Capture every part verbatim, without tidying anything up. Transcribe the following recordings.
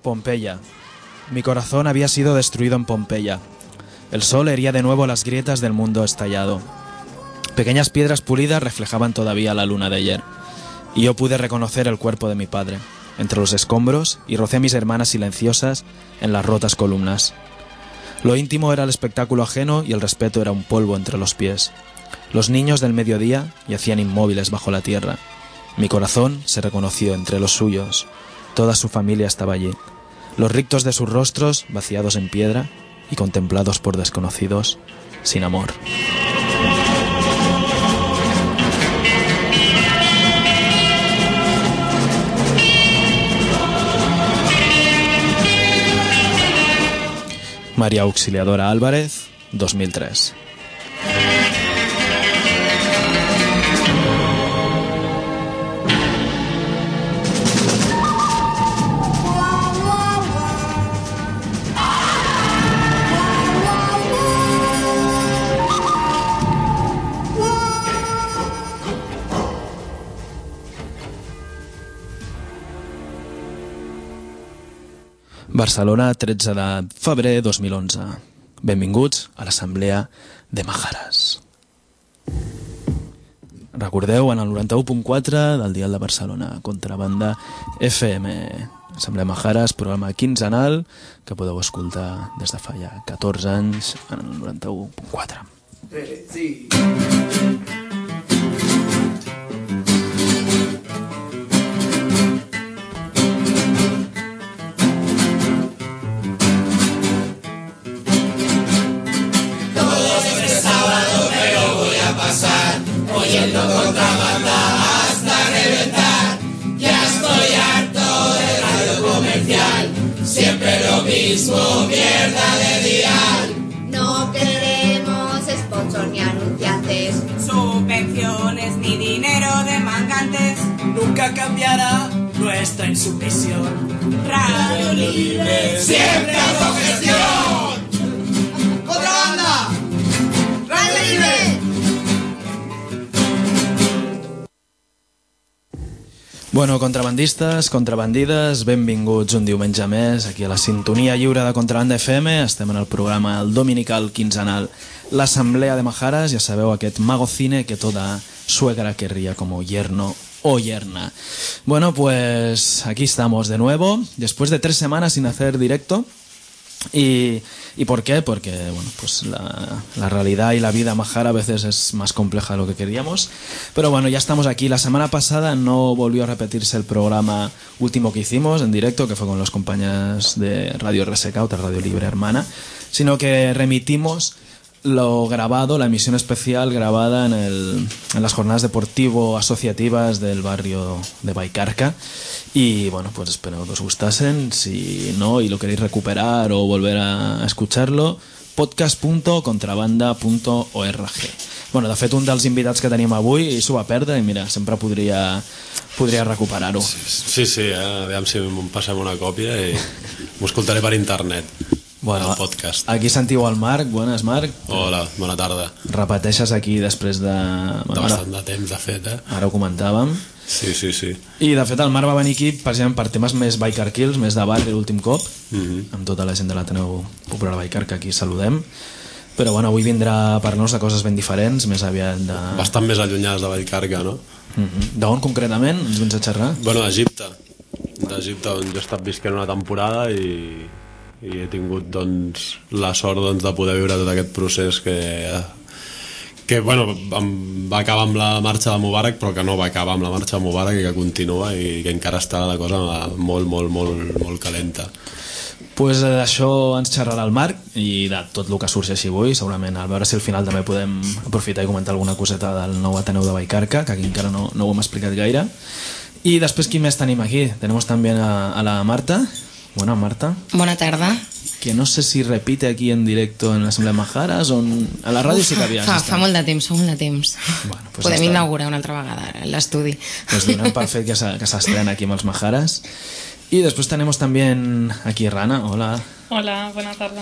Pompeya. Mi corazón había sido destruido en Pompeya. El sol hería de nuevo las grietas del mundo estallado. Pequeñas piedras pulidas reflejaban todavía la luna de ayer. Y yo pude reconocer el cuerpo de mi padre, entre los escombros, y rocé a mis hermanas silenciosas en las rotas columnas. Lo íntimo era el espectáculo ajeno y el respeto era un polvo entre los pies. Los niños del mediodía yacían inmóviles bajo la tierra. Mi corazón se reconoció entre los suyos. Toda su familia estaba allí. Los rictos de sus rostros, vaciados en piedra y contemplados por desconocidos, sin amor. María Auxiliadora Álvarez, dos mil tres. Barcelona, tretze de febrer dos mil onze. Benvinguts a l'Assemblea de Majares. Recordeu, en el noranta-u punt quatre del Dial de Barcelona, Contrabanda F M. Assemblea Majares, programa quinzenal que podeu escoltar des de fa ja catorze anys en el noranta-u punt quatre. Eh, sí. Oyendo Contrabanda hasta reventar. Ya estoy harto de radio comercial. Siempre lo mismo, mierda de dial. No queremos sponsors ni anunciantes, subvenciones ni dinero de mangantes. Nunca cambiará nuestra insumisión. Radio libre, siempre autogestión. Contrabanda, Radio Libre. Bueno, contrabandistes, contrabandides, benvinguts un diumenge més aquí a la sintonia lliure de Contrabanda F M. Estem en el programa el dominical quinzenal l'Assemblea de Majares. Ja sabeu, aquest mago cine que toda suegra querría como yerno o yerna. Bueno, pues aquí estamos de nuevo, después de tres semanas sin hacer directo. ¿Y, ¿Y por qué? Porque bueno, pues la, la realidad y la vida majara a veces es más compleja de lo que queríamos. Pero bueno, ya estamos aquí. La semana pasada no volvió a repetirse el programa último que hicimos en directo, que fue con los compañeros de Radio R S K, otra radio libre hermana, sino que remitimos lo grabado, la emisión especial grabada en, el, en las jornadas deportivo-asociativas del barrio de Baicarca. Y bueno, pues espero que os gustasen. Si no y lo queréis recuperar o volver a escucharlo, podcast punto contrabanda punto org. Bueno, de fet, un dels invitats que tenim avui s'ho va perdre i mira, sempre podria, podria recuperar-ho. Sí, sí, eh? Aviam si em passem una còpia i m'ho escoltaré per internet. Bueno, el podcast. Aquí sentiu el Marc. Buenas, Marc. Hola, bona tarda. Repeteixes aquí després de... De bastant de temps, de fet, eh? Ara ho comentàvem. Sí, sí, sí. I de fet el Marc va venir aquí precisament per temes més Biker Kills, més de barri l'últim cop, mm-hmm. amb tota la gent de l'Ateneu Popular Biker, que aquí saludem. Però bueno, avui vindrà a parlar-nos de coses ben diferents, més aviat de... Bastant més allunyades de Vallcarca, no? Mm-hmm. D'on concretament ens vens a xerrar? Bueno, Egipte. D'Egipte, on jo he estat visquent una temporada i, i he tingut doncs, la sort doncs, de poder viure tot aquest procés que... que bueno, va acabar amb la marxa de Mubarak, però que no va acabar amb la marxa de Mubarak i que continua i que encara està la cosa molt, molt, molt, molt calenta. Pues d'això ens xerrarà el Marc i de tot el que sorgeixi avui, segurament a veure si al final també podem aprofitar i comentar alguna coseta del nou Ateneu de Vallcarca, que aquí encara no, no ho hem explicat gaire. I després qui més tenim aquí? Tenemos també a, a la Marta. Buena, Marta. Bona tarda. Que no sé si repite aquí en directo en l'Assemblea Majares o en... a la ràdio sí que havies fa, estat. Fa molt de temps, fa molt de temps. Bueno, pues podem està... inaugurar una altra vegada l'estudi. Pues donem per fet que s'estrena aquí amb els Majares. Y después tenemos también aquí Rana. Hola. Hola, buena tarde.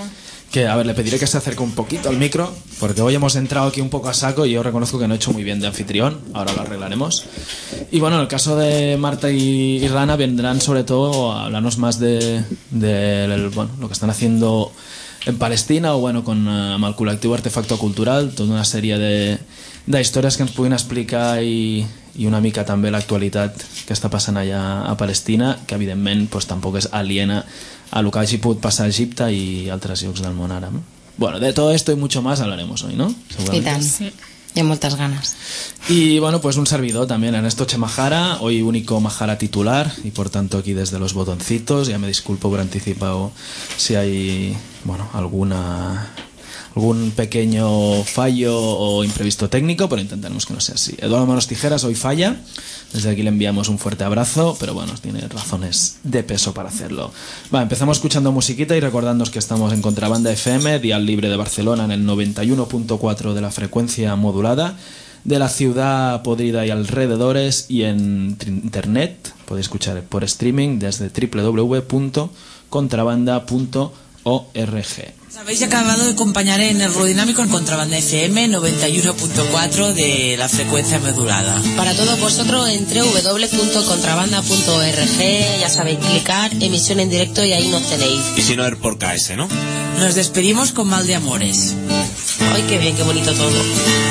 que, a ver, le pediré que se acerque un poquito al micro, porque hoy hemos entrado aquí un poco a saco y yo reconozco que no he hecho muy bien de anfitrión, ahora lo arreglaremos. Y bueno, en el caso de Marta y, y Rana vendrán sobre todo a hablarnos más de, de el, bueno, lo que están haciendo en Palestina o bueno, con, amb el col·lectiu Artefacto Cultural, tota una sèrie de, de històries que ens puguin explicar i, i una mica també l'actualitat que està passant allà a Palestina, que evidentment pues, tampoc és aliena a lo que hagi pogut passar a Egipte i altres llocs del món àrab. Bueno, de todo esto y mucho más hablaremos hoy, ¿no? Y tal, sí. Y muchas ganas. Y bueno, pues un servidor también, Ernesto Chemajara, hoy único Majara titular y por tanto aquí desde los botoncitos. Ya me disculpo por anticipado si hay, bueno, alguna algún pequeño fallo o imprevisto técnico, pero intentaremos que no sea así. Eduardo Manos Tijeras hoy falla, desde aquí le enviamos un fuerte abrazo, pero bueno, tiene razones de peso para hacerlo. Va, empezamos escuchando musiquita y recordándonos que estamos en Contrabanda F M, Dial Libre de Barcelona, en el noventa y uno punto cuatro de la frecuencia modulada, de la ciudad podrida y alrededores, y en internet podéis escuchar por streaming desde doble u doble u doble u punto contrabanda punto org. Habéis acabado de acompañar en el Rodinámico en Contrabanda F M noventa y uno punto cuatro de la frecuencia modulada. Para todos vosotros en doble u doble u doble u punto contrabanda punto org, ya sabéis, clicar, emisión en directo y ahí nos tenéis. Y si no es por K S, ¿no? Nos despedimos con Mal de Amores. Ay, qué bien, qué bonito todo.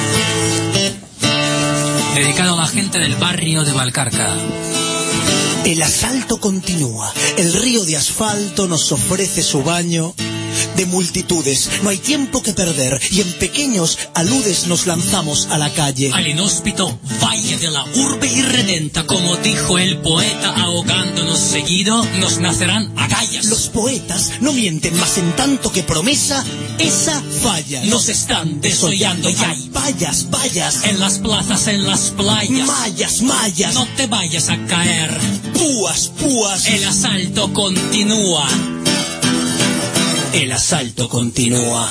Dedicado a la gente del barrio de Valcarca. El asalto continúa, el río de asfalto nos ofrece su baño de multitudes, no hay tiempo que perder y en pequeños aludes nos lanzamos a la calle. Al inhóspito valle de la urbe irredenta, como dijo el poeta, ahogándonos seguido, nos nacerán agallas. Los poetas no mienten más en tanto que promesa, esa falla. Nos están desollando ya. Hay vallas, vallas. En las plazas, en las playas. Mallas, mallas. No te vayas a caer. Púas, púas. El asalto continúa. El asalto continúa.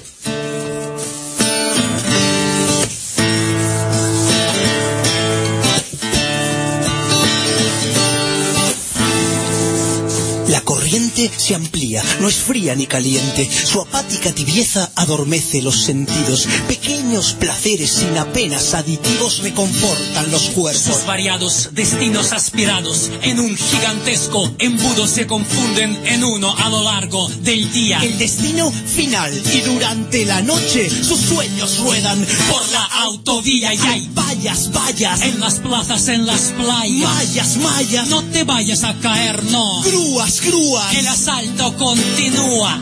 La corriente se amplía, no es fría ni caliente, su apática tibieza adormece los sentidos. Pequeños placeres sin apenas aditivos reconfortan los cuerpos. Sus variados destinos aspirados en un gigantesco embudo se confunden en uno a lo largo del día. El destino final y durante la noche sus sueños ruedan por la autovía y hay vallas, vallas. En las plazas, en las playas. Mallas, mallas. No te vayas a caer, no. Grúas, grúas. El asalto continúa.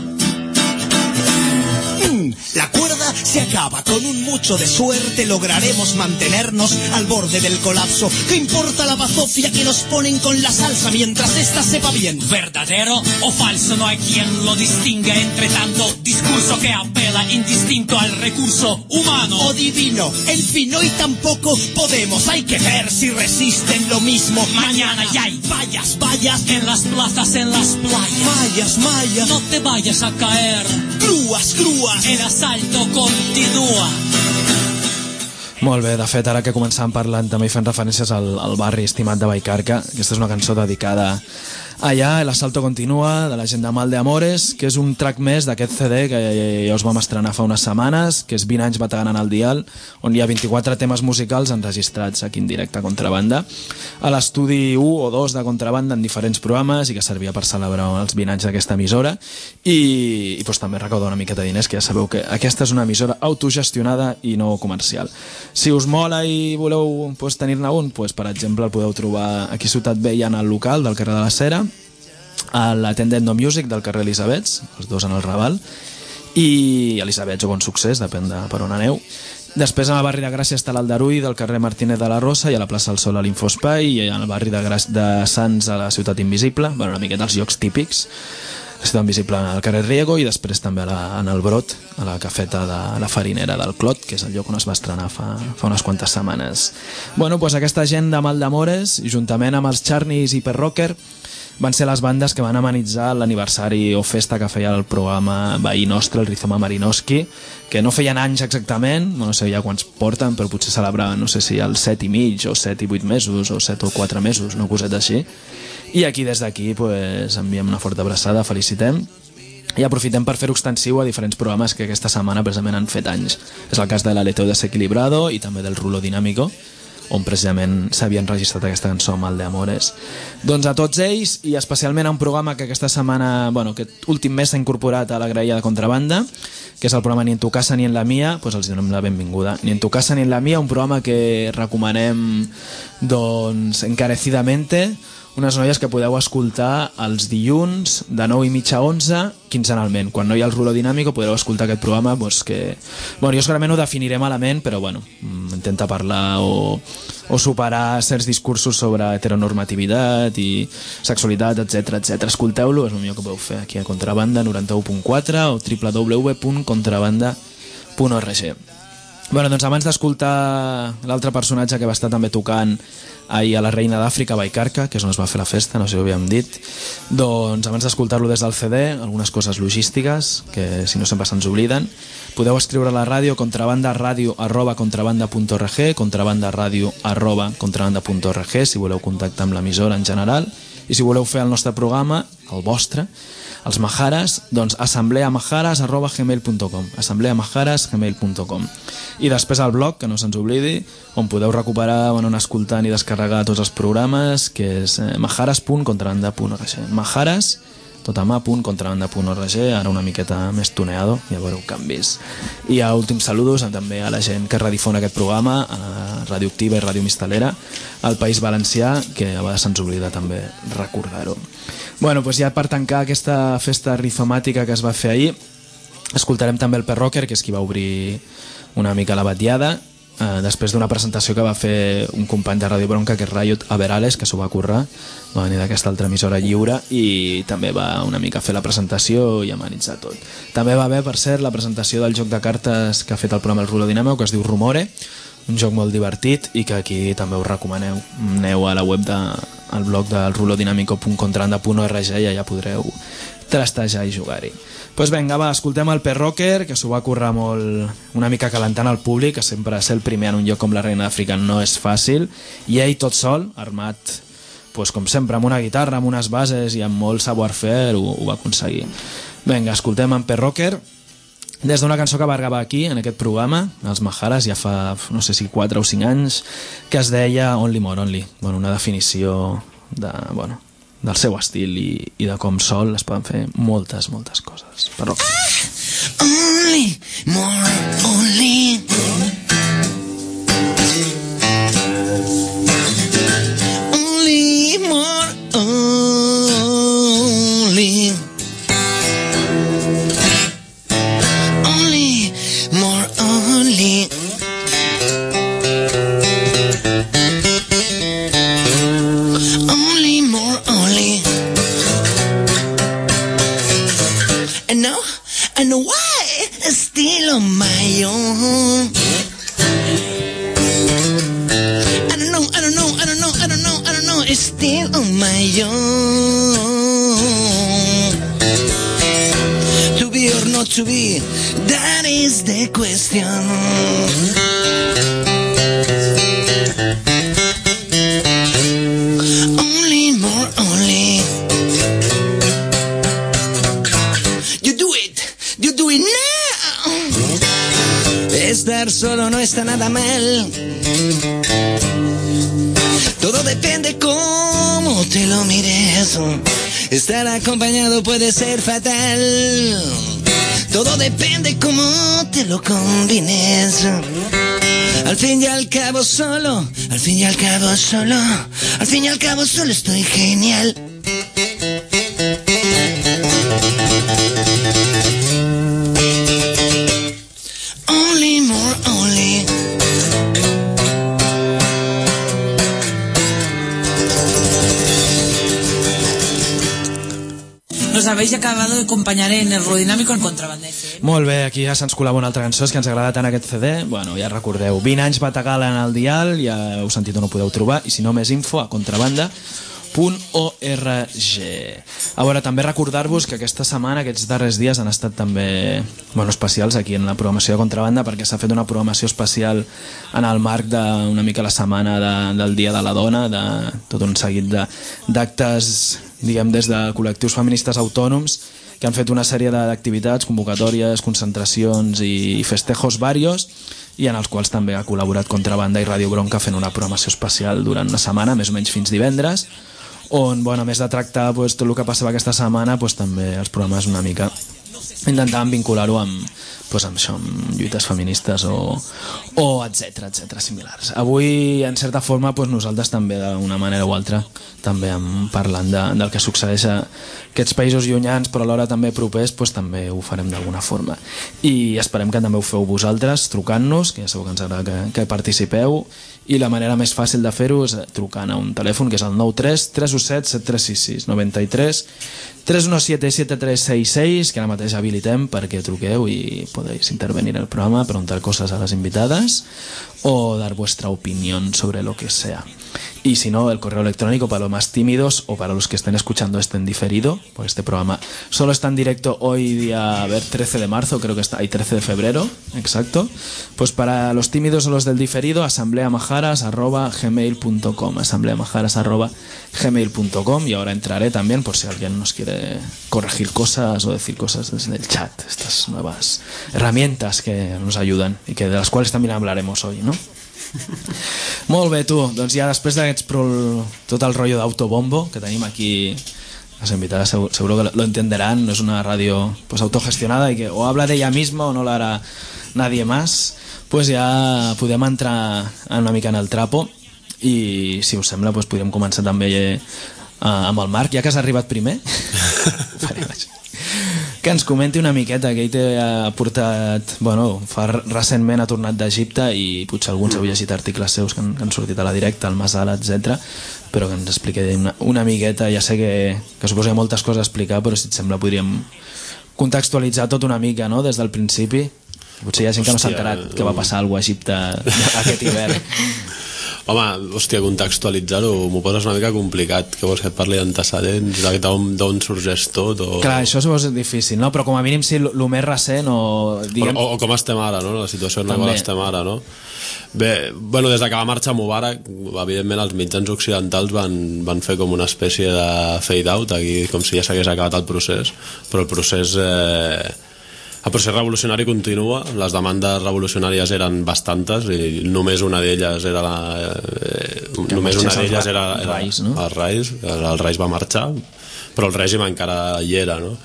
La cuerda se acaba, con un mucho de suerte lograremos mantenernos al borde del colapso. ¿Qué importa la bazofia que nos ponen con la salsa mientras esta sepa bien? Verdadero o falso, no hay quien lo distinga entre tanto discurso que apela indistinto al recurso humano o divino. En fin, hoy tampoco podemos, hay que ver si resisten lo mismo. Mañana ya hay vallas, vallas. En las plazas, en las playas. Mallas, mallas. No te vayas a caer. Grúas, grúas. El asalto continua. Molt bé, de fet, ara que començàvem parlant també fent referències al, al barri estimat de Vallcarca, aquesta és una cançó dedicada allà, El asalto continua, de la gent de Mal de Amores, que és un track més d'aquest C D que ja us vam estrenar fa unes setmanes, que és vint anys bategant en el dial, on hi ha vint-i-quatre temes musicals enregistrats aquí en directe a Contrabanda, a l'estudi u o dos de Contrabanda en diferents programes i que servia per celebrar els vint anys d'aquesta emissora i, i pues, també recaudar una miqueta de diners, que ja sabeu que aquesta és una emissora autogestionada i no comercial. Si us mola i voleu pues, tenir-ne un, pues, per exemple el podeu trobar aquí a Ciutat Vella en el local del carrer de la Cera, a l'Attended No Music del carrer Elisabets, els dos en el Raval, i Elisabets o Bon Succés, depèn de per on aneu. Després al barri de Gràcia està l'Aldarull del carrer Martínez de la Rosa i a la plaça del Sol a l'Infospai, i al barri de, Gra de Sants a la Ciutat Invisible, bueno, una miqueta els llocs típics, la Ciutat Invisible al carrer Riego, i després també a la, en el Brot, a la cafeta de la Farinera del Clot, que és el lloc on es va estrenar fa, fa unes quantes setmanes. Bueno, pues aquesta gent de Mal d'Amores, juntament amb els Charnies i Perrocker, van ser les bandes que van amenitzar l'aniversari o festa que feia el programa veí nostre, el Rizoma Marinoski, que no feien anys exactament, no sé ja quants porten, però potser celebraven, no sé si els set i mig o set i vuit mesos o set o quatre mesos, una coseta així. I aquí des d'aquí pues, enviem una forta abraçada, felicitem. i aprofitem per fer-ho extensiu a diferents programes que aquesta setmana precisament han fet anys. És el cas de l'Aleteo Desequilibrado i també del Rulo Dinámico, on precisament s'havia enregistrat aquesta cançó Mal de Amores. Doncs a tots ells, i especialment a un programa que aquesta setmana, bueno, aquest últim mes s'ha incorporat a la graella de Contrabanda, que és el programa Ni en tu casa ni en la mia, doncs els donem la benvinguda. Ni en tu casa ni en la mia, un programa que recomanem doncs encarecidamente, unes noies que podeu escoltar els dilluns de nou i mitja a onze quinzenalment. Quan no hi ha el Rulo Dinámico podreu escoltar aquest programa doncs que... Bueno, jo segurament ho definiré malament, però bueno, intenta parlar o, o superar certs discursos sobre heteronormativitat i sexualitat, etcètera, etcètera. Escolteu-lo, és el millor que podeu fer aquí a Contrabanda noranta-u punt quatre o w w w punt contrabanda punt org. Bueno, doncs abans d'escoltar l'altre personatge que va estar també tocant ahir a la Reina d'Àfrica, Baicarca, que és on es va fer la festa, no sé si ho havíem dit, doncs abans d'escoltar-lo des del C D, algunes coses logístiques que si no sempre se'ns obliden, podeu escriure a la ràdio contrabandaradio arroba contrabanda punt org, contrabandaradio arroba contrabanda punt org, si voleu contactar amb l'emissora en general, i si voleu fer el nostre programa, el vostre, els Majares, doncs assembleamajares arroba gmail punt com, assembleamajares arroba gmail punt com. I després el blog, que no se'ns oblidi, on podeu recuperar, bueno, anar escoltant i descarregar tots els programes, que és eh, majares punt contrabanda punt org. Majares, tot a mà, punt contrabanda punt org, ara una miqueta més tuneado, ja veureu canvis. I a últims saludos també a la gent que radifona aquest programa, a Ràdio Activa i Ràdio Mistalera, al País Valencià, que a vegades se'ns oblida també recordar-ho. Bueno, doncs ja per tancar aquesta festa rizomàtica que es va fer ahir, escoltarem també el Perrocker, que és qui va obrir una mica la batllada, eh, després d'una presentació que va fer un company de Ràdio Bronca, que és Riot Averales, que s'ho va currar, va venir d'aquesta altra emissora lliure, i també va una mica fer la presentació i amenitzar tot. També va haver, per cert, la presentació del joc de cartes que ha fet el programa El Rulo Dinámico, que es diu Rumore, un joc molt divertit i que aquí també us recomaneu. Aneu a la web de, al blog del rulodinamico punt contrabanda punt org i allà podreu trastejar i jugar-hi. Doncs pues vinga, va, escoltem el Perrocker, que s'ho va currar molt, una mica calentant al públic, que sempre ser el primer en un lloc com la Reina d'Àfrica no és fàcil, i ell tot sol, armat, pues, com sempre, amb una guitarra, amb unes bases i amb molt savoir-faire, ho, ho va aconseguir. Vinga, escoltem en Perrocker, des d'una cançó que va gravar aquí, en aquest programa, els Majares, ja fa, no sé si quatre o cinc anys, que es deia Only More Only. Bueno, una definició de, bueno, del seu estil i, i de com sol es poden fer moltes, moltes coses. Però... Only more only Only more only and why still on my own? I don't know, I don't know, I don't know, I don't know, I don't know, it's still on my own. To be or not to be, that is the question. Only more, only. Estar solo no está nada mal. Todo depende cómo te lo mires. Estar acompañado puede ser fatal. Todo depende cómo te lo combines. Al fin y al cabo solo, al fin y al cabo solo, al fin y al cabo solo estoy genial. Only more only. Nos habéis acabado de acompañar en el Rulo Dinámico en Contrabanda F M. Molt bé, aquí ja se'ns colava una altra cançó que ens agrada tant aquest C D. Bueno, ja recordeu, vint anys Batagala en el dial, ja heu sentit on ho podeu trobar, i si no més info a contrabanda punt org. A veure, també recordar-vos que aquesta setmana, aquests darrers dies han estat també, bueno, especials aquí en la programació de Contrabanda, perquè s'ha fet una programació especial en el marc d'una mica la setmana de, del Dia de la Dona, de tot un seguit d'actes diguem, des de col·lectius feministes autònoms que han fet una sèrie d'activitats, convocatòries, concentracions i festejos varios, i en els quals també ha col·laborat Contrabanda i Ràdio Bronca fent una programació especial durant una setmana, més o menys fins divendres, on, bueno, a més de tractar pues, tot el que passava aquesta setmana, pues, també els programes una mica intentàvem vincular-ho amb, pues, amb això, amb lluites feministes o, o etc etc similars. Avui, en certa forma, pues, nosaltres també d'una manera o altra també hem parlant de, del que succeeix a aquests països llunyans però alhora també propers, pues, també ho farem d'alguna forma. I esperem que també ho feu vosaltres, trucant-nos, que ja sabeu que ens agrada que, que participeu, i la manera més fàcil de fer-ho és trucant a un telèfon que és el nou tres tres u set set tres sis sis nou tres tres u set set tres seis seis, que ara mateix habilitem perquè truqueu i podéis intervenir en el programa, preguntar cosas a las invitadas o dar vuestra opinión sobre lo que sea. Y si no, el correo electrónico para los más tímidos o para los que estén escuchando este en diferido, pues este programa solo está en directo hoy día, a ver, trece de marzo, creo que está ahí, trece de febrero, exacto. Pues para los tímidos o los del diferido, asambleamajaras arroba gmail punto com, asambleamajaras arroba gmail punto com, y ahora entraré también por si alguien nos quiere corregir cosas o decir cosas desde el chat, estas nuevas herramientas que nos ayudan y que de las cuales también hablaremos hoy, ¿no? Molt bé, tu, doncs ja després d'aquests pro... tot el rotllo d'autobombo que tenim aquí, las invitadas seguro, seguro que lo entenderán, no es una radio pues autogestionada y que o habla de ella misma o no la hará nadie más, pues ja podem entrar una mica en el trapo i si us sembla pues podríem començar també eh, amb el Marc, ja que has arribat primer que ens comenti una miqueta, que ell té ha portat, bueno, fa recentment ha tornat d'Egipte i potser alguns heu llegit articles seus que han, que han sortit a la directa, al Masala, etcètera, però que ens expliqui una, una miqueta. Ja sé que, que suposo que hi ha moltes coses a explicar, però si et sembla podríem contextualitzar tot una mica, no?, des del principi. Potser hi ha gent que no s'ha enterat que va passar alguna cosa a Egipte aquest hivern. Home, hòstia, contextualitzar-ho m'ho poses una mica complicat. Que vols que et parli d'antecedents, d'on sorgeix tot o... Clar, això és difícil, no? Però com a mínim sí, el més recent o... Diguem... O, o com estem ara, no? La situació en la qual estem ara, no? Bé, bueno, des de que va marxar Mubarak, evidentment els mitjans occidentals van, van fer com una espècie de fade-out, aquí, com si ja s'hagués acabat el procés, però el procés... Eh... El procés revolucionari continua, les demandes revolucionàries eren bastantes i només una d'elles era la, eh, només una d'elles era, era Reis, no? el Reis, el Reis va marxar, però el règim encara hi era, no?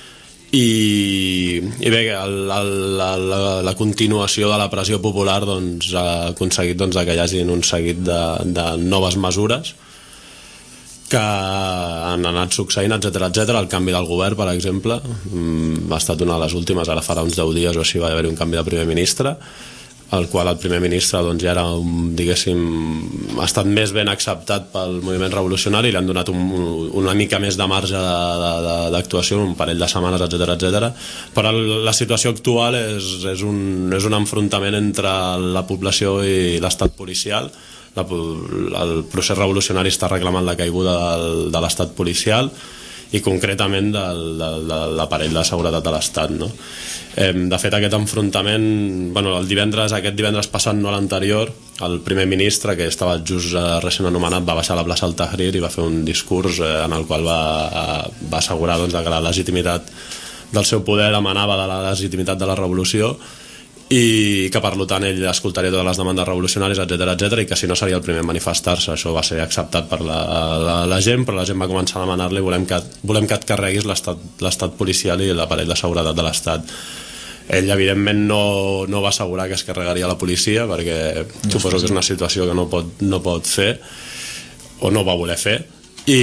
I, i bé, el, el, la, la, la continuació de la pressió popular doncs, ha aconseguit doncs, que hi hagi un seguit de, de noves mesures que han anat succeint, etcètera, etcètera. El canvi del govern, per exemple, ha estat una de les últimes, ara farà uns deu dies o així va haver-hi un canvi de primer ministre, el qual el primer ministre doncs, ja era, diguéssim, ha estat més ben acceptat pel moviment revolucionari, li han donat un, una mica més de marge d'actuació, un parell de setmanes, etcètera, etcètera. Però la situació actual és, és, un, és un enfrontament entre la població i l'estat policial. La, el procés revolucionari està reclamant la caiguda del, de l'estat policial i concretament del, de, de l'aparell de seguretat de l'estat, no? Eh, de fet, aquest enfrontament, bueno, el divendres, aquest divendres passat, no l'anterior, el primer ministre, que estava just eh, recent anomenat, va baixar a la plaça del Tahrir i va fer un discurs eh, en el qual va, eh, va assegurar doncs, que la legitimitat del seu poder emanava de la legitimitat de la revolució i que per tant ell escoltaria totes les demandes revolucionàries, etcètera, etcètera, i que si no seria el primer a manifestar-se. Això va ser acceptat per la, la, la gent, però la gent va començar a demanar-li volem que, volem que et carreguis l'estat policial i l'aparell de seguretat de l'estat. Ell evidentment no, no va assegurar que es carregaria la policia perquè no, suposo que és una situació que no pot, no pot fer o no va voler fer i,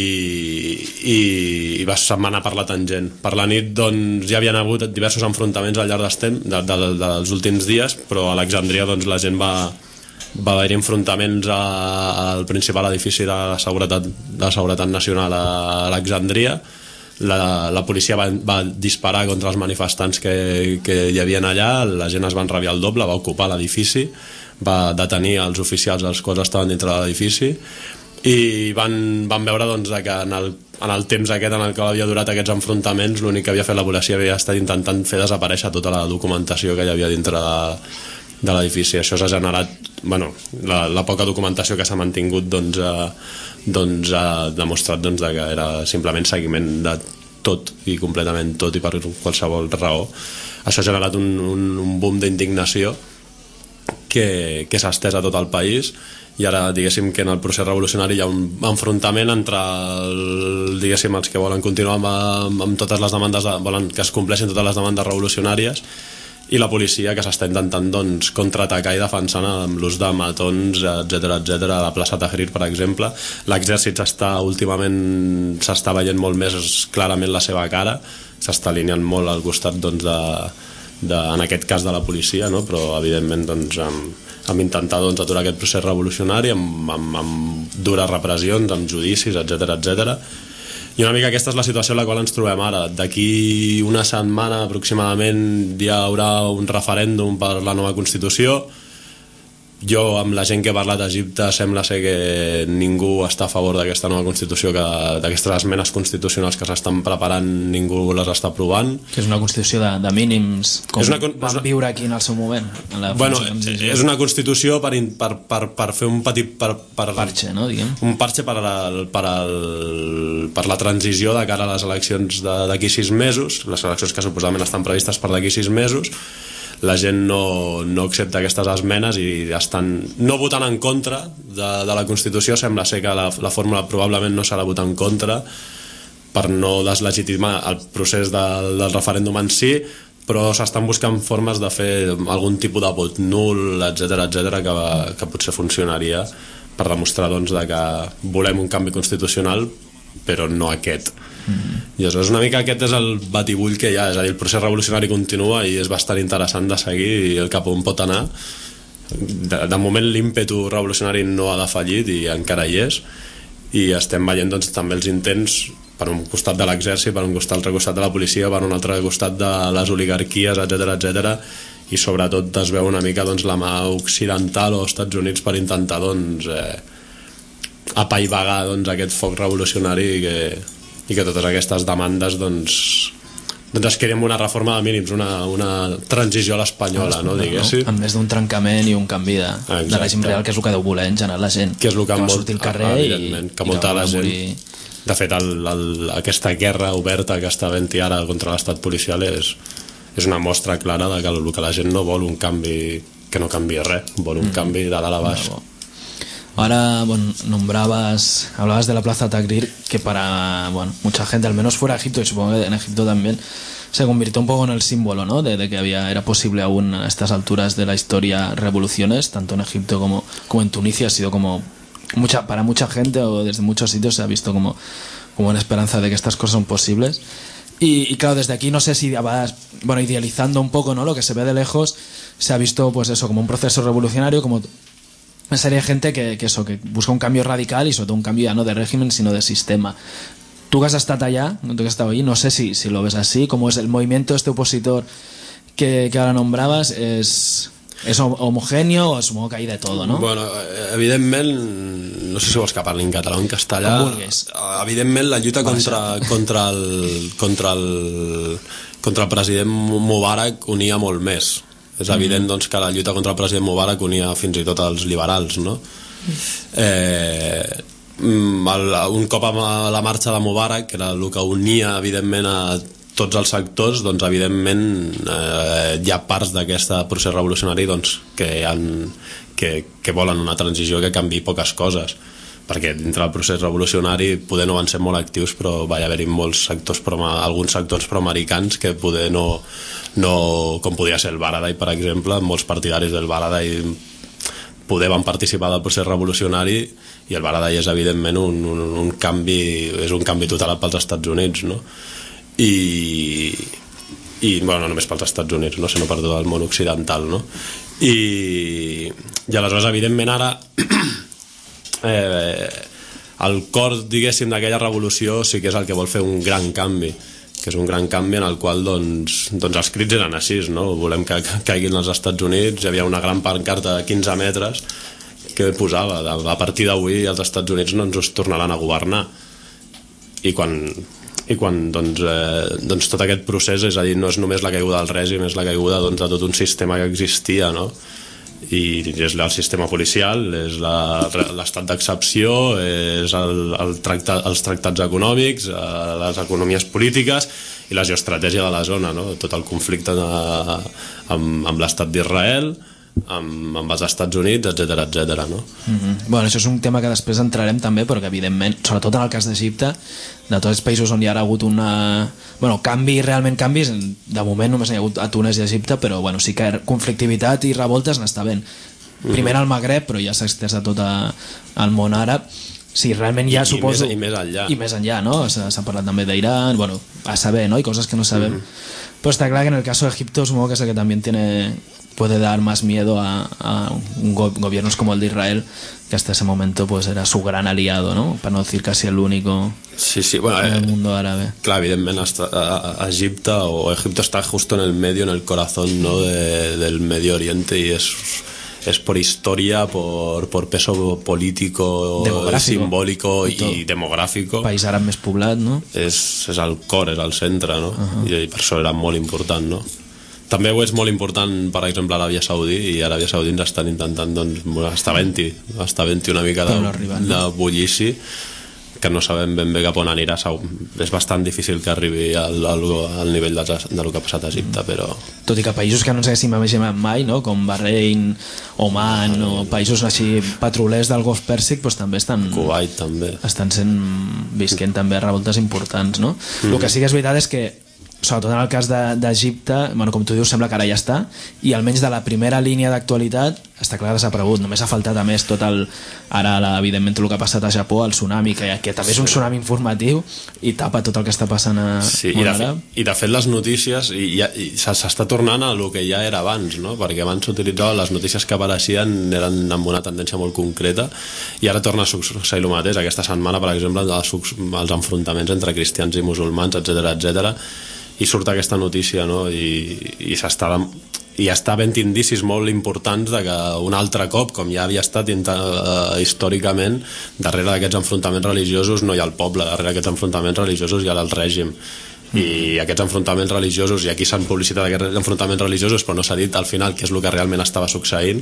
i, i va, se'n va anar per la tangent. Per la nit doncs, ja havien hagut diversos enfrontaments al llarg dels, temps, de, de, de, dels últims dies, però a Alexandria doncs, la gent va, va haver-hi enfrontaments a, al principal edifici de seguretat, de seguretat nacional a Alexandria. La, la policia va, va disparar contra els manifestants que, que hi havia allà, la gent es va enrabiar el doble, va ocupar l'edifici, va detenir els oficials els quals estaven dintre de l'edifici i van, van veure doncs, que en el, en el temps aquest en el que havia durat aquests enfrontaments l'únic que havia fet la policia havia estat intentant fer desaparèixer tota la documentació que hi havia dintre de, de l'edifici. Això s'ha generat, bueno, la, la poca documentació que s'ha mantingut doncs, eh, doncs ha demostrat doncs, que era simplement seguiment de tot i completament tot i per qualsevol raó. Això ha generat un, un, un boom d'indignació que, que s'ha estès a tot el país, i ara diguéssim que en el procés revolucionari hi ha un enfrontament entre el, diguéssim, els que volen continuar amb, amb totes les demandes, de, volen que es compleixin totes les demandes revolucionàries, i la policia, que s'està intentant doncs, contraatacar i defensant amb l'ús de matons, etcètera, etcètera, a la plaça Tahrir, per exemple. L'exèrcit està últimament s'està veient molt més clarament la seva cara, s'està alineant molt al costat doncs, de, de, en aquest cas de la policia, no? Però evidentment doncs, amb, amb intentar doncs, aturar aquest procés revolucionari amb, amb, amb dures repressions, amb judicis, etcètera, etcètera. I una mica aquesta és la situació en la qual ens trobem ara. D'aquí una setmana aproximadament hi haurà un referèndum per la nova Constitució. Jo, amb la gent que he parlat d'Egipte, sembla ser que ningú està a favor d'aquesta nova Constitució, que d'aquestes esmenes constitucionals que s'estan preparant ningú les està aprovant. Que és una Constitució de, de mínims, com una, van una... viure aquí en el seu moment. En la bueno, és una Constitució per, per, per, per fer un petit... Per, per, parche, no? Diguem. Un parche per, el, per, el, per la transició de cara a les eleccions d'aquí sis mesos, les eleccions que suposadament estan previstes per d'aquí sis mesos. La gent no, no accepta aquestes esmenes i estan no votant en contra de, de la Constitució. Sembla ser que la, la fórmula probablement no serà votar en contra per no deslegitimar el procés del, del referèndum en si, però s'estan buscant formes de fer algun tipus de vot nul, etcètera, etcètera, que, que potser funcionaria per demostrar doncs, de que volem un canvi constitucional, però no aquest. Mm-hmm. I aleshores una mica aquest és el batibull que hi ha, és a dir, el procés revolucionari continua i és bastant interessant de seguir i el cap on pot anar. De, de moment l'ímpetu revolucionari no ha defallit i encara hi és, i estem veient doncs, també els intents per un costat de l'exèrcit, per un costat, altre costat de la policia, per un altre costat de les oligarquies, etcètera, etcètera, i sobretot es veu una mica doncs, la mà occidental o Estats Units per intentar doncs, eh, apaivagar doncs, aquest foc revolucionari que i que totes aquestes demandes doncs, doncs es quedin amb una reforma de mínims, una, una transició a l'espanyola, no, diguéssim. En més d'un trencament i un canvi de, de règim real, que és el que deu voler en general la gent, que, és el que, que va molt, sortir al carrer ah, i, que molta i la gent morir. De fet el, el, aquesta guerra oberta que està havent-hi ara contra l'estat policial és, és una mostra clara de que el que la gent no vol un canvi que no canvi res, vol un mm. canvi de dalt a baix. Bravo. Ahora, bueno, nombrabas, hablabas de la Plaza Tahrir, que para, bueno, mucha gente, al menos fuera de Egipto, y supongo que en Egipto también, se convirtió un poco en el símbolo, ¿no? De, de que había, era posible aún a estas alturas de la historia revoluciones, tanto en Egipto como, como en Tunisia. Ha sido como, mucha, para mucha gente o desde muchos sitios se ha visto como, como una esperanza de que estas cosas son posibles. Y, y claro, desde aquí no sé si vas, bueno, idealizando un poco, ¿no? Lo que se ve de lejos, se ha visto, pues eso, como un proceso revolucionario, como una serie de gente que, que eso, que busca un cambio radical y sobre todo un cambio ya no de régimen sino de sistema. Tú que has estado allá, tú que has estado allí, no sé si, si lo ves así, como es el movimiento este opositor que, que ahora nombrabas, es, és homogèneo o supongo que hay de todo, no? Bueno, evidentment, no sé si vols que parli en català o en castellà. Com vulguis. Evidentment, la lluita contra, contra, el, contra, el, contra el president Mubarak unia molt més. És evident doncs, que la lluita contra el president Mubarak unia fins i tot els liberals, no? Eh, el, un cop a la marxa de Mubarak, que era el que unia evidentment a tots els sectors, doncs evidentment eh, hi ha parts d'aquest procés revolucionari doncs, que, han, que, que volen una transició que canviï poques coses, perquè dintre del procés revolucionari poder no van ser molt actius, però va haver-hi molts sectors, alguns sectors proamericans que poder no, no, com podia ser el Baradei, per exemple, molts partidaris del Baradei poder van participar del procés revolucionari, i el Baradei és evidentment un, un, un canvi, és un canvi total pels Estats Units, no? I, i bueno, no només pels Estats Units, no? Sinó per tot el món occidental, no? I, i aleshores evidentment ara eh, el cor, diguéssim, d'aquella revolució sí que és el que vol fer un gran canvi, que és un gran canvi en el qual doncs, doncs els crits eren així, no? Volem que, que caiguin els Estats Units. Hi havia una gran pancarta de quinze metres que posava, a partir d'avui els Estats Units no ens us tornaran a governar. I quan, i quan doncs, eh, doncs tot aquest procés, és a dir, no és només la caiguda del règim, és la caiguda doncs, de tot un sistema que existia, no? i és el sistema policial, és l'estat d'excepció, és el, el tracta, els tractats econòmics, les economies polítiques i la geoestratègia de la zona, no? Tot el conflicte de, amb, amb l'estat d'Israel, amb, amb els Estats Units, etcètera, etcètera, no? Mm-hmm. Bueno, això és un tema que després entrarem també, perquè evidentment, sobretot en el cas d'Egipte, de tots els països on hi ha hagut una... Bueno, canvi, realment canvis, de moment només hi ha hagut a Túnez i a Egipte, però bueno, sí que conflictivitat i revoltes n'està ben. Primer al Magreb, però ja s'ha estès a tot el món àrab. Sí, realment ja I, suposo... I més, i més enllà. I més enllà, no? S'ha parlat també d'Iran, bueno, a saber, ¿no? I coses que no sabem. Mm-hmm. Però està clar que en el caso de Egipto supongo que es el que también tiene... puede dar más miedo a, a un go gobiernos como el de Israel, que hasta ese momento pues era su gran aliado, ¿no? Para no decir casi el único sí, sí, bueno, en el eh, mundo árabe. Claro, evidentemente hasta, a, a Egipte o Egipto está justo en el medio, en el corazón, ¿no? de, del Medio Oriente, y es, es por historia, por, por peso político, simbólico i, i demogràfic. País àrab més poblat, no? És, és el cor, és el centre, no? Uh-huh. I, I per això era molt important, no? També ho és molt important, per exemple, Aràbia Saudí, i Aràbia Saudí ens estan intentant, doncs, està havent-hi, està havent-hi una mica de, no arriben, no? de bullici, que no sabem ben bé cap on anirà. És bastant difícil que arribi al, al, al nivell de, de lo que ha passat a Egipte, però... Tot i que països que no ens haguéssim imaginat mai, no? Com Bahrein, Oman, o països així petrolers del Golf Pèrsic, doncs també estan... Kuwait, també. Estan sent, visquent també revoltes importants, no? Mm. El que sí que és veritat és que sobretot en el cas d'Egipte, de, bueno, com tu dius, sembla que ara ja està, i almenys de la primera línia d'actualitat està clar que s'ha desaparegut. Només ha faltat a més tot el, ara evidentment tot el que ha passat a Japó, el tsunami, que, que també és un tsunami informatiu i tapa tot el que està passant a sí, i, de fet, i de fet les notícies i, i, i s'està tornant a el que ja era abans, no? Perquè abans s'utilitzaven les notícies que apareixien, eren amb una tendència molt concreta, i ara torna a succeir el mateix. Aquesta setmana, per exemple, els, els enfrontaments entre cristians i musulmans, etcètera, etcètera, i surt aquesta notícia, no? I, i s'està i està havent indicis molt importants de que un altre cop, com ja havia estat uh, històricament, darrere d'aquests enfrontaments religiosos no hi ha el poble, darrere d'aquests enfrontaments religiosos hi ha el règim, i aquests enfrontaments religiosos, i aquí s'han publicitat aquests enfrontaments religiosos, però no s'ha dit al final què és el que realment estava succeint.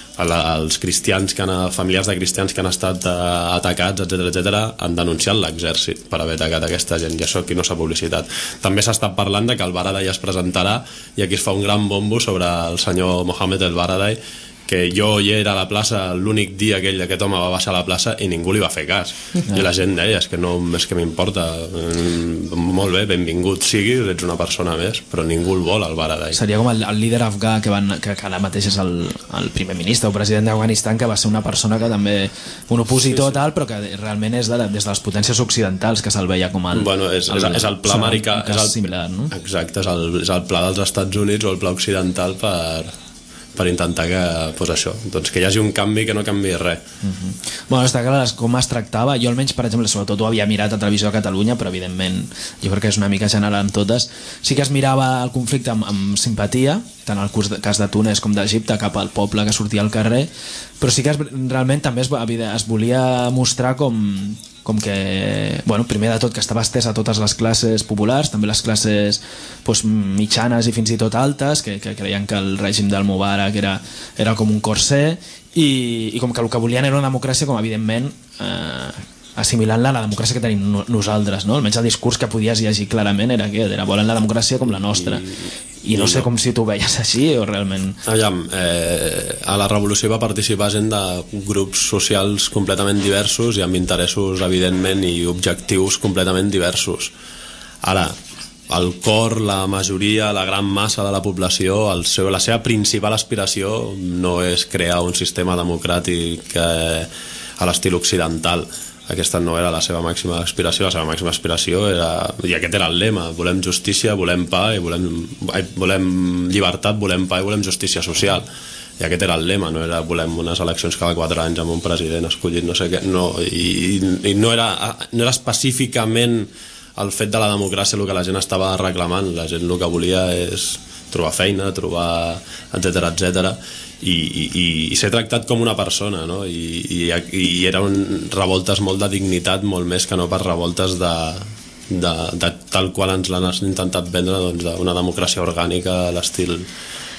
Els cristians, que han, familiars de cristians que han estat uh, atacats, etcètera, etcètera, han denunciat l'exèrcit per haver atacat aquesta gent, i això aquí no s'ha publicitat. També s'ha estat parlant de que el Baradei es presentarà, i aquí es fa un gran bombo sobre el senyor Mohamed el Baradei, que jo hi era a la plaça l'únic dia que ell, aquest home va baixar a la plaça i ningú li va fer cas, i la gent deia és que no, és que m'importa, molt bé, benvingut sigui, ets una persona més, però ningú el vol, el Baradei. Seria com el, el líder afgà que, van, que, que ara mateix és el, el primer ministre o president d'Afganistan, que va ser una persona que també un opositor sí, sí. tal, però que realment és de, des de les potències occidentals que se'l veia com el, bueno, és, el, és, és el pla americà, és el, similar, no? Exacte, és el, és el pla dels Estats Units o el pla occidental per per intentar que, pues això, doncs que hi hagi un canvi que no canvi res. Uh-huh. Bueno, està clar com es tractava. Jo almenys, per exemple, sobretot ho havia mirat a Televisió de Catalunya, però evidentment jo crec que és una mica general en totes. Sí que es mirava el conflicte amb, amb simpatia, tant el cas de Túnez com d'Egipte, cap al poble que sortia al carrer, però sí que es, realment també es, es volia mostrar com com que, bueno, primer de tot que estava estès a totes les classes populars, també les classes pues, mitjanes i fins i tot altes, que, que creien que el règim del Mubarak era, era com un corser, i, i com que el que volien era una democràcia com evidentment eh, assimilant-la a la democràcia que tenim nosaltres, no? Almenys el discurs que podies llegir clarament era que era volen la democràcia com la nostra, i, i no sé com si tu veies així o realment... Aviam, eh, a la revolució va participar gent de grups socials completament diversos i amb interessos evidentment i objectius completament diversos. Ara, el cor, la majoria, la gran massa de la població, el seu, la seva principal aspiració no és crear un sistema democràtic eh, a l'estil occidental. Aquesta no era la seva màxima aspiració, la seva màxima aspiració era, i aquest era el lema, volem justícia, volem pa, i volem, volem llibertat, volem pa i volem justícia social. I aquest era el lema, no era volem unes eleccions cada quatre anys amb un president escollit, no sé què, no, i, i no, era, no era específicament el fet de la democràcia el que la gent estava reclamant. La gent el que volia és trobar feina, trobar etcètera, etcètera, i, i, i ser tractat com una persona, no? I, i, i eren revoltes molt de dignitat, molt més que no per revoltes de, de, de tal qual ens l'han intentat vendre, doncs, d'una democràcia orgànica a l'estil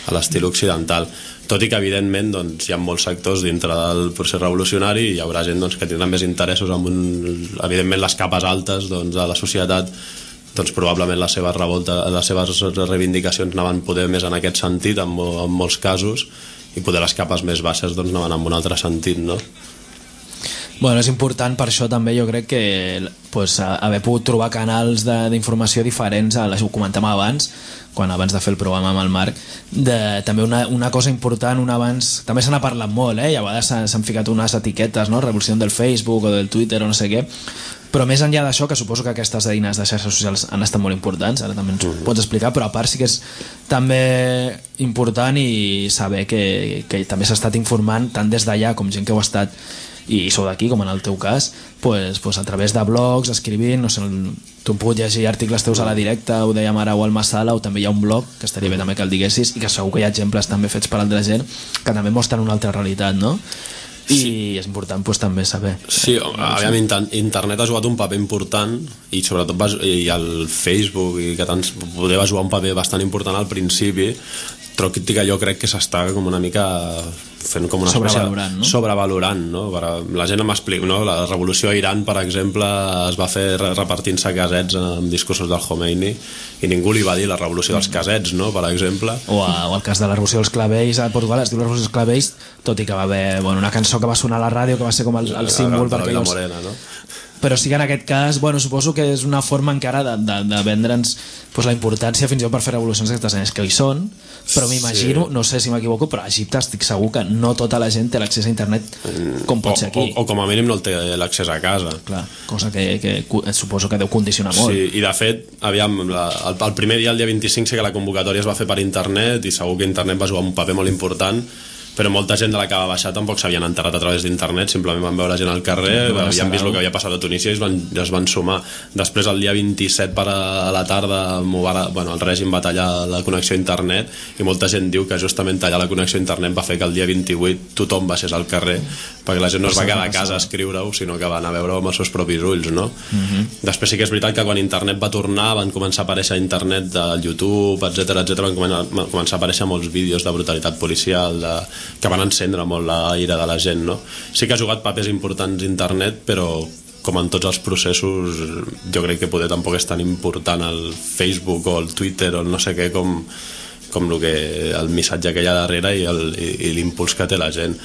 a l'estil occidental, tot i que evidentment doncs, hi ha molts sectors dintre del procés revolucionari i hi haurà gent doncs, que tindran més interessos en un, evidentment les capes altes doncs, de la societat, doncs probablement les seves revoltes, les seves reivindicacions anaven poder més en aquest sentit en, en molts casos, i poder les capes més baixes doncs, anaven en un altre sentit, no? Bueno, és important per això també, jo crec que pues, haver pogut trobar canals d'informació diferents, ho comentàvem abans, quan abans de fer el programa amb el Marc, de, també una, una cosa important, un abans, també se n'ha parlat molt, eh? I a vegades s'han ficat unes etiquetes, no? Revolució del Facebook o del Twitter o no sé què, però més enllà d'això, que suposo que aquestes eines de xarxes socials han estat molt importants, ara també ens ho pots explicar, però a part sí que és també important i saber que, que també s'ha estat informant tant des d'allà com gent que ho ha estat i sou d'aquí, com en el teu cas, pues, pues a través de blogs, escrivint, no sé, tu hem pogut llegir articles teus a la directa, ho dèiem ara, o al Masala, o també hi ha un blog, que estaria bé també que el diguessis, i que segur que hi ha exemples també fets per altra gent, que també mostren una altra realitat, no? I sí. És important pues, també saber. Sí, aviam, internet ha jugat un paper important i sobretot va, i el Facebook i que tant poder va jugar un paper bastant important al principi, però que jo crec que s'està com una mica fent com una sobrevalorant, no? sobrevalorant, no? La gent m'explica, no? La revolució a Iran, per exemple, es va fer repartint-se casets amb discursos del Khomeini i ningú li va dir la revolució dels casets, no? Per exemple. O, a, o el cas de la revolució dels clavells a Portugal, es diu la revolució dels clavells, tot i que va haver bueno, una cançó que va sonar a la ràdio que va ser com el, el símbol per perquè la Morena, no? Però sí que en aquest cas, bueno, suposo que és una forma encara de, de, de vendre'ns pues, la importància fins i tot per fer revolucions d'aquestes que hi són, però m'imagino, sí. No sé si m'equivoco, però a Egipte estic segur que no tota la gent té l'accés a internet com pot ser aquí. O, o, o com a mínim no el té l'accés a casa. Clar, cosa que, que suposo que deu condicionar molt. Sí, i de fet, aviam, la, el, el primer dia, el dia vint-i-cinc, sí que la convocatòria es va fer per internet i segur que internet va jugar un paper molt important, però molta gent de la que va baixar tampoc s'havien enterrat a través d'internet, simplement van veure gent al carrer, no, havien vist el que havia passat a Tunísia i es van, es van sumar. Després el dia vint-i-set per a la tarda va, bueno, el règim va tallar la connexió a internet i molta gent diu que justament tallar la connexió a internet va fer que el dia vint-i-vuit tothom baixés al carrer perquè la gent no es va quedar a casa a escriure-ho, sinó que va anar a veure-ho amb els seus propis ulls, no? Uh-huh. Després sí que és veritat que quan internet va tornar van començar a aparèixer a internet del YouTube, etcètera, etcètera, van començar a aparèixer molts vídeos de brutalitat policial, de que van encendre molt la ira de la gent, no? Sí que ha jugat papers importants internet, però com en tots els processos jo crec que poder tampoc és tan important el Facebook o el Twitter o el no sé què com, com el, que, el missatge que hi ha darrere i, el, i, i l'impuls que té la gent.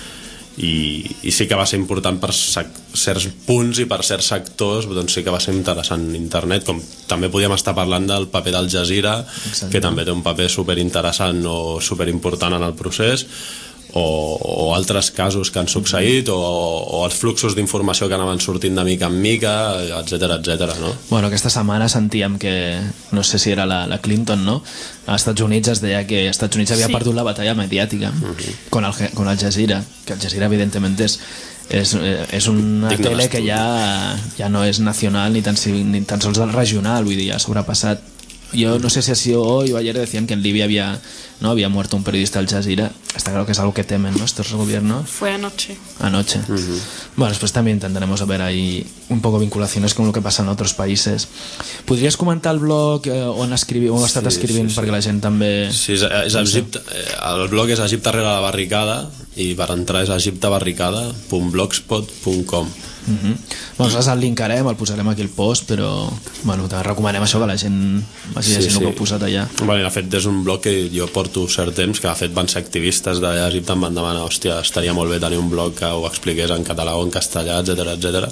I, i sí que va ser important per certs punts i per certs sectors, doncs sí que va ser interessant internet, com també podíem estar parlant del paper d'Al Jazeera. Exacte. Que també té un paper superinteressant o superimportant en el procés, o, o altres casos que han succeït, o, o els fluxos d'informació que anaven sortint de mica en mica, etcètera, etcètera, no? Bueno, aquesta setmana sentíem que, no sé si era la, la Clinton, no? A Estats Units es deia que Estats Units havia sí. perdut la batalla mediàtica uh-huh. con, el, con Al Jazeera, que Al Jazeera evidentment és és, és una Digne tele que ja, ja no és nacional ni tan, ni tan sols regional, vull dir, ja ha sobrepassat. Yo no sé si ha sido hoy o ayer, decían que en Libia había, ¿no? había muerto un periodista Al Jazeera. Está claro que es algo que temen, ¿no? Estos gobiernos. Fue anoche. Anoche. Uh-huh. Bueno, después también tendremos a ver ahí un poco vinculaciones con lo que pasa en otros países. ¿Podries comentar el blog eh, on, escrivi, on has estat sí, escrivint sí, sí. perquè la gent també... Sí, és, és Egipte, el blog és Egipte rere la barricada i per entrar és egiptebarricada punt blogspot punt com. Uh-huh. Bueno, nosaltres el linkarem, el posarem aquí el post, però bueno, també recomanem això que la gent vagi llegint sí, sí. el que heu posat allà. Bueno, de fet és un blog que jo porto cert temps, que de fet van ser activistes d'Egipte, em van demanar, hòstia, estaria molt bé tenir un blog que ho expliqués en català o en castellà, etcètera, etcètera.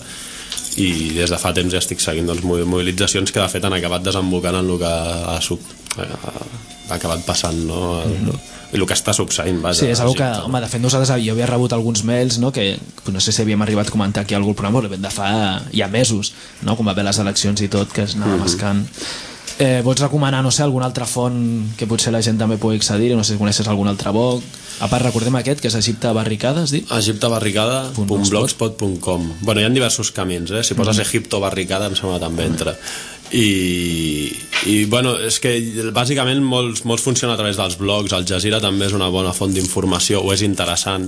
I des de fa temps ja estic seguint doncs, mobilitzacions que de fet han acabat desembocant en el que ha, ha, ha acabat passant, no? Mm-hmm. I el que està succeint, vaja. Sí, és una que, home, de fet nosaltres jo havia rebut alguns mails, no, que no sé si havíem arribat a comentar aquí algun programa, de fa ja mesos, no, com va haver les eleccions i tot, que es anava mm-hmm. mascant. Eh, vols recomanar, no sé, alguna altra font que potser la gent també pugui accedir, no sé si coneixes algun altre blog? A part, recordem aquest, que és Egipte Barricada, has dit? egiptebarricada punt blogspot punt com. Bueno, hi ha diversos camins, eh? Si poses mm-hmm. Egipto Barricada em sembla també entra. I, i bueno, és que bàsicament molts, molts funcionen a través dels blogs. Al Jazeera també és una bona font d'informació, o és interessant,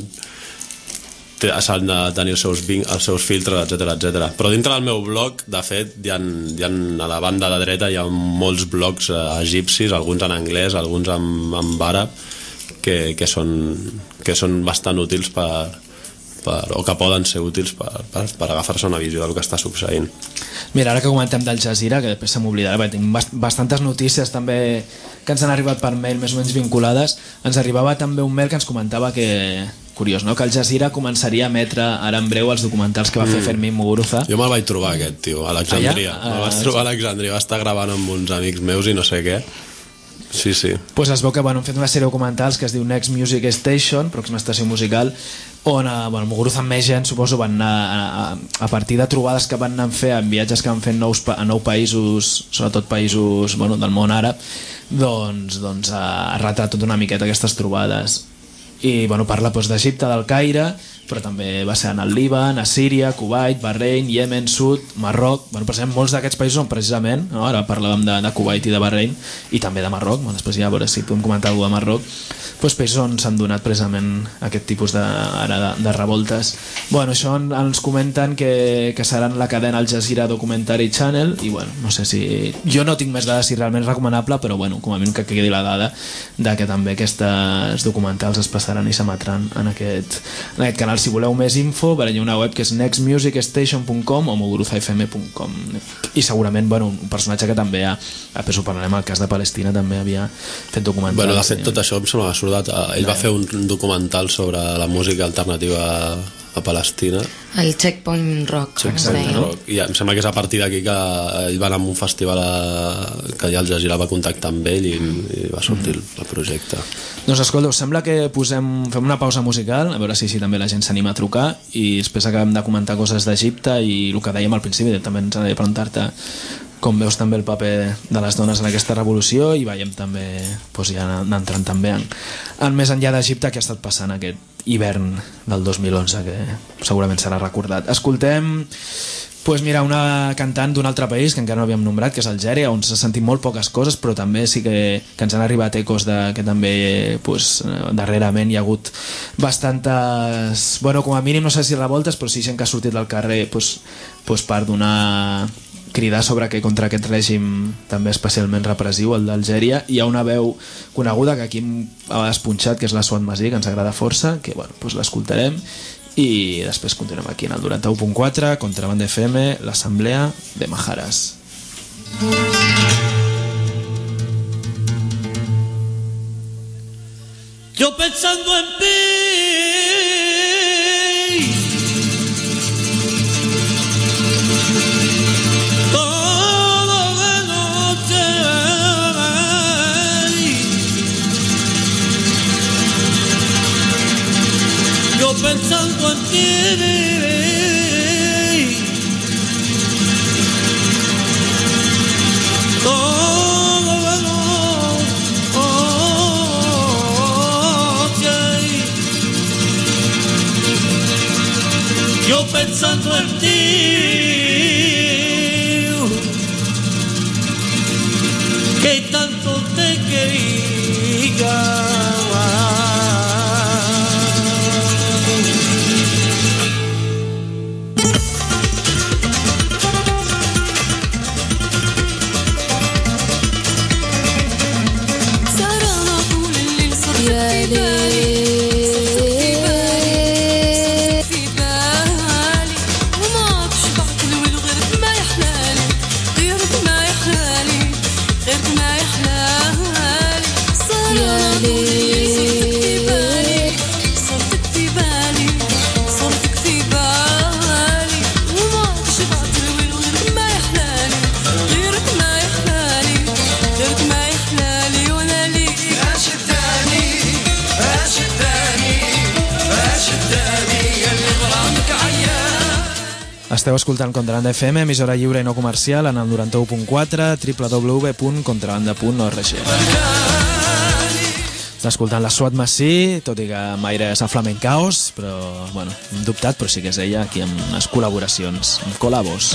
s'han de tenir els seus, els seus filtres, etcètera, etcètera. Però dintre del meu blog, de fet, hi ha, hi ha, a la banda de dreta hi ha molts blogs eh, egipcis, alguns en anglès, alguns en, en àrab, que, que, són, que són bastant útils per, per, o que poden ser útils per, per, per agafar-se una visió del que està succeint. Mira, ara que comentem d'Al Jazeera, que després se m'oblidarà, perquè tinc bast bastantes notícies també que ens han arribat per mail més o menys vinculades. Ens arribava també un mail que ens comentava que, curiós, no?, que Al Jazeera començaria a emetre ara en breu els documentals que va fer mm. Fermín Muguruza. Jo me'l vaig trobar aquest, tio, a Alexandria. Ah, ja? Me'l vaig trobar a Alexandria, va estar gravant amb uns amics meus i no sé què. Sí, sí. Pues es veu que bueno, han fet una sèrie de documentals que es diu Next Music Station, pròxima estació musical, on eh, bueno, Muguruza amb més gent, suposo, van anar a, a, a partir de trobades que van anar a fer, en viatges que van fer nous, a nou països, sobretot països bueno, del món àrab, doncs, doncs ha retratat una miqueta aquestes trobades. I bueno, parla doncs, d'Egipte, del Caire, però també va ser en el Líban, a Síria, Kuwait, Bahrein, Yemen, Sud, Marroc. Bueno, precisament molts d'aquests països són precisament, no? Ara parlàvem de, de Kuwait i de Bahrein, i també de Marroc. Bueno, després ja a veure si podem comentar alguna cosa de Marroc. Doncs països on s'han donat precisament aquest tipus de, ara de, de revoltes. Bueno, això ens comenten que, que seran la cadena Al Jazeera Documentary Channel, i bueno, no sé si... Jo no tinc més dades si realment és recomanable, però bueno, com a mínim que quedi la dada de que també aquests documentals es passaran i s'emetran en aquest, en aquest canal. Si voleu més info, hi ha una web que és next music station punt com o muguruza f m punt com, i segurament bueno, un personatge que també ha, després ho parlarem, el cas de Palestina també havia fet documentals. Bueno, de fet tot això em sembla absurdat. Ell va fer un documental sobre la música alternativa a Palestina, el Checkpoint Rock, Checkpoint Rock. I em sembla que és a partir d'aquí que ell va anar a un festival a... que ja el Jazeera va contactar amb ell i, i va sortir mm. el projecte. Doncs escolta, us sembla que posem, fem una pausa musical, a veure si, si també la gent s'anima a trucar, i després acabem de comentar coses d'Egipte i el que dèiem al principi, també ens ha de preguntar-te com veus també el paper de les dones en aquesta revolució, i veiem també doncs ja entrant també en, en més enllà d'Egipte què ha estat passant aquest hivern del dos mil onze, que segurament serà recordat. Escoltem pues mira, una cantant d'un altre país que encara no havíem nombrat, que és Algèria, on s'ha sentit molt poques coses, però també sí que, que ens han arribat ecos de, que també pues, darrerament hi ha hagut bastantes, bueno, com a mínim no sé si revoltes, però sí gent que ha sortit del carrer pues, pues per donar cridar sobre que contra aquest règim també especialment repressiu, el d'Algèria. Hi ha una veu coneguda que aquí hem espunxat, que és la Suat Masí, que ens agrada força, que bueno, pues l'escoltarem i després continuem aquí en el noranta u punt quatre, Contrabanda F M, l'Assemblea de Majaras. Yo pensando en ti, pensando en ti, todo la noche, yo pensando en ti, que tanto te quería. Esteu escoltant Contrabanda F M, emissora lliure i no comercial, en el noranta u punt quatre, w w w punt contrabanda punt org. Està escoltant la Suat Masí, tot i que amb aires aflamencaos, però, bueno, hem dubtat, però sí que és ella aquí amb unes col·laboracions, amb col·labos.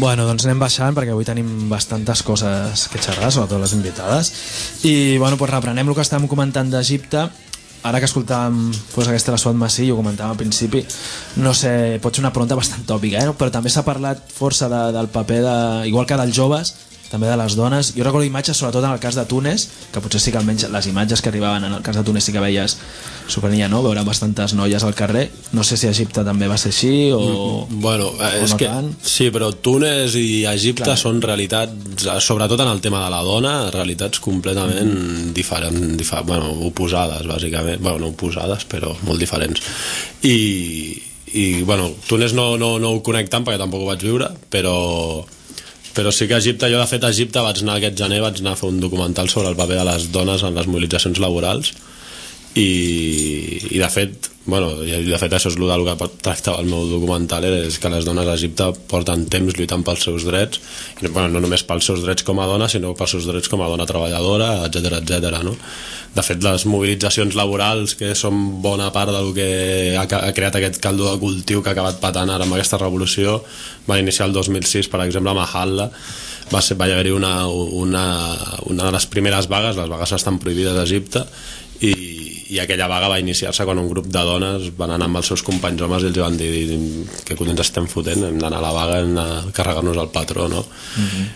Bueno, doncs anem baixant perquè avui tenim bastantes coses que xerrar, sobretot les invitades. I bueno, pues reprenem el que estàvem comentant d'Egipte. Ara que escoltàvem pues, aquesta la Suat Masí, ho comentàvem al principi, no sé, pot ser una pregunta bastant tòpica, eh? Però també s'ha parlat força de, del paper, de, igual que dels joves, també de les dones. Jo recordo imatges, sobretot en el cas de Túnez, que potser sí que almenys les imatges que arribaven en el cas de Túnez sí que veies, sorprenia, no?, veure bastantes noies al carrer. No sé si a Egipte també va ser així o... Mm, bueno, és o no que tant. Sí, però Túnez i Egipte Clar. són realitats, sobretot en el tema de la dona, realitats completament mm. diferents, difer, bueno, oposades, bàsicament. Bueno, no oposades, però molt diferents. I, i bueno, Túnez no, no, no ho conec tant perquè tampoc ho vaig viure, però... però sí que a Egipte, jo de fet a Egipte vaig anar aquest gener, vaig anar a fer un documental sobre el paper de les dones en les mobilitzacions laborals i, i de fet bueno, i de fet això és el del que tractava el meu documental, és que les dones a Egipte porten temps lluitant pels seus drets i bueno, no només pels seus drets com a dona sinó pels seus drets com a dona treballadora, etcètera, etcètera, no? De fet, les mobilitzacions laborals, que són bona part del que ha, ha creat aquest caldo de cultiu que ha acabat patant ara amb aquesta revolució, va iniciar el dos mil sis, per exemple, a Mahalla. Va, ser, va haver-hi una, una, una de les primeres vagues, les vagues estan prohibides a Egipte, i, i aquella vaga va iniciar-se quan un grup de dones van anar amb els seus companys homes i els van dir que collons estem fotent, hem d'anar a la vaga, hem de carregar-nos el patró, no? Mm-hmm.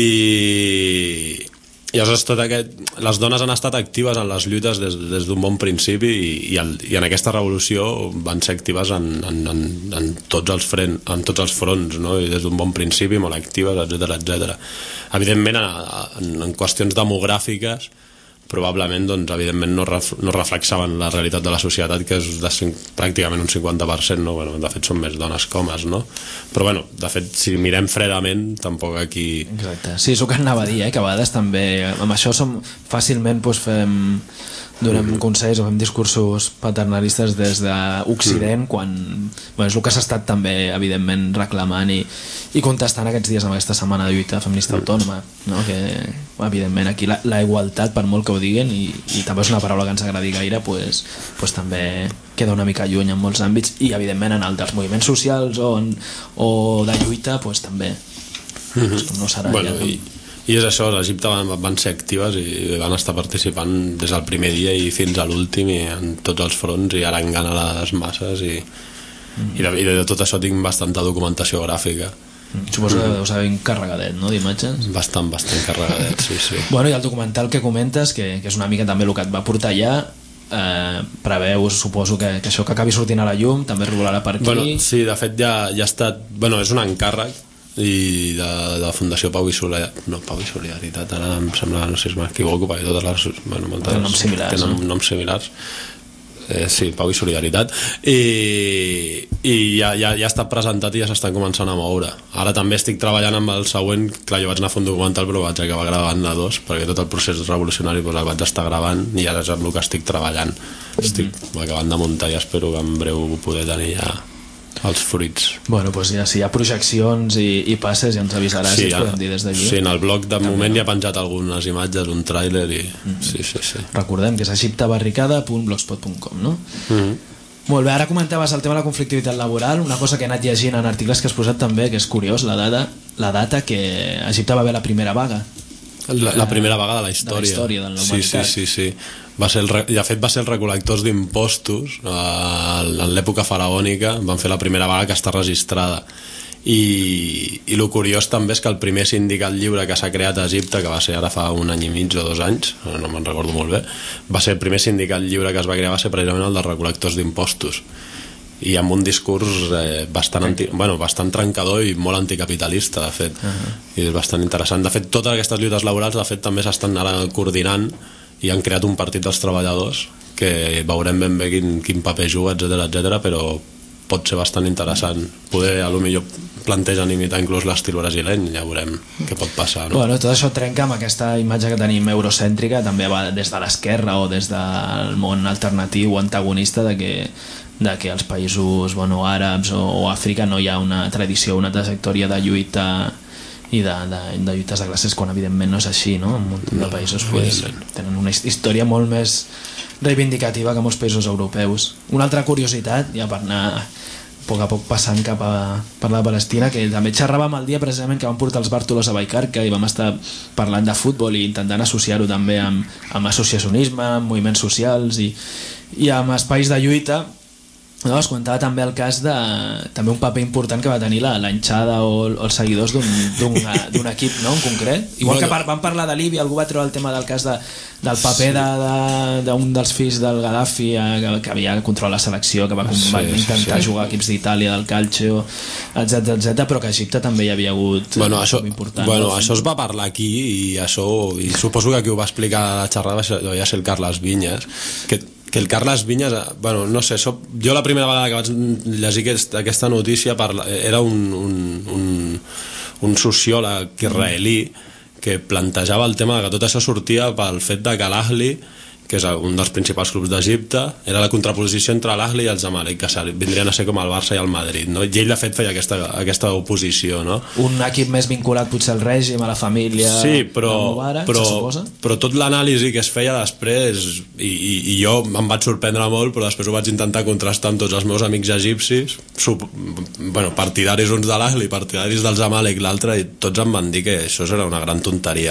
I... I llavors tot aquest, les dones han estat actives en les lluites des, des d'un bon principi i, i, el, i en aquesta revolució van ser actives en, en, en, en, tots, els fren, en tots els fronts, no? I des d'un bon principi, molt actives, etcètera, etcètera. Evidentment, en, en qüestions demogràfiques, probablement doncs, evidentment no, ref, no reflexaven la realitat de la societat, que és de cinc, pràcticament un cinquanta per cent, no? Bueno, de fet són més dones que homes, no? Però bueno, de fet si mirem fredament tampoc aquí... Exacte, sí, és el que anava a dir, eh? Que a vegades també amb això som, fàcilment doncs, fem donem mm-hmm. consells o fem discursos paternalistes des d'Occident mm. quan bueno, és el que s'ha estat també evidentment reclamant i, i contestant aquests dies amb aquesta setmana de lluita feminista mm. autònoma, no? Que evidentment aquí la, la igualtat, per molt que ho diguin i, i també és una paraula que ens agradi gaire pues, pues també queda una mica lluny en molts àmbits i evidentment en altres moviments socials o, en, o de lluita pues, també mm-hmm. pues, no serà bueno, ja, i, i és això, a Egipte van, van ser actives i van estar participant des del primer dia i fins a l'últim i en tots els fronts i ara engana les masses i, mm. i, de, i de tot això tinc bastanta documentació gràfica. Mm. Suposo que deus haver carregadet, no, d'imatges? Bastant, bastant carregadet, sí, sí. Bueno, i el documental que comentes, que, que és una mica també el que et va portar allà, eh, preveus, suposo que, que això que acabi sortint a la llum també rolarà per aquí. Bueno, sí, de fet ja, ja ha estat, bueno, és un encàrrec i de, de la Fundació Pau i Solidaritat, no, Pau i Solidaritat, ara em sembla, no sé si m'equivoco, perquè totes les, bueno, moltes tenen noms similars, tenen no? noms similars. Eh, sí, Pau i Solidaritat i, i ja, ja, ja està presentat i ja s'estan començant a moure. Ara també estic treballant amb el següent, clar, jo vaig anar a fer un documental però vaig acabar gravant a dos perquè tot el procés revolucionari doncs, el vaig estar gravant i ara és amb el que estic treballant. Estic mm-hmm. acabant de muntar i espero que en breu poder tenir ja els fruits. Bueno, doncs ja si hi ha projeccions i, i passes ja ens avisaràs sí, i ens podem dir des d'allí. Sí, en el blog de moment hi ha penjat algunes imatges, un tràiler i... Mm-hmm. sí, sí, sí. Recordem que és egiptebarricada punt blogspot punt com, no? Mm-hmm. Molt bé, ara comentaves el tema de la conflictivitat laboral, una cosa que he anat llegint en articles que has posat també, que és curiós, la data, la data que a Egipte va haver la primera vaga. La, la primera vaga de la història. De la història, de la humanitat. Sí, sí, sí, sí. Va ser el, de fet va ser els recol·lectors d'impostos eh, en l'època faraònica van fer la primera vaga que està registrada i, i el curiós també és que el primer sindicat lliure que s'ha creat a Egipte, que va ser ara fa un any i mig o dos anys, no me'n recordo molt bé, va ser el primer sindicat lliure que es va crear, va ser precisament el dels recol·lectors d'impostos i amb un discurs eh, bastant, anti, bueno, bastant trencador i molt anticapitalista de fet, uh-huh. i és bastant interessant. De fet, totes aquestes lluites laborals de fet també s'estan ara coordinant i han creat un partit dels treballadors que veurem ben bé quin, quin paper juga, etcètera, etcètera, però pot ser bastant interessant. Poder, a lo millor plantegen imitar inclús l'estil brasileny, ja veurem què pot passar, no? Bueno, tot això trenca amb aquesta imatge que tenim eurocèntrica, també va des de l'esquerra o des del món alternatiu o antagonista de que, de que als països bueno, àrabs o, o Àfrica no hi ha una tradició, una trajectòria de lluita i de, de, de lluites de classes quan evidentment no és així, no? En un munt de països pues, tenen una història molt més reivindicativa que molts països europeus. Una altra curiositat, ja per anar a poc a poc passant cap a, per la Palestina, que també xerràvem el dia precisament que vam portar els Bàrtolos a Vallcarca i vam estar parlant de futbol i intentant associar-ho també amb, amb associacionisme, amb moviments socials i, i amb espais de lluita. No, es comentava també el cas de també un paper important que va tenir la, la hinchada o, o els seguidors d'un equip, no, en concret, igual que par, van parlar de Líbia, algú va treure el tema del cas de, del paper sí. d'un de, de, dels fills del Gaddafi que, que havia controlat la selecció, que va, sí, va intentar sí, sí. jugar equips d'Itàlia, del Calcio, etc etcètera, però que a Egipte també hi havia hagut bueno, això, important. Bueno, això es va parlar aquí i això, i suposo que qui ho va explicar a la xerrada va ser el Carles Vinyes, que que el Carles Vinyes, bueno, no sé, so, jo la primera vegada que vaig llegir aquest, aquesta notícia parla, era un, un, un, un sociòleg israelí que plantejava el tema que tot això sortia pel fet de que l'Ahli, que és un dels principals clubs d'Egipte, era la contraposició entre l'Ahli i el Zamalek, que vindrien a ser com el Barça i el Madrid, no? I ell de fet feia aquesta, aquesta oposició, no? Un equip més vinculat potser al règim, a la família, sí, però, Mubarak, però, se suposa? Però tot l'anàlisi que es feia després, i, i, i jo em vaig sorprendre molt, però després ho vaig intentar contrastar amb tots els meus amics egipcis, sub, bueno, partidaris uns de l'Ahli, partidaris del Zamalek l'altre, i tots em van dir que això era una gran tonteria.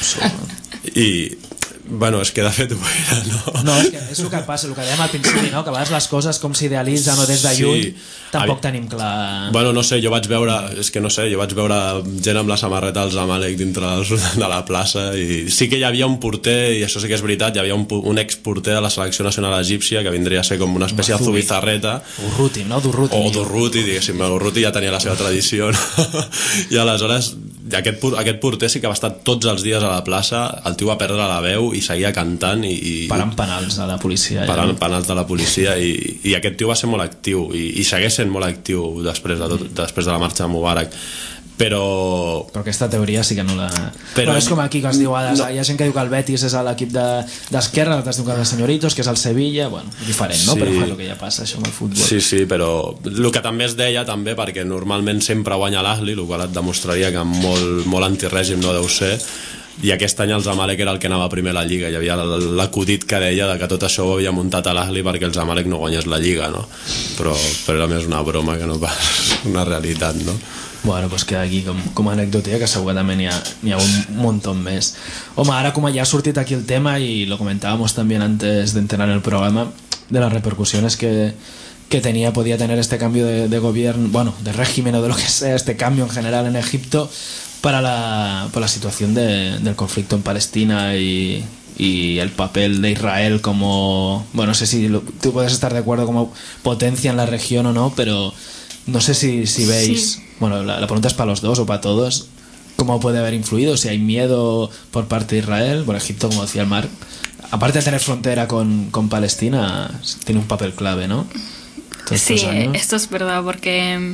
Absurd. I bueno, és que de fet ho era, no? No, és que és el que passa, el que dèiem al principi, no? Que a vegades les coses com s'idealitzen o des de lluny sí. tampoc tenim clar... Bueno, no sé, jo vaig veure, és que no sé, jo vaig veure gent amb la samarreta dels Zamalek dintre de la plaça i sí que hi havia un porter, i això sí que és veritat, hi havia un, un exporter de la selecció nacional egípcia que vindria a ser com una espècie de Zubizarreta. Urruti, no? Durruti. O Durruti, diguéssim, Urruti ja tenia la seva tradició, no? I aleshores aquest, aquest porter sí que va estar tots els dies a la plaça, el tio va perdre la veu i seguia cantant i, i parant penals de la policia parant ja. penals de la policia i, i aquest tio va ser molt actiu i, i segueix sent molt actiu després de, tot, després de la marxa de Mubarak, però però aquesta teoria sí que no la però no és com aquí que es diu, no. Hi ha gent que diu que el Betis és l'equip d'esquerra, de, d'altres diu que els Señoritos, que és el Sevilla, bueno, diferent, no? Sí. Però és el que ja passa això amb el futbol. Sí, sí, però el que també es deia també, perquè normalment sempre guanya l'Ahli, el qual et demostraria que molt, molt antirègim no deu ser, i aquest any el Zamalek era el que anava primer a la Lliga. Hi havia l'acudit que deia de que tot això ho havia muntat a l'Ahli perquè el Zamalek no guanyés la Lliga, no? Però, però era més una broma que no pas una realitat, no? Bueno, pues queda aquí com, com a anècdota, que segurament n'hi ha, n'hi ha un muntó més. Home, ara com ja ha sortit aquí el tema y lo comentábamos también antes de entrar en el programa, de las repercusiones que, que tenía, podía tener este cambio de, de gobierno, bueno, de régimen o de lo que sea, este cambio en general en Egipto para la, para la situación de, del conflicto en Palestina y, y el papel de Israel como, bueno, no sé si lo, tú puedes estar de acuerdo como potencia en la región o no, pero no sé si, si veis, sí. Bueno, la, la pregunta es para los dos o para todos, cómo puede haber influido, si hay miedo por parte de Israel. Por Egipto, como decía el Marc, aparte de tener frontera con, con Palestina, tiene un papel clave, ¿no? Todos sí, esto es verdad, porque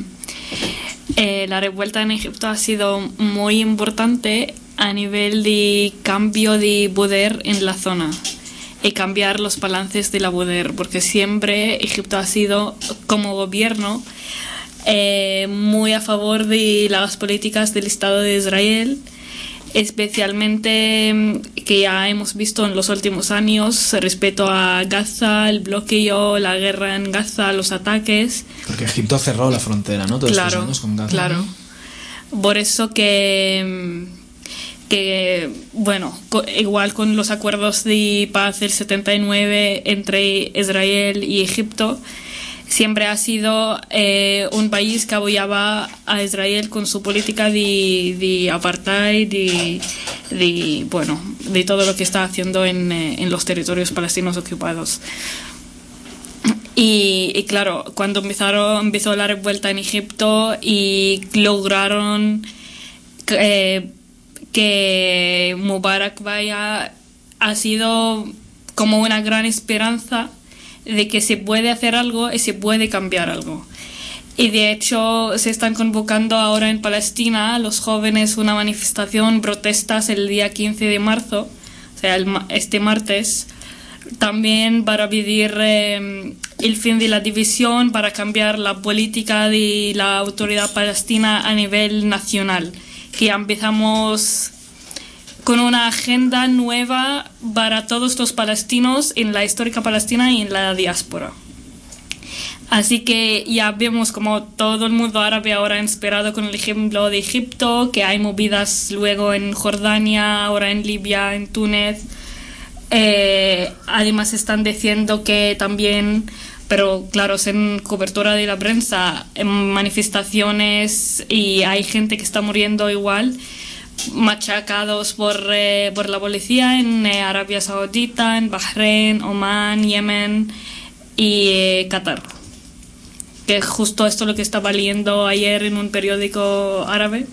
eh, la revuelta en Egipto ha sido muy importante a nivel de cambio de poder en la zona y cambiar los balances de la poder, porque siempre Egipto ha sido como gobierno eh, muy a favor de las políticas del Estado de Israel, especialmente que ya hemos visto en los últimos años respecto a Gaza, el bloqueo, la guerra en Gaza, los ataques. Porque Egipto cerró la frontera, ¿no? Todos claro, estos años con Gaza. Claro. Por eso que, que bueno, igual con los acuerdos de paz del setenta y nueve entre Israel y Egipto, siempre ha sido eh, un país que apoyaba a Israel con su política de, de apartheid, de, de, bueno, de todo lo que está haciendo en, en los territorios palestinos ocupados. Y, y claro, cuando empezaron, empezó la revuelta en Egipto y lograron eh, que Mubarak vaya, ha sido como una gran esperanza de que se puede hacer algo y se puede cambiar algo. Y de hecho se están convocando ahora en Palestina los jóvenes una manifestación, protestas el día quince de marzo, o sea, el, este martes, también para pedir eh, el fin de la división, para cambiar la política de la autoridad palestina a nivel nacional, que empezamos con una agenda nueva para todos los palestinos en la histórica Palestina y en la diáspora. Así que ya vemos como todo el mundo árabe ahora inspirado con el ejemplo de Egipto, que hay movidas luego en Jordania, ahora en Libia, en Túnez. Eh, además están diciendo que también, pero claro, en cobertura de la prensa, en manifestaciones, y hay gente que está muriendo igual, machacados por, eh, por la policía en eh, Arabia Saudita, en Bahrein, Omán, Yemen y eh, Qatar. Que justo esto es lo que estaba leyendo ayer en un periódico árabe.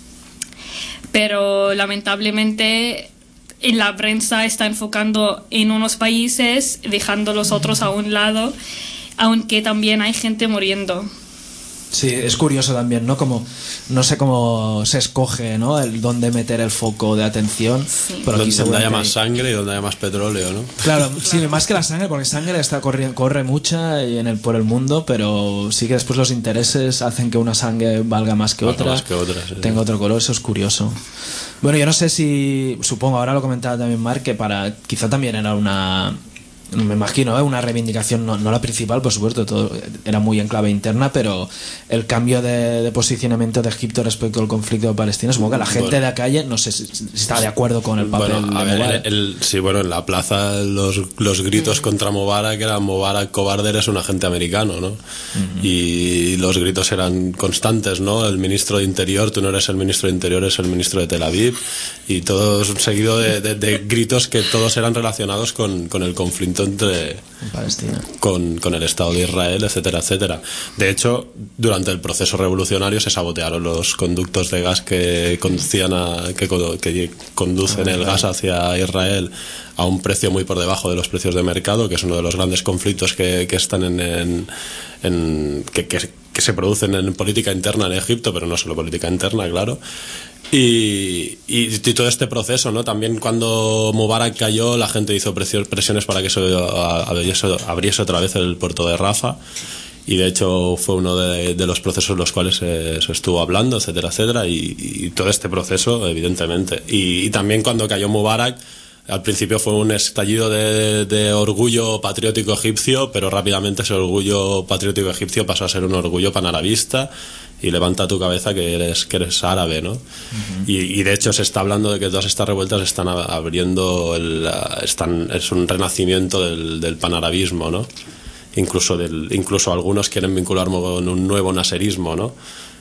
Pero lamentablemente en la prensa está enfocando en unos países, dejando los otros a un lado, aunque también hay gente muriendo. Sí, es curioso también, ¿no? Como, no sé cómo se escoge, ¿no? El dónde meter el foco de atención. Sí. Pero aquí donde haya más hay... sangre y donde haya más petróleo, ¿no? Claro, sí, más que la sangre, porque sangre está corri- corre mucha y en el, por el mundo, pero sí que después los intereses hacen que una sangre valga más que Valga otra, más que otra, sí. tenga otro color, eso es curioso. Bueno, yo no sé si, supongo, ahora lo comentaba también Marc, que para, quizá también era una... me imagino, ¿eh? Una reivindicación, no, no la principal, por supuesto, todo era muy en clave interna, pero el cambio de, de posicionamiento de Egipto respecto al conflicto de Palestina, supongo que la gente bueno, de la calle, no sé si, si está de acuerdo con el papel bueno, a de ver, Mubarak. El, el, sí, bueno, en la plaza los, los gritos mm. contra Mubarak eran: Mubarak, cobarde, eres un agente americano, ¿no? Mm-hmm. Y los gritos eran constantes, ¿no? El ministro de Interior, tú no eres el ministro de Interior, eres el ministro de Tel Aviv, y todo seguido de, de, de gritos que todos eran relacionados con, con el conflicto entre Palestina, con, con el Estado de Israel, etcétera, etcétera. De hecho, durante el proceso revolucionario se sabotearon los conductos de gas que conducían a, que, que conducen el gas hacia Israel a un precio muy por debajo de los precios de mercado, que es uno de los grandes conflictos que, que están en, en, en que, que, que se producen en política interna en Egipto, pero no solo política interna, claro. Y, y, y todo este proceso, ¿no? También cuando Mubarak cayó, la gente hizo presiones para que eso abriese, abriese otra vez el puerto de Rafah, y de hecho fue uno de, de los procesos en los cuales se, se estuvo hablando, etcétera, etcétera, y, y todo este proceso, evidentemente. Y, y también cuando cayó Mubarak, al principio fue un estallido de, de orgullo patriótico egipcio, pero rápidamente ese orgullo patriótico egipcio pasó a ser un orgullo panarabista, y levanta tu cabeza que eres que eres árabe, ¿no? Uh-huh. Y, y de hecho se está hablando de que todas estas revueltas están abriendo el, están es un renacimiento del, del panarabismo, ¿no? Incluso del incluso algunos quieren vincularlo con un nuevo naserismo, ¿no?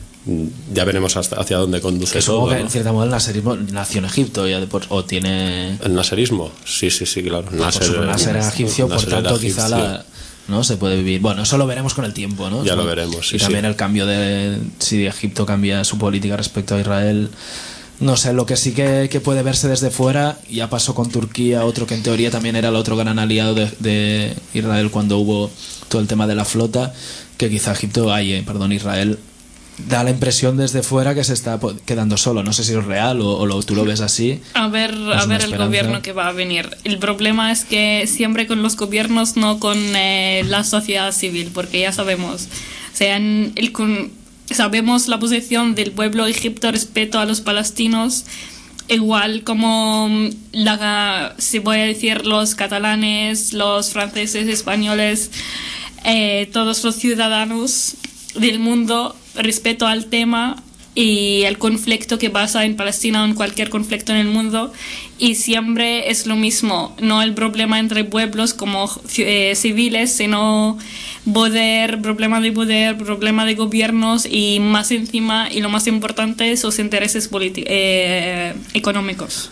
Ya veremos hasta hacia dónde conduce todo, que ¿no? En cierto modo el naserismo nació en Egipto ya de por, o tiene el naserismo, sí, sí, sí, claro. Nasser, por Nasser era egipcio, por Nasser tanto quizá la ¿no? Se puede vivir. Bueno, eso lo veremos con el tiempo, ¿no? Ya ¿no? lo veremos, sí, y también sí. el cambio de... si Egipto cambia su política respecto a Israel. No sé, lo que sí que, que puede verse desde fuera, ya pasó con Turquía, otro que en teoría también era el otro gran aliado de, de Israel cuando hubo todo el tema de la flota, que quizá Egipto, ay, eh, perdón, Israel... da la impresión desde fuera que se está quedando solo. No sé si es real o, o lo, tú lo ves así. A ver, a ver el gobierno que va a venir. El problema es que siempre con los gobiernos, no con eh, la sociedad civil, porque ya sabemos, o sea, en el, con, sabemos la posición del pueblo egipcio respecto a los palestinos, igual como la, si voy a decir, los catalanes, los franceses, españoles, eh, todos los ciudadanos del mundo respecto al tema y el conflicto que pasa en Palestina o en cualquier conflicto en el mundo, y siempre es lo mismo, no el problema entre pueblos como eh, civiles, sino poder, problema de poder, problema de gobiernos, y más encima, y lo más importante, sus intereses politi- eh, económicos.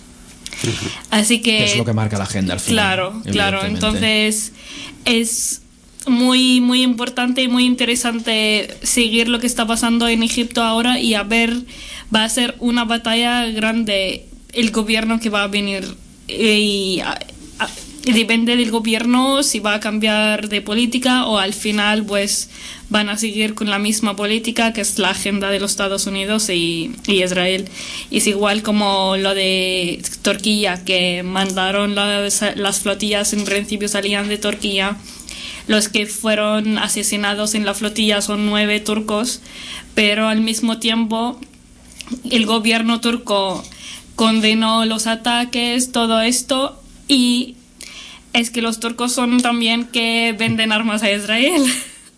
Así que es lo que marca la agenda al final. Claro, claro, entonces es muy muy importante y muy interesante seguir lo que está pasando en Egipto ahora, y a ver, va a ser una batalla grande el gobierno que va a venir, y a, a, depende del gobierno si va a cambiar de política o al final pues van a seguir con la misma política que es la agenda de los Estados Unidos y, y Israel. Y es igual como lo de Turquía, que mandaron las, las flotillas, en principio salían de Turquía. Los que fueron asesinados en la flotilla son nueve turcos, pero al mismo tiempo el gobierno turco condenó los ataques, todo esto, y es que los turcos son también que venden armas a Israel.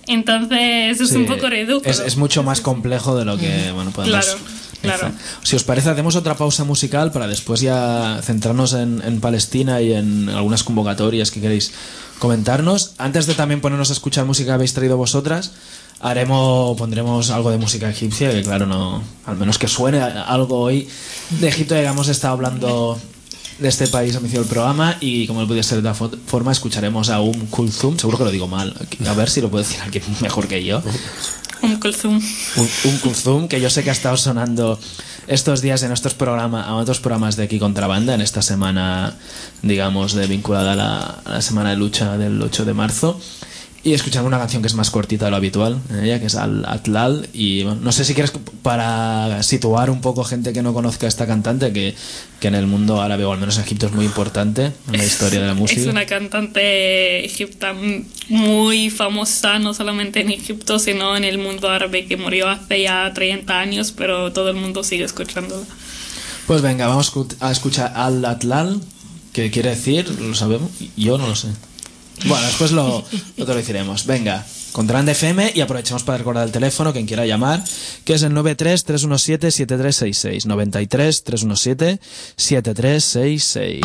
entonces es Sí, un poco ridículo. Es, es mucho más complejo de lo que, bueno, podemos... Claro, claro. Si os parece, hacemos otra pausa musical para después ya centrarnos en, en Palestina y en algunas convocatorias que queréis comentarnos. Antes de también ponernos a escuchar música que habéis traído vosotras, haremos, pondremos algo de música egipcia, que claro, no, al menos que suene algo hoy de Egipto, ya que hemos estado hablando de este país al inicio del programa, y como no podía ser de otra forma, escucharemos a Um Kulthum, seguro que lo digo mal, a ver si lo puede decir alguien mejor que yo. Um Kulthum. Un, un Kulthum, que yo sé que ha estado sonando estos días en estos programas, a otros programas de aquí Contrabanda, en esta semana, digamos, de vinculada a la, a la semana de lucha del ocho de marzo. Y escuchar una canción que es más cortita de lo habitual, ella, que es Al Atlal. Y bueno, no sé si quieres, para situar un poco gente que no conozca a esta cantante, que, que en el mundo árabe, o al menos en Egipto, es muy importante en la historia de la música. Es una cantante egipta muy famosa, no solamente en Egipto, sino en el mundo árabe, que murió hace ya treinta años, pero todo el mundo sigue escuchándola. Pues venga, vamos a escuchar Al Atlal, que quiere decir, lo sabemos, yo no lo sé. Bueno, después lo, lo te lo deciremos. Venga, Contrabanda F M, y aprovechemos para recordar el teléfono, quien quiera llamar, que es el noventa y tres, tres uno siete, siete tres seis seis. noventa y tres, tres uno siete, siete tres seis seis.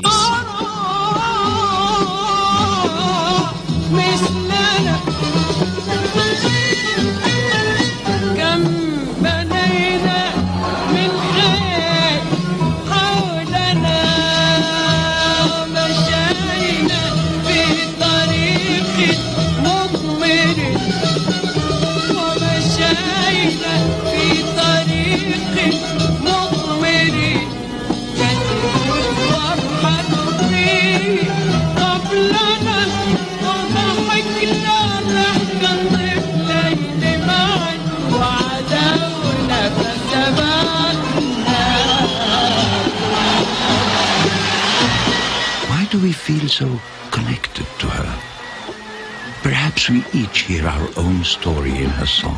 Do we feel so connected to her? Perhaps we each hear our own story in her songs.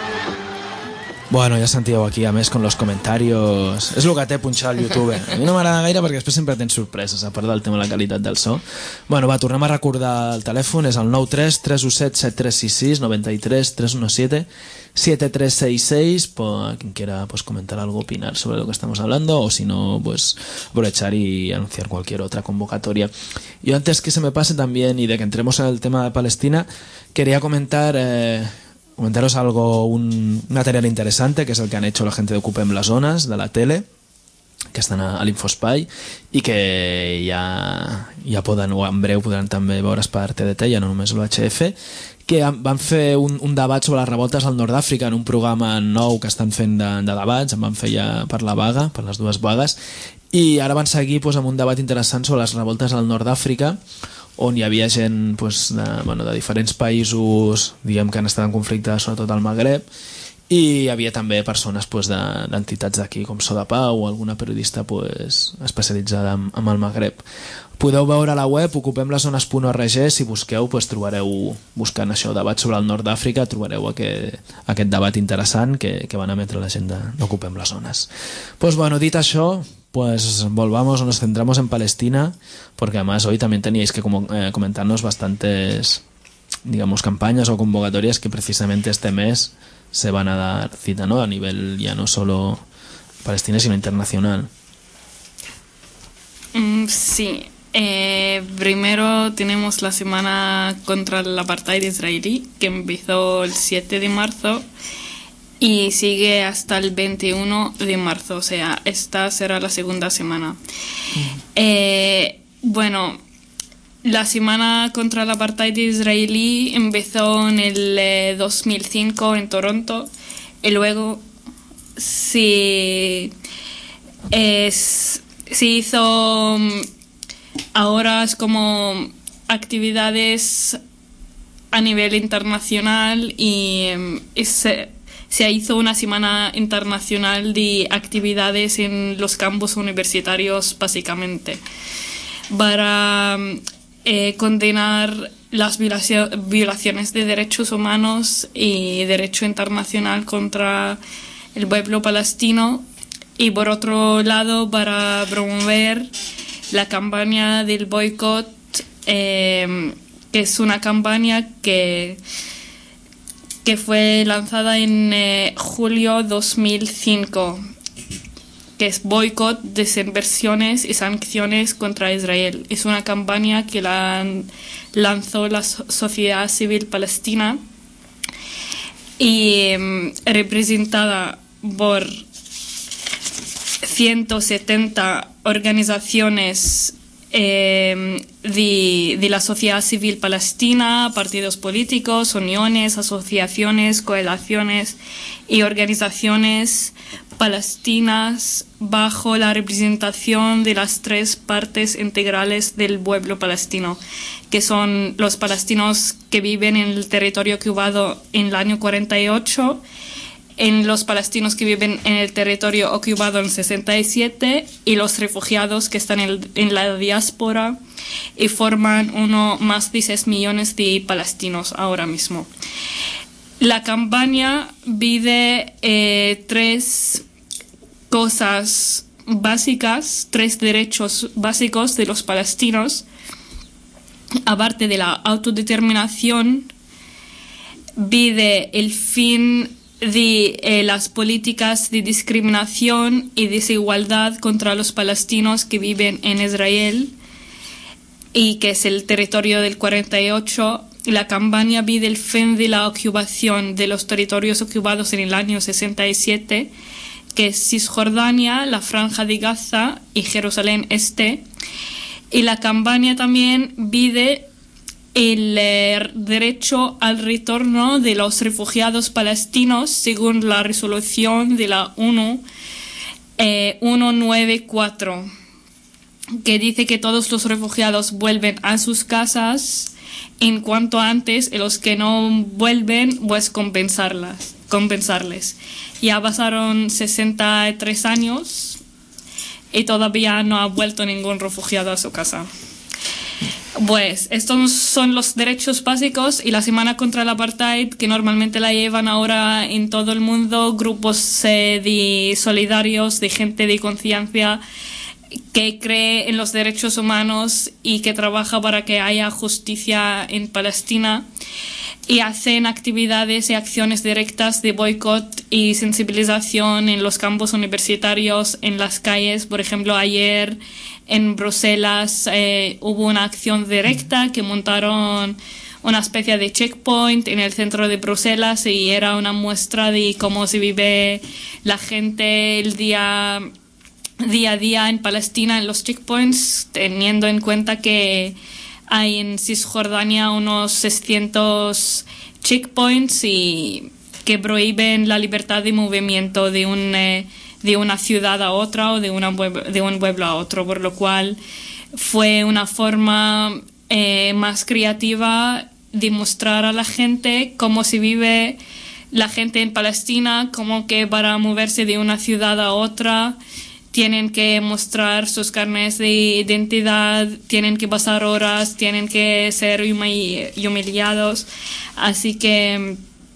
Bueno, ja sentíeu aquí, a més, con los comentarios. És el que té punxar al YouTube. A mi no m'agrada gaire perquè després sempre tens sorpreses, a part del tema de la qualitat del so. Bueno, va, tornem a recordar el telèfon, és el nou tres, tres u set, set tres sis sis, noventa y tres, tres uno siete, siete tres seis seis, por quien quiera pues comentar algo, opinar sobre lo que estamos hablando, o si no, pues aprovechar y anunciar cualquier otra convocatoria. Yo antes que se me pase también, y de que entremos en el tema de Palestina, quería comentar... Eh, comentaros algo, un material interesante, que és el que han hecho la gente de Ocupem les Zones, de la tele, que estan a, a l'Infospai, i que ja, ja poden, o en breu podran també veure's per T D T, ja no només l'U H F, que van fer un, un debat sobre les revoltes al nord d'Àfrica en un programa nou que estan fent de, de debats, en van fer ja per la vaga, per les dues vagues, i ara van seguir pues, amb un debat interessant sobre les revoltes al nord d'Àfrica, on hi havia gent pues, de, bueno, de diferents països, diguem, que han estat en conflicte, sobretot al Magreb, i hi havia també persones pues, d'entitats de, d'aquí, com Sodapau, o alguna periodista pues, especialitzada en, en el Magreb. Podeu veure a la web ocupem les zones punt org, si busqueu pues, trobareu, buscant això, debat sobre el nord d'Àfrica, trobareu aquest, aquest debat interessant que, que van emetre la gent d'Ocupem les Zones. Pues, bueno, dit això, pues volvamos o nos centramos en Palestina, porque además hoy también teníais que como, eh, comentarnos bastantes, digamos, campañas o convocatorias que precisamente este mes se van a dar cita, ¿no? A nivel ya no solo Palestina, sino internacional. Mm, sí. Eh, primero tenemos la semana contra el apartheid israelí, que empezó el siete de marzo y sigue hasta el veintiuno de marzo, o sea, esta será la segunda semana. Mm. Eh, bueno, la semana contra el apartheid israelí empezó en el eh, dos mil cinco en Toronto, y luego se, eh, se hizo, ahora es como actividades a nivel internacional, y es... se hizo una semana internacional de actividades en los campus universitarios, básicamente, para eh, condenar las violacio- violaciones de derechos humanos y derecho internacional contra el pueblo palestino, y por otro lado para promover la campaña del boicot, eh, que es una campaña que que fue lanzada en eh, julio dos mil cinco, que es Boicot, Desinversiones y Sanciones contra Israel. Es una campaña que la lanzó la sociedad civil palestina y eh, representada por ciento setenta organizaciones eh, de, de la sociedad civil palestina, partidos políticos, uniones, asociaciones, coaliciones y organizaciones palestinas bajo la representación de las tres partes integrales del pueblo palestino, que son los palestinos que viven en el territorio ocupado en el año cuarenta y ocho, en los palestinos que viven en el territorio ocupado en sesenta y siete y los refugiados que están en, en la diáspora y forman uno más de seis millones de palestinos ahora mismo. La campaña pide eh, tres cosas básicas, tres derechos básicos de los palestinos, aparte de la autodeterminación. Pide el fin de eh, las políticas de discriminación y desigualdad contra los palestinos que viven en Israel, y que es el territorio del cuarenta y ocho. La campaña pide el fin de la ocupación de los territorios ocupados en el año sesenta y siete, que es Cisjordania, la Franja de Gaza y Jerusalén Este. Y la campaña también pide el eh, derecho al retorno de los refugiados palestinos según la resolución de la ONU eh, ciento noventa y cuatro, que dice que todos los refugiados vuelven a sus casas en cuanto antes, y los que no vuelven, pues compensarlas, compensarles. Ya pasaron sesenta y tres años y todavía no ha vuelto ningún refugiado a su casa. Pues estos son los derechos básicos, y la Semana contra el Apartheid, que normalmente la llevan ahora en todo el mundo grupos eh, de solidarios, de gente de conciencia que cree en los derechos humanos y que trabaja para que haya justicia en Palestina, y hacen actividades y acciones directas de boicot y sensibilización en los campus universitarios, en las calles. Por ejemplo, ayer en Bruselas eh, hubo una acción directa que montaron una especie de checkpoint en el centro de Bruselas, y era una muestra de cómo se vive la gente el día, día a día en Palestina en los checkpoints, teniendo en cuenta que hay en Cisjordania unos seiscientos checkpoints y que prohíben la libertad de movimiento de un eh, de una ciudad a otra o de, una pueblo, de un pueblo a otro, por lo cual fue una forma eh, más creativa de mostrar a la gente cómo se vive la gente en Palestina, como que para moverse de una ciudad a otra tienen que mostrar sus carnes de identidad, tienen que pasar horas, tienen que ser humillados. Así que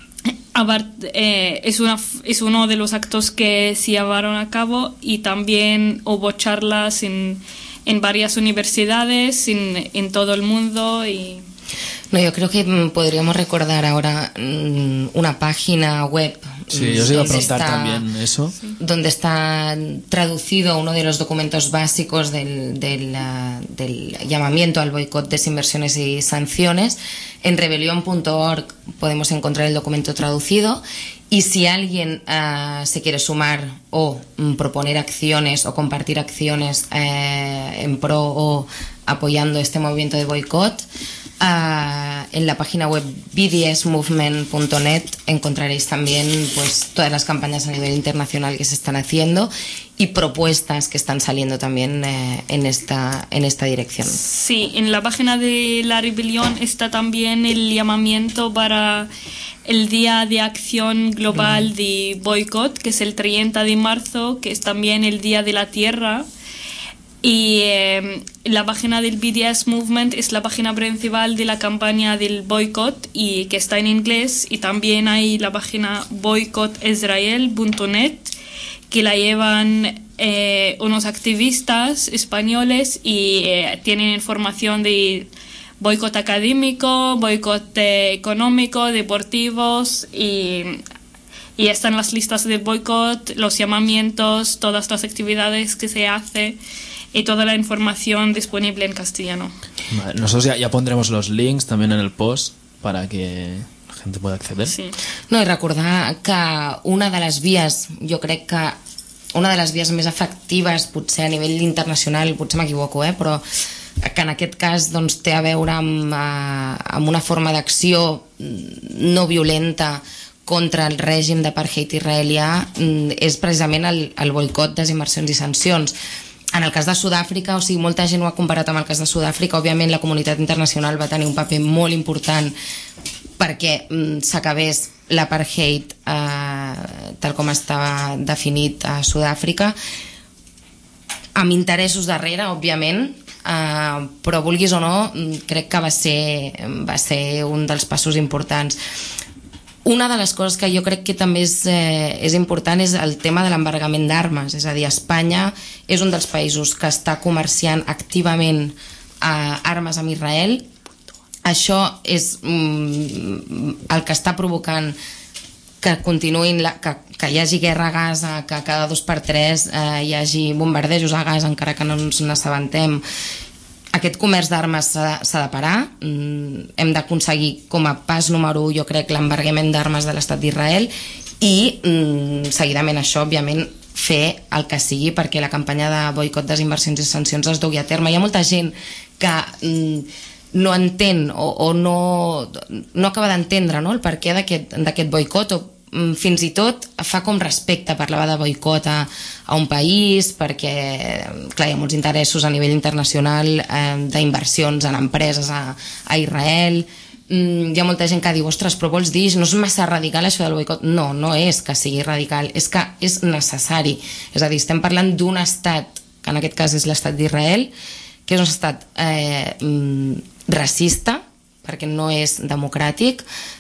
eh, es, una, es uno de los actos que se llevaron a cabo, y también hubo charlas en, en varias universidades en, en todo el mundo. Y no, yo creo que podríamos recordar ahora mmm, una página web. Sí, yo os iba a preguntar está, también eso. Donde está traducido uno de los documentos básicos del, del, uh, del llamamiento al boicot, desinversiones y sanciones. En rebelión punto org podemos encontrar el documento traducido, y si alguien uh, se quiere sumar o um, proponer acciones o compartir acciones uh, en pro o apoyando este movimiento de boicot, Uh, en la página web b d s movement punto net encontraréis también pues todas las campañas a nivel internacional que se están haciendo y propuestas que están saliendo también eh, en esta en esta dirección. Sí, en la página de la rebelión está también el llamamiento para el Día de Acción Global mm. de Boicot, que es el treinta de marzo, que es también el Día de la Tierra. Y eh, la página del B D S Movement es la página principal de la campaña del boicot, y que está en inglés, y también hay la página boicot israel punto net, que la llevan eh, unos activistas españoles, y eh, tienen información de boicot académico, boicot eh, económico, deportivos y, y están las listas de boicot, los llamamientos, todas las actividades que se hace y toda la información disponible en castellano. Vale, nosotros ya, ya pondremos los links también en el post para que la gente pueda acceder. Sí. No, i recordar que una de les vies, jo crec que una de les vies més efectives, potser a nivell internacional, potser m'equivoco, eh, però que en aquest cas doncs, té a veure amb, eh, amb una forma d'acció no violenta contra el règim d'apartheid israelià, és precisament el, el boicot, desinversions i sancions. En el cas de Sud-àfrica, o sigui, molta gent ho ha comparat amb el cas de Sud-àfrica, òbviament la comunitat internacional va tenir un paper molt important perquè mm, s'acabés l'apartheid eh, tal com estava definit a Sud-àfrica, amb interessos darrere, òbviament, eh, però vulguis o no, crec que va ser, va ser un dels passos importants. Una de les coses que jo crec que també és, eh, és important és el tema de l'embargament d'armes, és a dir, Espanya és un dels països que està comerciant activament eh, armes amb Israel. Això és mm, el que està provocant que continuïn la, que, que hi hagi guerra a Gaza, que cada dos per tres eh, hi hagi bombardejos a Gaza encara que no ens n'assabentem. Aquest comerç d'armes s'ha de parar. Mm, hem d'aconseguir com a pas número u, jo crec, l'embargament d'armes de l'estat d'Israel i mm, seguidament això, òbviament, fer el que sigui perquè la campanya de boicot, desinversions i sancions es dugui a terme. Hi ha molta gent que mm, no entén o, o no, no acaba d'entendre, no?, el perquè d'aquest boicot, o mm, fins i tot fa com respecte. Parlava de boicot a, a un país perquè, clar, hi ha molts interessos a nivell internacional eh, d'inversions en empreses a, a Israel. Mm, hi ha molta gent que diu, ostres, però vols dir, no és massa radical això del boicot? No, no és que sigui radical, és que és necessari. És a dir, estem parlant d'un estat, que en aquest cas és l'estat d'Israel, que és un estat eh, racista, perquè no és democràtic.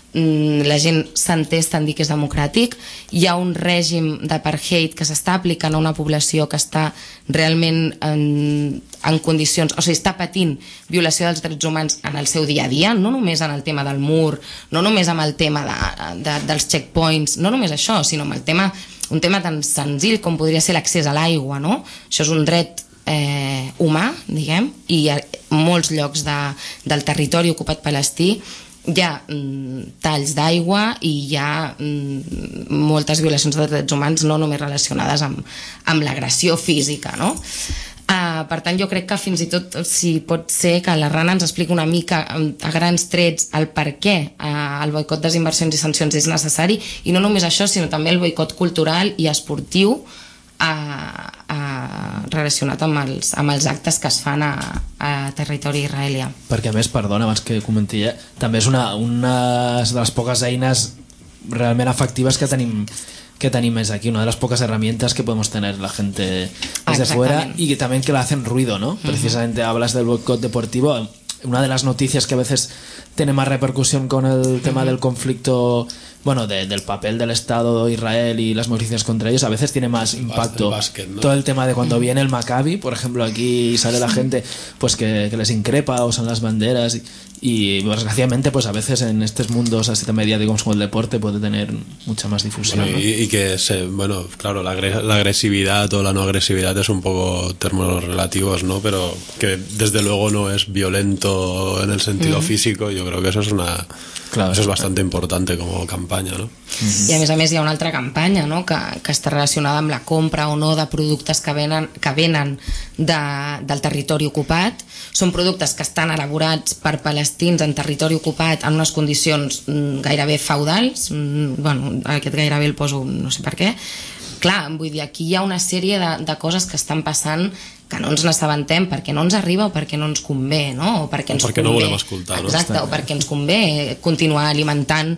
La gent s'entesta en dir que és democràtic. Hi ha un règim d'apartheid que s'està aplicant a una població que està realment en, en condicions, o sigui, està patint violació dels drets humans en el seu dia a dia, no només en el tema del mur, no només amb el tema de, de, dels checkpoints, no només això, sinó amb el tema, un tema tan senzill com podria ser l'accés a l'aigua, no? Això és un dret eh, humà, diguem, i a molts llocs de, del territori ocupat palestí hi ha mm, talls d'aigua i hi ha mm, moltes violacions de drets humans, no només relacionades amb, amb l'agressió física, no? Uh, per tant, jo crec que fins i tot si pot ser que la Rana ens expliqui una mica a grans trets el per què uh, el boicot, desinversions i sancions és necessari, i no només això, sinó també el boicot cultural i esportiu A, a, relacionat amb els, amb els actes que es fan a, a territori israelià. Perquè a més, perdona, abans que comenti, eh, també és una, una de les poques eines realment efectives que tenim que tenim és aquí, una de las pocas herramientas que podemos tener la gente desde fuera y que también que le hacen ruido, ¿no? Uh-huh. Precisamente hablas del boicot deportivo, una de las noticias que a veces tiene más repercusión con el tema uh-huh. del conflicto, bueno, de, del papel del Estado de Israel y las movilizaciones contra ellos, a veces tiene más impacto. Básquet, ¿no? Todo el tema de cuando viene el Maccabi, por ejemplo, aquí sale la gente pues que, que les increpa, usan las banderas y, y desgraciadamente pues a veces en estos mundos así tan mediáticos como el deporte puede tener mucha más difusión. Bueno, ¿no? y, y que, se, bueno, claro, la, la agresividad o la no agresividad es un poco términos relativos, ¿no? Pero que desde luego no es violento en el sentido uh-huh. físico, yo creo que eso es una... Claro, eso es bastante importante como campanya, no? I a més a més hi ha una altra campanya, no?, que, que està relacionada amb la compra o no de productes que venen, que venen de, del territori ocupat. Són productes que estan elaborats per palestins en territori ocupat en unes condicions gairebé feudals. Bueno, aquest gairebé el poso no sé per què. Clar, vull dir, aquí hi ha una sèrie de, de coses que estan passant que no ens n'assabentem perquè no ens arriba o perquè no ens convé, no? O perquè, ens o perquè convé, no volem escoltar, no? Exacte, o perquè ens convé continuar alimentant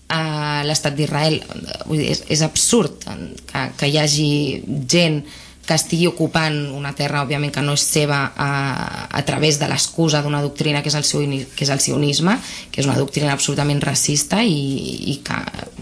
uh, l'estat d'Israel. Vull dir, és, és absurd que, que hi hagi gent que estigui ocupant una terra, òbviament, que no és seva a, a través de l'excusa d'una doctrina que és, el, que és el sionisme, que és una doctrina absolutament racista i, i que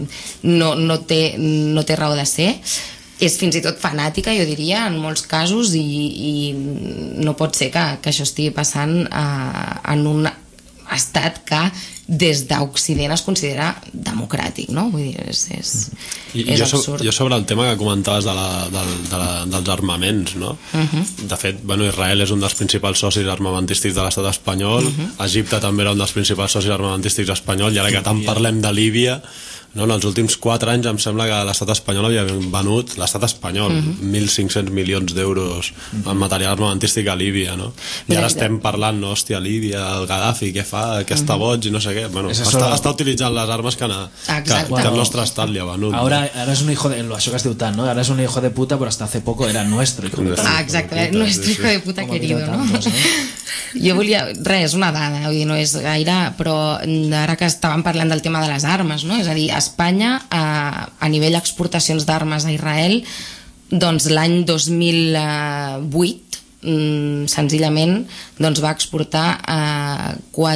no, no, té, no té raó de ser. És fins i tot fanàtica, jo diria, en molts casos, i, i no pot ser que, que això estigui passant uh, en, un, estat que des d'Occident es considera democràtic, no? Vull dir, és, és, I, és jo, absurd. jo sobre el tema que comentaves de la, de, de la, dels armaments, no? Uh-huh. De fet, bueno, Israel és un dels principals socis armamentístics de l'estat espanyol, uh-huh. Egipte també era un dels principals socis armamentístics espanyol, i ara que tant parlem de Líbia, no, en els últims quatre anys em sembla que l'estat espanyol havia venut, l'estat espanyol, uh-huh. mil cinc-cents milions d'euros en material armamentístic a Líbia, no? I ara estem parlant, no, hòstia, Líbia, el Gaddafi, què fa, que està boig i no sé què. Bueno, està, solo... està utilitzant les armes que, na, que, que el nostre estat li ha venut. Ahora, ahora es un hijo de... Això que es diu tant, ¿no? Ahora es un hijo de puta, pero hasta hace poco era nuestro hijo de puta. Ah, exacte, nuestro hijo de puta querido, no? Tantos, ¿no? Jo volia... Res, una dada, vull dir, no és gaire, però ara que estàvem parlant del tema de les armes, no? És a dir, Espanya, a, a nivell exportacions d'armes a Israel, doncs l'any dos mil vuit, senzillament, doncs va exportar a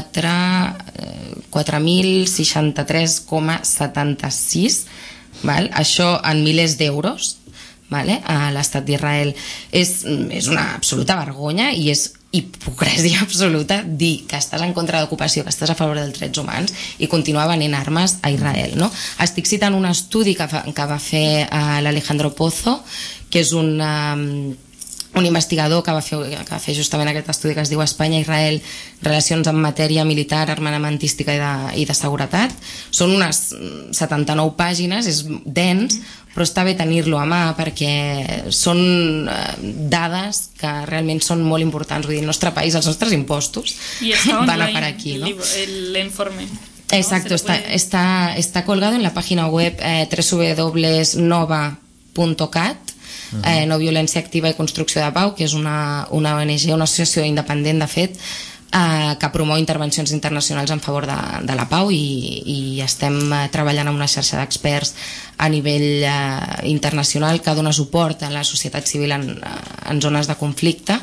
quatre mil seixanta-tres coma setanta-sis, val? Això en milers d'euros, vale? A l'estat d'Israel. És, és una absoluta vergonya i és hipocresia absoluta dir que estàs en contra de l'ocupació, que estàs a favor dels drets humans i continuar venent armes a Israel, no? Estic citant un estudi que, fa, que va fer uh, l'Alejandro Pozo, que és un, um, un investigador que va, fer, que va fer justament aquest estudi que es diu Espanya-Israel, relacions en matèria militar, armamentística i de, i de seguretat. Són unes setanta-nou pàgines, és dens, però està bé tenir-lo a mà perquè són dades que realment són molt importants. Vull dir, el nostre país, els nostres impostos van a per aquí, ¿no? El informe. Exacto, ¿no? está, está, está colgado en la página web eh, w w w punto nova punto cat, eh, No Violència Activa i Construcció de Pau, que és una, una O N G, una associació independent, de fet, eh, que promou intervencions internacionals en favor de, de la pau, i, i estem eh, treballant amb una xarxa d'experts a nivell eh, internacional que dona suport a la societat civil en, en zones de conflicte,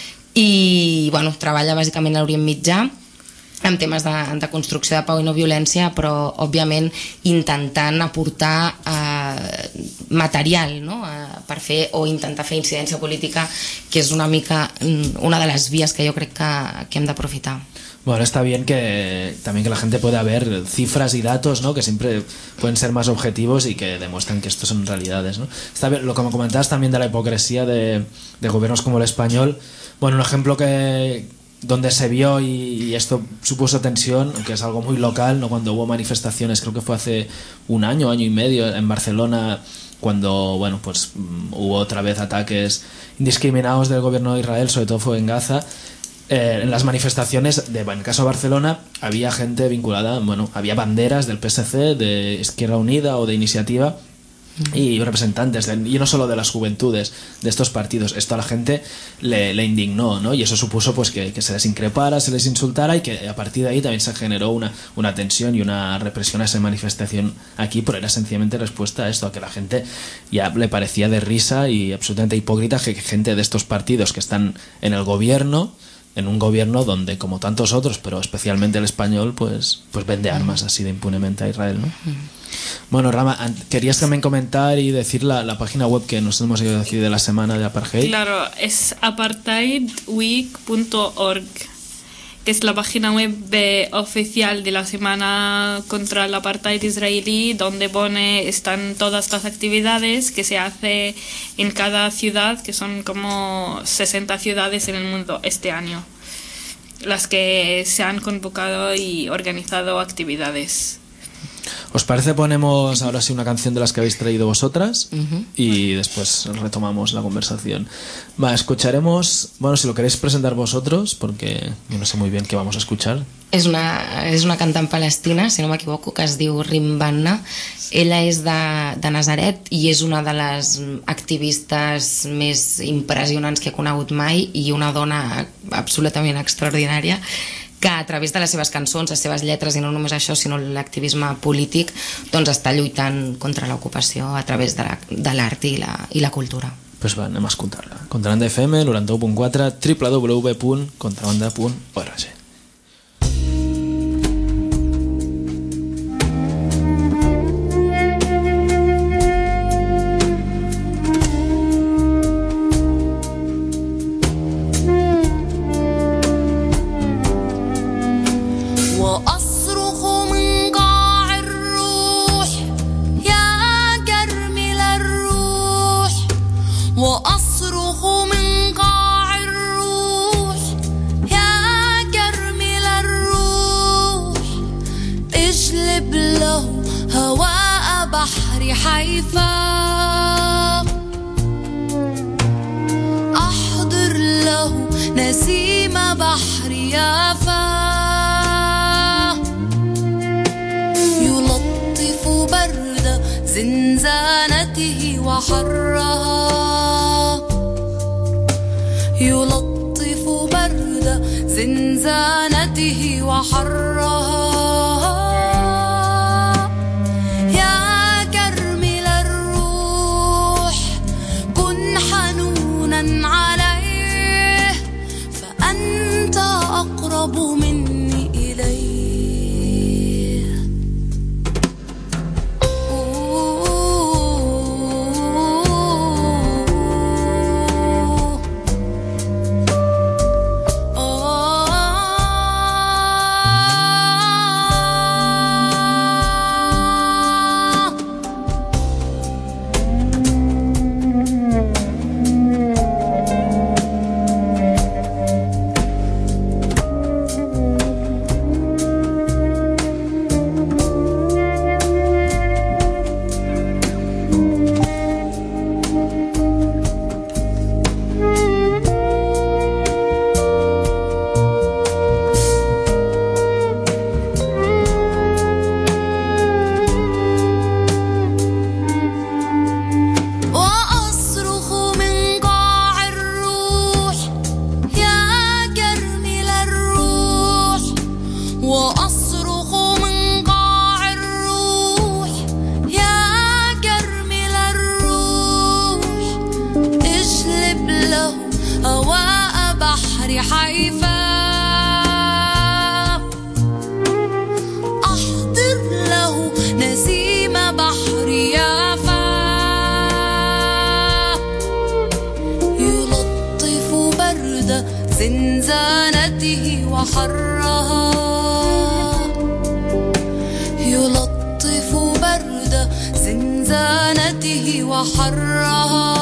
i bueno, treballa bàsicament a l'Orient Mitjà en temes de, de construcció de pau i no violència, però òbviament intentant aportar eh, material, no? eh, per fer o intentar fer incidència política, que és una mica una de les vías que jo crec que, que hem d'aprofitar. Bueno, está bien que también que la gente pueda ver cifras y datos, ¿no? Que siempre pueden ser más objetivos y que demuestran que estos son realidades, ¿no? Está bien, lo como comentabas también de la hipocresía de, de gobiernos como el español. Bueno, un ejemplo que donde se vio y, y esto supuso tensión, aunque es algo muy local, ¿no? Cuando hubo manifestaciones, creo que fue hace un año, año y medio en Barcelona, cuando bueno, pues hubo otra vez ataques indiscriminados del gobierno de Israel, sobre todo fue en Gaza. Eh, en las manifestaciones, de, en el caso de Barcelona, había gente vinculada, bueno, había banderas del P S C, de Izquierda Unida o de Iniciativa, y representantes, de, y no solo de las juventudes de estos partidos. Esto a la gente le, le indignó, ¿no? Y eso supuso pues que, que se les increpara, se les insultara, y que a partir de ahí también se generó una, una tensión y una represión a esa manifestación aquí, pero era sencillamente respuesta a esto, a que la gente ya le parecía de risa y absolutamente hipócrita que gente de estos partidos que están en el gobierno, en un gobierno donde, como tantos otros, pero especialmente el español, pues, pues vende armas así de impunemente a Israel, ¿no? Bueno, Rama, querías también comentar y decir la, la página web que nos hemos ido a decir de la semana de Apartheid. Claro, es apartheid week punto org, que es la página web de, oficial de la semana contra el apartheid israelí, donde pone, están todas las actividades que se hace en cada ciudad, que son como sesenta ciudades en el mundo este año, las que se han convocado y organizado actividades. ¿Os parece ponemos ahora sí una canción de las que habéis traído vosotras? Uh-huh. Y después retomamos la conversación. Va, escucharemos, bueno, si lo queréis presentar vosotros, porque yo no sé muy bien qué vamos a escuchar. És una, és una cantant palestina, si no m'equivoco, que es diu Rim Banna. Ella és de, de Nazaret i és una de les activistes més impressionants que he conegut mai, i una dona absolutament extraordinària, que a través de les seves cançons, les seves lletres, i no només això, sinó l'activisme polític, doncs està lluitant contra l'ocupació a través de l'art i, la, i la cultura. Pues va, anem a escoltar-la. Contrabanda F M, noranta-u punt quatre, w w w punt contrabanda punt org. اشلب له هواء بحر حيفا أحضر له نسيم بحر يافا يلطف برد زنزانته وحرها يلطف برد زنزانته وحرها يا كرمل الروح كن حنونا عليه فأنت أقرب مني إليه زنزانته وحرها يلطف برد زنزانته وحرها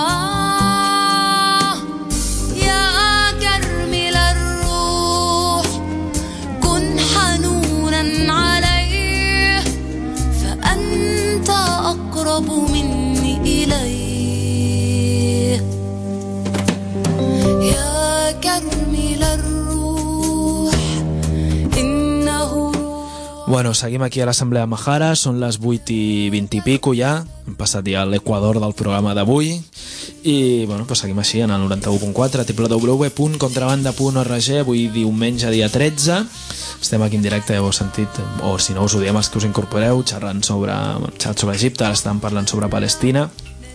يا كرمل الروح كن حنونا عليه فأنت أقرب مني إليه يا كرمل الروح إنه. Bueno, seguim aquí a l'Assemblea Mahara, són les vuit i vint i pico ja, hem passat ja a l'equador del programa d'avui i bueno, pues seguim així en el noranta-u punt quatre, w w w punt contrabanda punt org. Avui diumenge dia tretze estem aquí en directe, ja ho heu sentit, o si no us ho diem els que us incorporeu, xerrant sobre, xerrant sobre Egipte, ara estan parlant sobre Palestina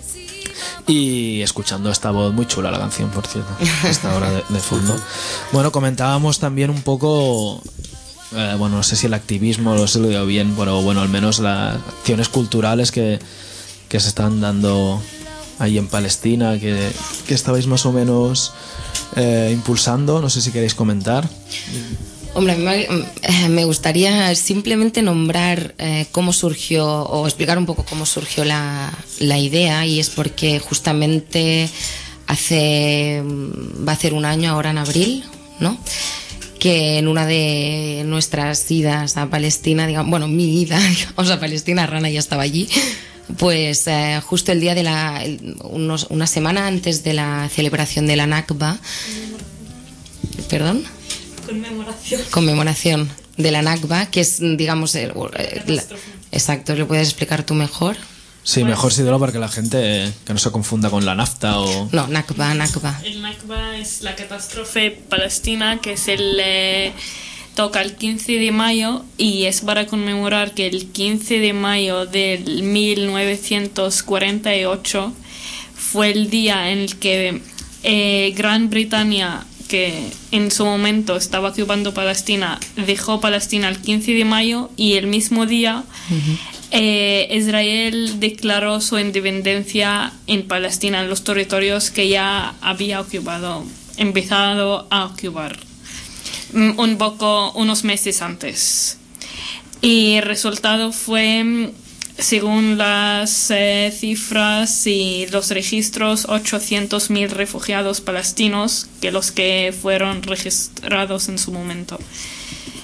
y escuchando esta voz muy chula la canción, por cierto, esta hora de, de fondo. Bueno, comentábamos también un poco Eh, bueno, no sé si el activismo, no sé si lo digo bien, pero bueno, al menos las acciones culturales que, que se están dando ahí en Palestina, que, que estabais más o menos eh, impulsando, no sé si queréis comentar. Hombre, a mí me, me gustaría simplemente nombrar eh, cómo surgió, o explicar un poco cómo surgió la, la idea, y es porque justamente hace, va a ser un año ahora en abril, ¿no?, que en una de nuestras idas a Palestina, digamos, bueno, mi ida digamos, a Palestina, Rana ya estaba allí, pues eh, justo el día de la, unos, una semana antes de la celebración de la Nakba, perdón, conmemoración, conmemoración de la Nakba, que es, digamos, el, la, exacto, ¿lo puedes explicar tú mejor? Sí, mejor sí, para que la gente que no se confunda con la nafta o... No, Nakba, Nakba. El Nakba es la catástrofe palestina que se le toca el quince de mayo y es para conmemorar que el quince de mayo del mil novecientos cuarenta y ocho fue el día en el que eh, Gran Bretaña, que en su momento estaba ocupando Palestina, dejó Palestina el quince de mayo y el mismo día... Uh-huh. Eh, Israel declaró su independencia en Palestina, en los territorios que ya había ocupado, empezado a ocupar un poco, unos meses antes. Y el resultado fue, según las eh, cifras y los registros, ochocientos mil refugiados palestinos, que los que fueron registrados en su momento.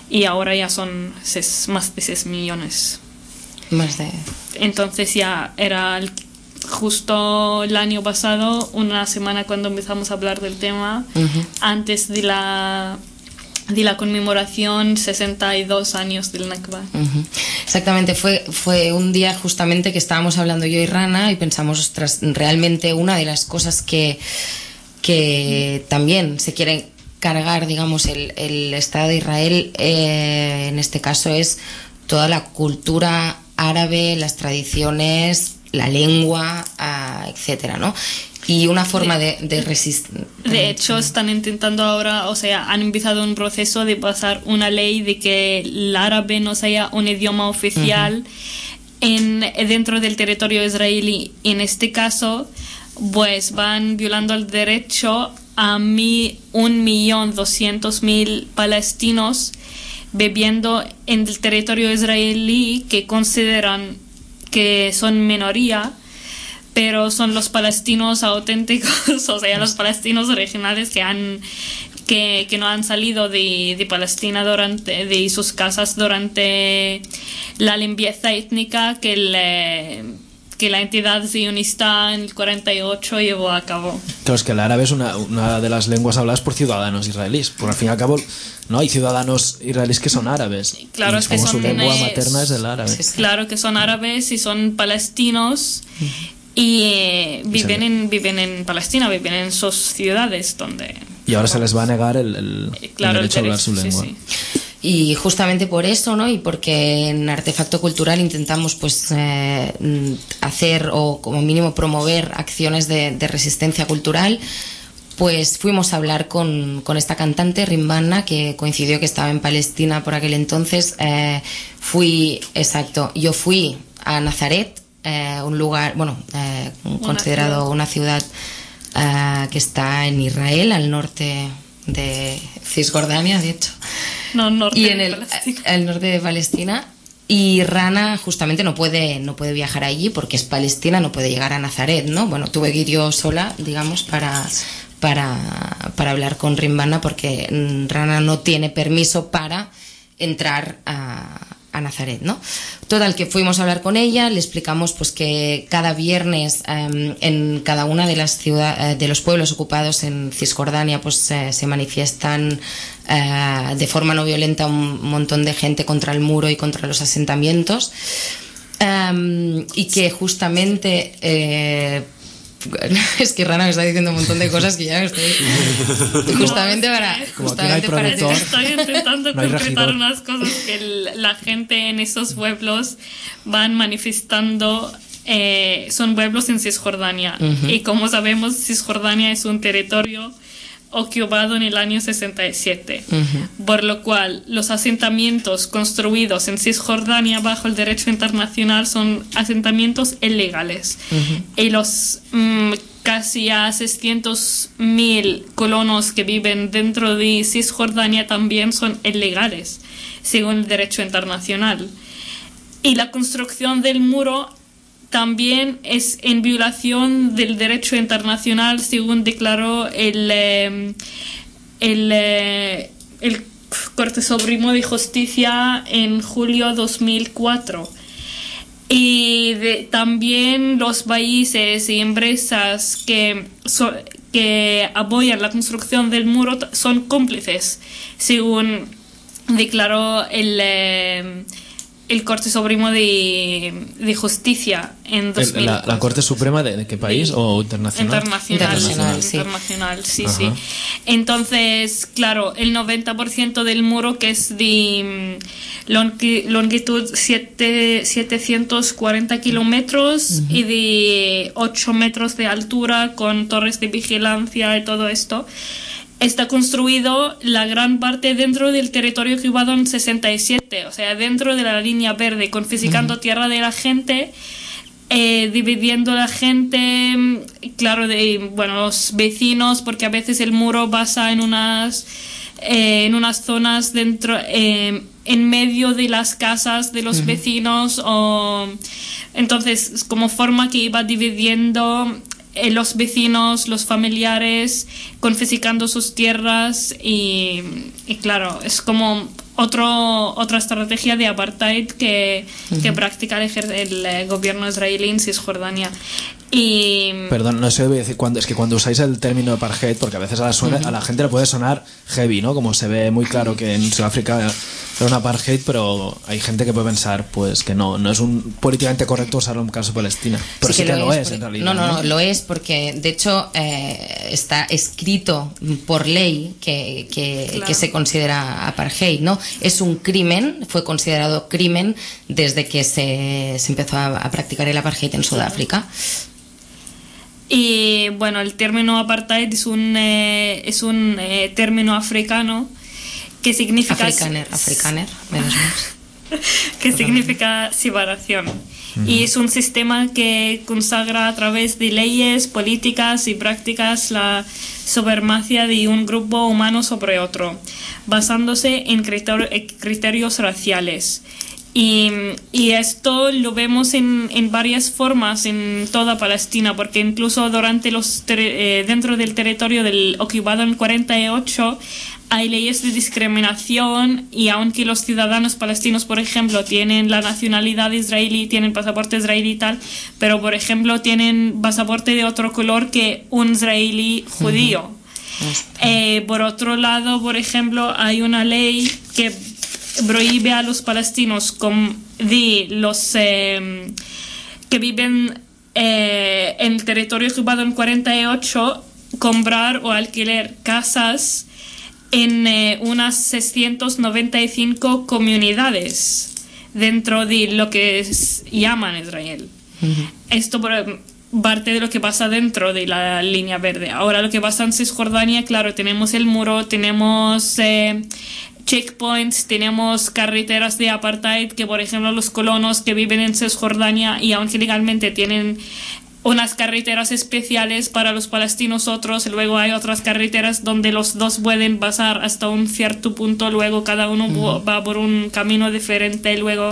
y ahora ya son seis, más de seis millones. Más de... Entonces ya era el, justo el año pasado, una semana cuando empezamos a hablar del tema, uh-huh. antes de la... de la conmemoración sesenta y dos años del Nakba. Uh-huh. Exactamente, fue, fue un día justamente que estábamos hablando yo y Rana y pensamos, ostras, realmente una de las cosas que, que también se quiere cargar, digamos, el, el Estado de Israel, eh, en este caso es toda la cultura árabe, las tradiciones, la lengua, uh, etcétera, ¿no? Y una forma de, de resistir. De hecho, están intentando ahora, o sea, han empezado un proceso de pasar una ley de que el árabe no sea un idioma oficial uh-huh. en, dentro del territorio israelí. En este caso, pues van violando el derecho a mi, un millón doscientos mil palestinos viviendo en el territorio israelí que consideran que son minoría, pero son los palestinos auténticos, o sea, los palestinos originales que han que, que no han salido de, de Palestina durante de sus casas durante la limpieza étnica que le, que la entidad sionista en el cuarenta y ocho llevó a cabo. Claro, es que el árabe es una, una de las lenguas habladas por ciudadanos israelíes, porque al fin y al cabo no hay ciudadanos israelíes que son árabes. Claro, es que son su lengua es, materna es el árabe. Claro que son árabes y son palestinos. Y eh, viven, en, viven en Palestina, viven en sus ciudades donde... Y ahora se les va a negar el, el, claro, el derecho el a hablar su lengua. Sí, sí. Y justamente por eso, ¿no? Y porque en Artefacto Cultural intentamos pues eh, hacer o como mínimo promover acciones de, de resistencia cultural, pues fuimos a hablar con, con esta cantante, Rinbanna, que coincidió que estaba en Palestina por aquel entonces. Eh, fui, exacto, yo fui a Nazaret, Eh, un lugar, bueno, eh, una considerado ciudad. una ciudad eh, que está en Israel, al norte de Cisjordania, de hecho. No, norte y en de el, Palestina. el norte de Palestina. Y Rana justamente no puede, no puede viajar allí porque es Palestina, no puede llegar a Nazaret, ¿no? Bueno, tuve que ir yo sola, digamos, para, para, para hablar con Rinbanna porque Rana no tiene permiso para entrar a a Nazaret, ¿no? Total, que fuimos a hablar con ella, le explicamos pues que cada viernes eh, en cada una de las ciudades, de los pueblos ocupados en Cisjordania pues eh, se manifiestan eh, de forma no violenta un montón de gente contra el muro y contra los asentamientos, eh, y que justamente eh, es que Rana me está diciendo un montón de cosas que ya estoy justamente para justamente no para estoy intentando no concretar unas cosas que el, la gente en esos pueblos van manifestando. Eh, son pueblos en Cisjordania uh-huh. y como sabemos Cisjordania es un territorio ocupado en el año sesenta y siete, uh-huh. por lo cual los asentamientos construidos en Cisjordania bajo el derecho internacional son asentamientos ilegales, uh-huh. y los mm, casi a seiscientos mil colonos que viven dentro de Cisjordania también son ilegales según el derecho internacional, y la construcción del muro también es en violación del derecho internacional según declaró el, eh, el, eh, el Corte Supremo de Justicia en julio de dos mil cuatro. Y de, también los países y empresas que, so, que apoyan la construcción del muro son cómplices, según declaró el... Eh, el Corte Supremo de, de Justicia en dos mil cuatro. ¿La, la Corte Suprema de, de qué país? Sí. ¿O internacional? Internacional, internacional, sí. internacional, sí, Ajá. sí. Entonces, claro, el noventa por ciento del muro, que es de longi, longitud siete, setecientos cuarenta kilómetros uh-huh. y de ocho metros de altura, con torres de vigilancia y todo esto, está construido la gran parte dentro del territorio ocupado en sesenta y siete, o sea, dentro de la línea verde, confiscando uh-huh. tierra de la gente, eh, dividiendo la gente, claro, de bueno, los vecinos, porque a veces el muro pasa en unas eh, en unas zonas dentro eh, en medio de las casas de los uh-huh. vecinos, o entonces como forma que iba dividiendo eh, los vecinos, los familiares, confiscando sus tierras, y, y claro, es como otro, otra estrategia de apartheid que, uh-huh. que practica el, el, el gobierno israelí en Cisjordania. Y... Perdón, no sé, voy a decir, cuando, es que cuando usáis el término apartheid, porque a veces a la, suena, uh-huh. a la gente le puede sonar heavy, ¿no? Como se ve muy claro que en Sudáfrica era un apartheid, pero hay gente que puede pensar pues que no, no es un políticamente correcto usarlo en caso de Palestina. Pero sí, sí que, que lo es, es en realidad. No, no, no, lo es porque de hecho eh, está escrito por ley que, que, claro. que se considera apartheid, ¿no? Es un crimen, fue considerado crimen desde que se, se empezó a, a practicar el apartheid en Sudáfrica. Y bueno, el término apartheid es un, eh, es un eh, término africano que significa... Afrikaner, afrikaner, menos más. que significa separación. Mm. Y es un sistema que consagra a través de leyes, políticas y prácticas la supremacía de un grupo humano sobre otro, basándose en criterios raciales. Y, y esto lo vemos en, en varias formas en toda Palestina, porque incluso durante los ter- eh, dentro del territorio del ocupado en cuarenta y ocho hay leyes de discriminación, y aunque los ciudadanos palestinos, por ejemplo, tienen la nacionalidad israelí, tienen pasaporte israelí y tal, pero por ejemplo tienen pasaporte de otro color que un israelí judío. Uh-huh. Eh, por otro lado, por ejemplo, hay una ley que prohíbe a los palestinos con, de los eh, que viven eh, en el territorio ocupado en cuarenta y ocho comprar o alquilar casas en eh, unas seiscientas noventa y cinco comunidades dentro de lo que es, llaman Israel. Uh-huh. Esto por parte de lo que pasa dentro de la línea verde. Ahora lo que pasa en Cisjordania, claro, tenemos el muro, tenemos eh, checkpoints, tenemos carreteras de apartheid que, por ejemplo, los colonos que viven en Cisjordania, y aunque legalmente tienen unas carreteras especiales para los palestinos, otros, luego hay otras carreteras donde los dos pueden pasar hasta un cierto punto, luego cada uno uh-huh. va por un camino diferente, luego...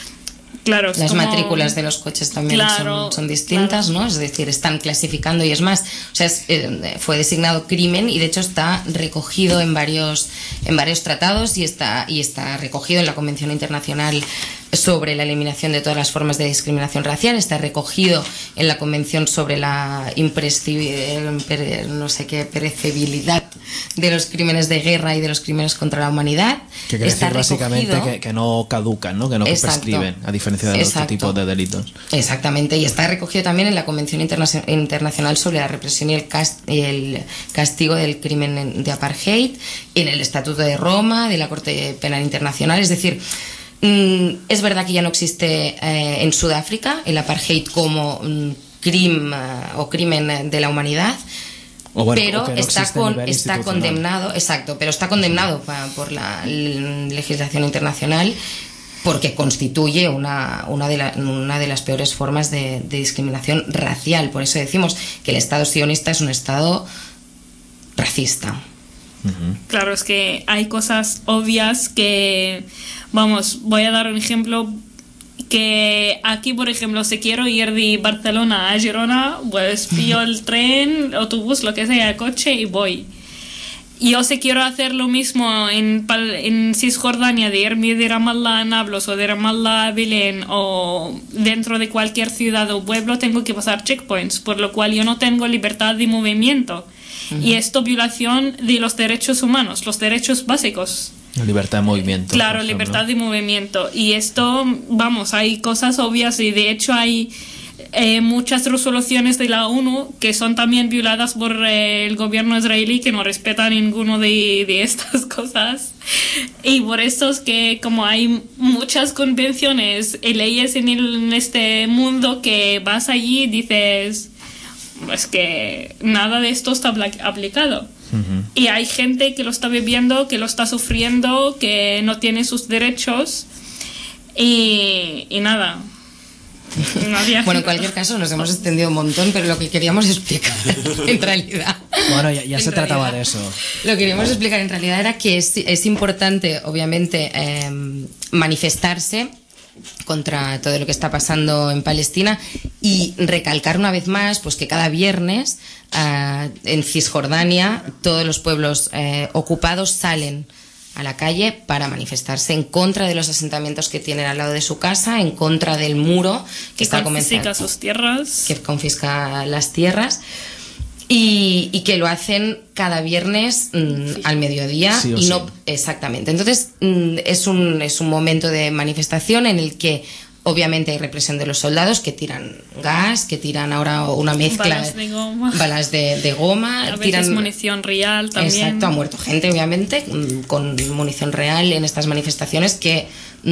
Claro, las como... matrículas de los coches también claro, son, son distintas, claro. ¿no? Es decir, están clasificando, y es más, o sea, es, eh, fue designado crimen, y de hecho está recogido en varios en varios tratados, y está y está recogido en la Convención Internacional sobre la eliminación de todas las formas de discriminación racial, está recogido en la Convención sobre la imprescriptibilidad, no sé qué, perecibilidad de los crímenes de guerra y de los crímenes contra la humanidad. Que quiere decir básicamente que, que no caducan, ¿no? Que no Exacto. prescriben, a diferencia de Exacto. otro tipo de delitos. Exactamente, y está recogido también en la Convención Interna- Internacional sobre la represión y el, cast- y el castigo del crimen de apartheid, en el Estatuto de Roma, de la Corte Penal Internacional. Es decir, mm, es verdad que ya no existe eh, en Sudáfrica el apartheid como mm, crimen uh, o crimen de la humanidad. O bueno, pero o no está, con, está condenado, exacto, pero está condenado pa, por la l- legislación internacional, porque constituye una, una, de, la, una de las peores formas de, de discriminación racial. Por eso decimos que el Estado sionista es un Estado racista. Uh-huh. Claro, es que hay cosas obvias que, vamos, voy a dar un ejemplo. Que aquí, por ejemplo, si quiero ir de Barcelona a Girona, pues pillo el tren, autobús, lo que sea, coche, y voy. Yo si quiero hacer lo mismo en, en Cisjordania, de irme de Ramallah a Nablus o de Ramallah a Belén o dentro de cualquier ciudad o pueblo, tengo que pasar checkpoints, por lo cual yo no tengo libertad de movimiento. Uh-huh. Y esto violación de los derechos humanos, los derechos básicos. La libertad de movimiento. Claro, libertad de movimiento. Y esto, vamos, hay cosas obvias, y de hecho hay eh, muchas resoluciones de la ONU que son también violadas por eh, el gobierno israelí, que no respeta ninguno de, de estas cosas. Y por eso es que como hay muchas convenciones y leyes en, el, en este mundo, que vas allí y dices, es que nada de esto está aplicado. Uh-huh. Y hay gente que lo está viviendo, que lo está sufriendo, que no tiene sus derechos, y, y nada. Nadie... Bueno, en cualquier caso nos hemos extendido un montón, pero lo que queríamos explicar en realidad... Bueno, ya, ya se realidad, trataba de eso. Lo que queríamos explicar en realidad era que es, es importante, obviamente, eh, manifestarse contra todo lo que está pasando en Palestina, y recalcar una vez más pues que cada viernes uh, en Cisjordania todos los pueblos eh, ocupados salen a la calle para manifestarse en contra de los asentamientos que tienen al lado de su casa, en contra del muro que, que está comenzando, confisca sus tierras, que confisca las tierras. Y, y que lo hacen cada viernes mmm, sí. al mediodía sí y sí. no exactamente. Entonces mmm, es un es un momento de manifestación en el que obviamente hay represión de los soldados que tiran gas, que tiran ahora una mezcla balas de goma, balas de, de goma, a tiran veces munición real también. Exacto, ha muerto gente obviamente con munición real en estas manifestaciones que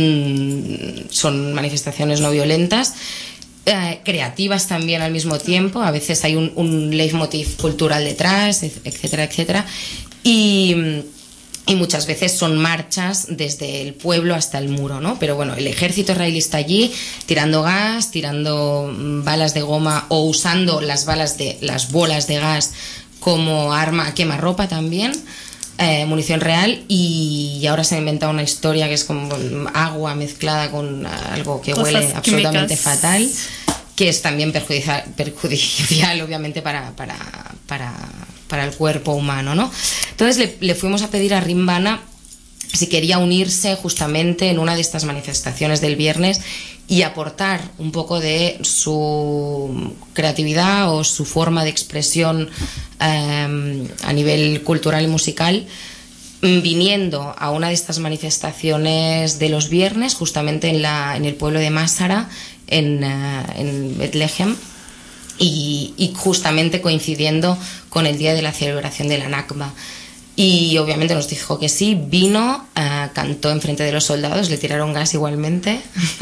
mmm, son manifestaciones no violentas. Eh, creativas también al mismo tiempo, a veces hay un, un leitmotiv cultural detrás, etcétera, etcétera, y, y muchas veces son marchas desde el pueblo hasta el muro, ¿no? Pero bueno, el ejército israelí está allí tirando gas, tirando balas de goma o usando las balas de las bolas de gas como arma a quemarropa también. Eh, munición real, y ahora se ha inventado una historia que es como agua mezclada con algo que cosas huele absolutamente químicas. fatal, que es también perjudicial, perjudicial obviamente para, para, para, para el cuerpo humano, ¿no? Entonces le, le fuimos a pedir a Rimbana si quería unirse justamente en una de estas manifestaciones del viernes y aportar un poco de su creatividad o su forma de expresión eh, a nivel cultural y musical, viniendo a una de estas manifestaciones de los viernes, justamente en, la, en el pueblo de Másara, en, uh, en Betlehem, y, y justamente coincidiendo con el día de la celebración de la Nakba. Y obviamente nos dijo que sí, vino, uh, cantó enfrente de los soldados, le tiraron gas igualmente.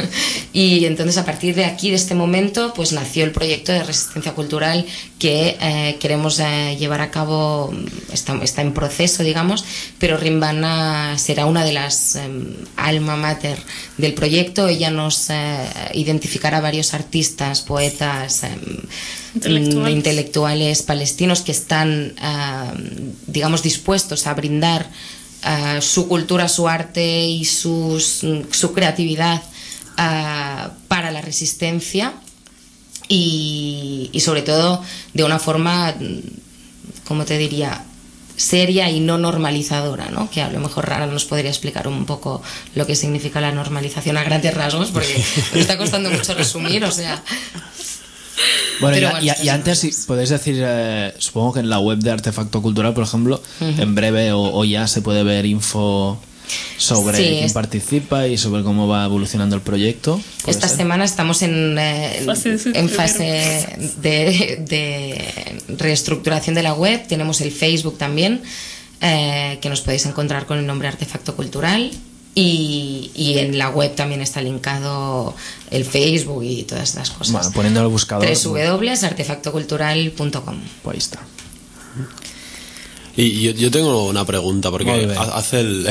Y entonces a partir de aquí, de este momento, pues nació el proyecto de resistencia cultural que eh, queremos eh, llevar a cabo, está, está en proceso, digamos, pero Rimbana será una de las eh, alma mater del proyecto. Ella nos eh, identificará varios artistas, poetas, eh, intelectuales. intelectuales palestinos que están, eh, digamos, dispuestos a brindar eh, su cultura, su arte y sus, su creatividad Uh, para la resistencia y, y sobre todo de una forma, como te diría, seria y no normalizadora, ¿no? Que a lo mejor Rara nos podría explicar un poco lo que significa la normalización a grandes rasgos, porque me está costando mucho resumir, o sea... Bueno, Pero y, bueno, y, y antes, si podéis decir, eh, supongo que en la web de Artefacto Cultural, por ejemplo, uh-huh. en breve o, o ya se puede ver info sobre sí, quién es... participa y sobre cómo va evolucionando el proyecto. Esta ser? semana estamos en, eh, fase en fase de, de reestructuración de la web. Tenemos el Facebook también, eh, que nos podéis encontrar con el nombre Artefacto Cultural. Y, y en la web también está linkado el Facebook y todas estas cosas. Bueno, poniendo el buscador. doble u doble u doble u punto artefacto cultural punto com. Pues ahí está. Y yo, yo tengo una pregunta, porque hace el,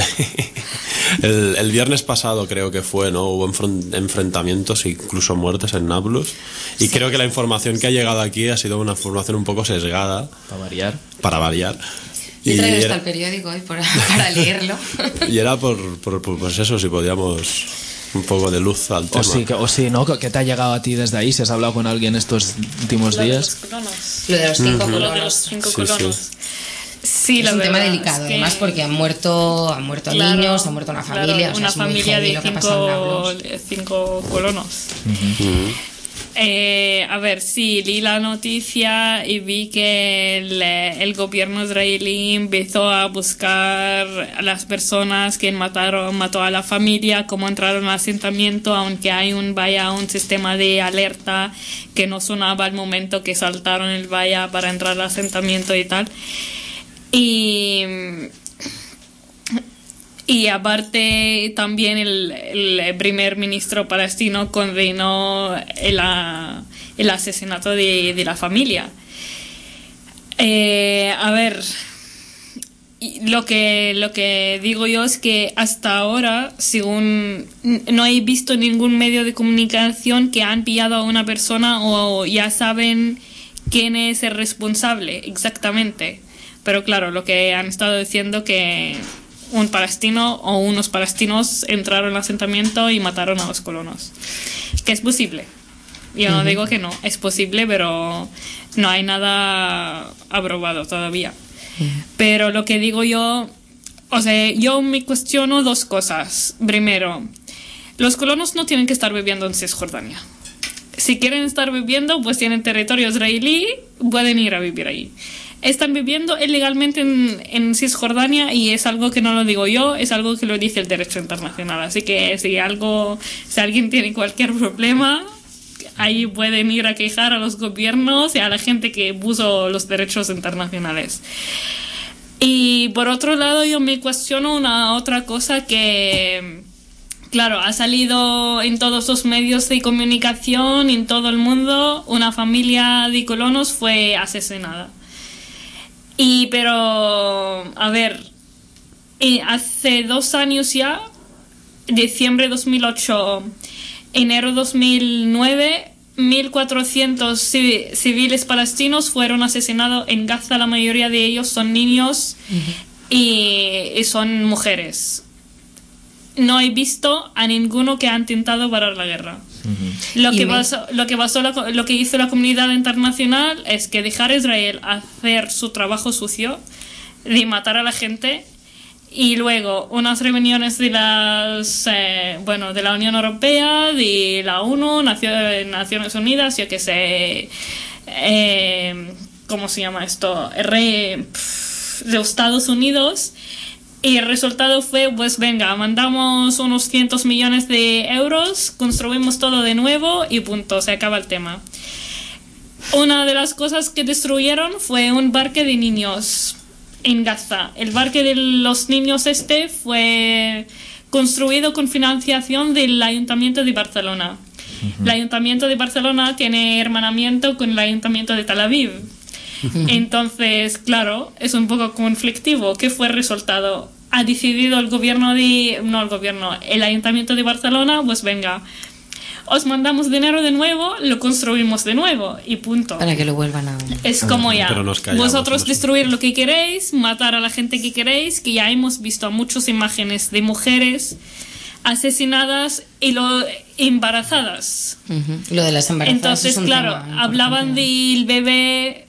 el el viernes pasado creo que fue, ¿no? Hubo enfrentamientos e incluso muertes en Nablus, y sí. creo que la información que ha llegado aquí ha sido una información un poco sesgada. Para variar. Para variar. Yo he traído hasta el periódico hoy para, para leerlo. Y era por, por, por pues eso, si podíamos un poco de luz al tema. O sí, que, o sí, ¿no? ¿Qué te ha llegado a ti desde ahí? ¿Si has hablado con alguien estos últimos lo días? Lo de los cinco uh-huh. colonos. Lo de los cinco sí, colonos. Sí. Sí, es la un verdad, tema delicado, es que... además, porque han muerto, han muerto claro, niños, ha muerto una familia. Claro, o sea, una es muy familia heavy de lo que ha pasado en cinco, Nablus. cinco colonos. Uh-huh. Uh-huh. Eh, a ver, sí, leí la noticia y vi que el, el gobierno israelí empezó a buscar a las personas que mataron, mató a la familia, cómo entraron al asentamiento, aunque hay un vaya, un sistema de alerta que no sonaba al momento que saltaron el valla para entrar al asentamiento y tal. Y... Y aparte también el, el primer ministro palestino condenó el, el asesinato de, de la familia. Eh, a ver, lo que, lo que digo yo es que hasta ahora, según no he visto ningún medio de comunicación que han pillado a una persona o ya saben quién es el responsable exactamente. Pero claro, lo que han estado diciendo que un palestino o unos palestinos entraron al asentamiento y mataron a los colonos. Que es posible. Yo no uh-huh. digo que no, es posible, pero no hay nada aprobado todavía. Uh-huh. Pero lo que digo yo, o sea, yo me cuestiono dos cosas. Primero, los colonos no tienen que estar viviendo en Cisjordania. Si quieren estar viviendo, pues tienen territorio israelí, pueden ir a vivir ahí. Están viviendo ilegalmente en, en Cisjordania y es algo que no lo digo yo, es algo que lo dice el derecho internacional. Así que si algo, si alguien tiene cualquier problema, ahí pueden ir a quejar a los gobiernos y a la gente que puso los derechos internacionales. Y por otro lado, yo me cuestiono una otra cosa que, claro, ha salido en todos los medios de comunicación, en todo el mundo, una familia de colonos fue asesinada. Y pero, a ver, hace dos años ya, diciembre de dos mil ocho, enero de dos mil nueve, mil cuatrocientos civiles palestinos fueron asesinados en Gaza. La mayoría de ellos son niños uh-huh. y, y son mujeres. No he visto a ninguno que ha intentado parar la guerra. Uh-huh. Lo, que me... pasó, lo, que pasó la, lo que hizo la comunidad internacional es que dejar a Israel hacer su trabajo sucio de matar a la gente. Y luego unas reuniones de las eh, bueno de la Unión Europea, de la ONU, Naciones Unidas, yo que sé, eh, ¿cómo se llama esto? Re, pff, de Estados Unidos. Y el resultado fue, pues venga, mandamos unos cientos millones de euros, construimos todo de nuevo y punto, se acaba el tema. Una de las cosas que destruyeron fue un parque de niños en Gaza. El parque de los niños este fue construido con financiación del Ayuntamiento de Barcelona. Uh-huh. El Ayuntamiento de Barcelona tiene hermanamiento con el Ayuntamiento de Tel Aviv. Uh-huh. Entonces, claro, es un poco conflictivo. ¿Qué fue el resultado? Ha decidido el gobierno de... No el gobierno, el Ayuntamiento de Barcelona, pues venga, os mandamos dinero de nuevo, lo construimos de nuevo y punto. Para que lo vuelvan a... Es como ya, callamos, vosotros destruir lo que queréis, matar a la gente que queréis, que ya hemos visto muchas imágenes de mujeres asesinadas y lo embarazadas. Uh-huh. Lo de las embarazadas. Entonces, es un claro, tema hablaban del bebé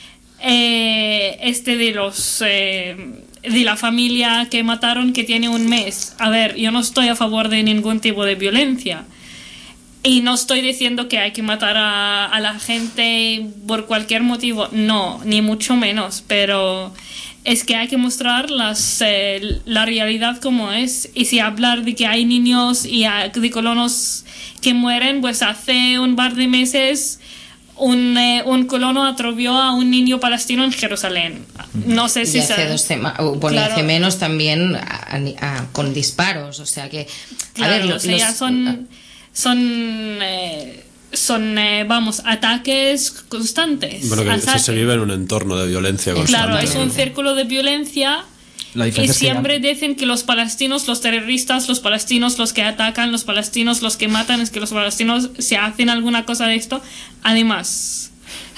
eh, este de los... Eh, de la familia que mataron, que tiene un mes. A ver, yo no estoy a favor de ningún tipo de violencia. Y no estoy diciendo que hay que matar a, a la gente por cualquier motivo. No, ni mucho menos. Pero es que hay que mostrar las, eh, la realidad como es. Y si hablar de que hay niños y hay, de colonos que mueren, pues hace un par de meses un, eh, un colono atropelló a un niño palestino en Jerusalén. No sé si... Y hace, dos sema- bueno, claro. hace menos también a, a, con disparos. O sea que... Claro, a ver, o sea, los, ya son... son eh, son, eh, vamos, ataques constantes. Bueno, que ataques. se vive en un entorno de violencia constante. Claro, es un círculo de violencia. La y siempre es que ya... dicen que los palestinos, los terroristas, los palestinos, los que atacan, los palestinos, los que matan, es que los palestinos se hacen alguna cosa de esto. Además,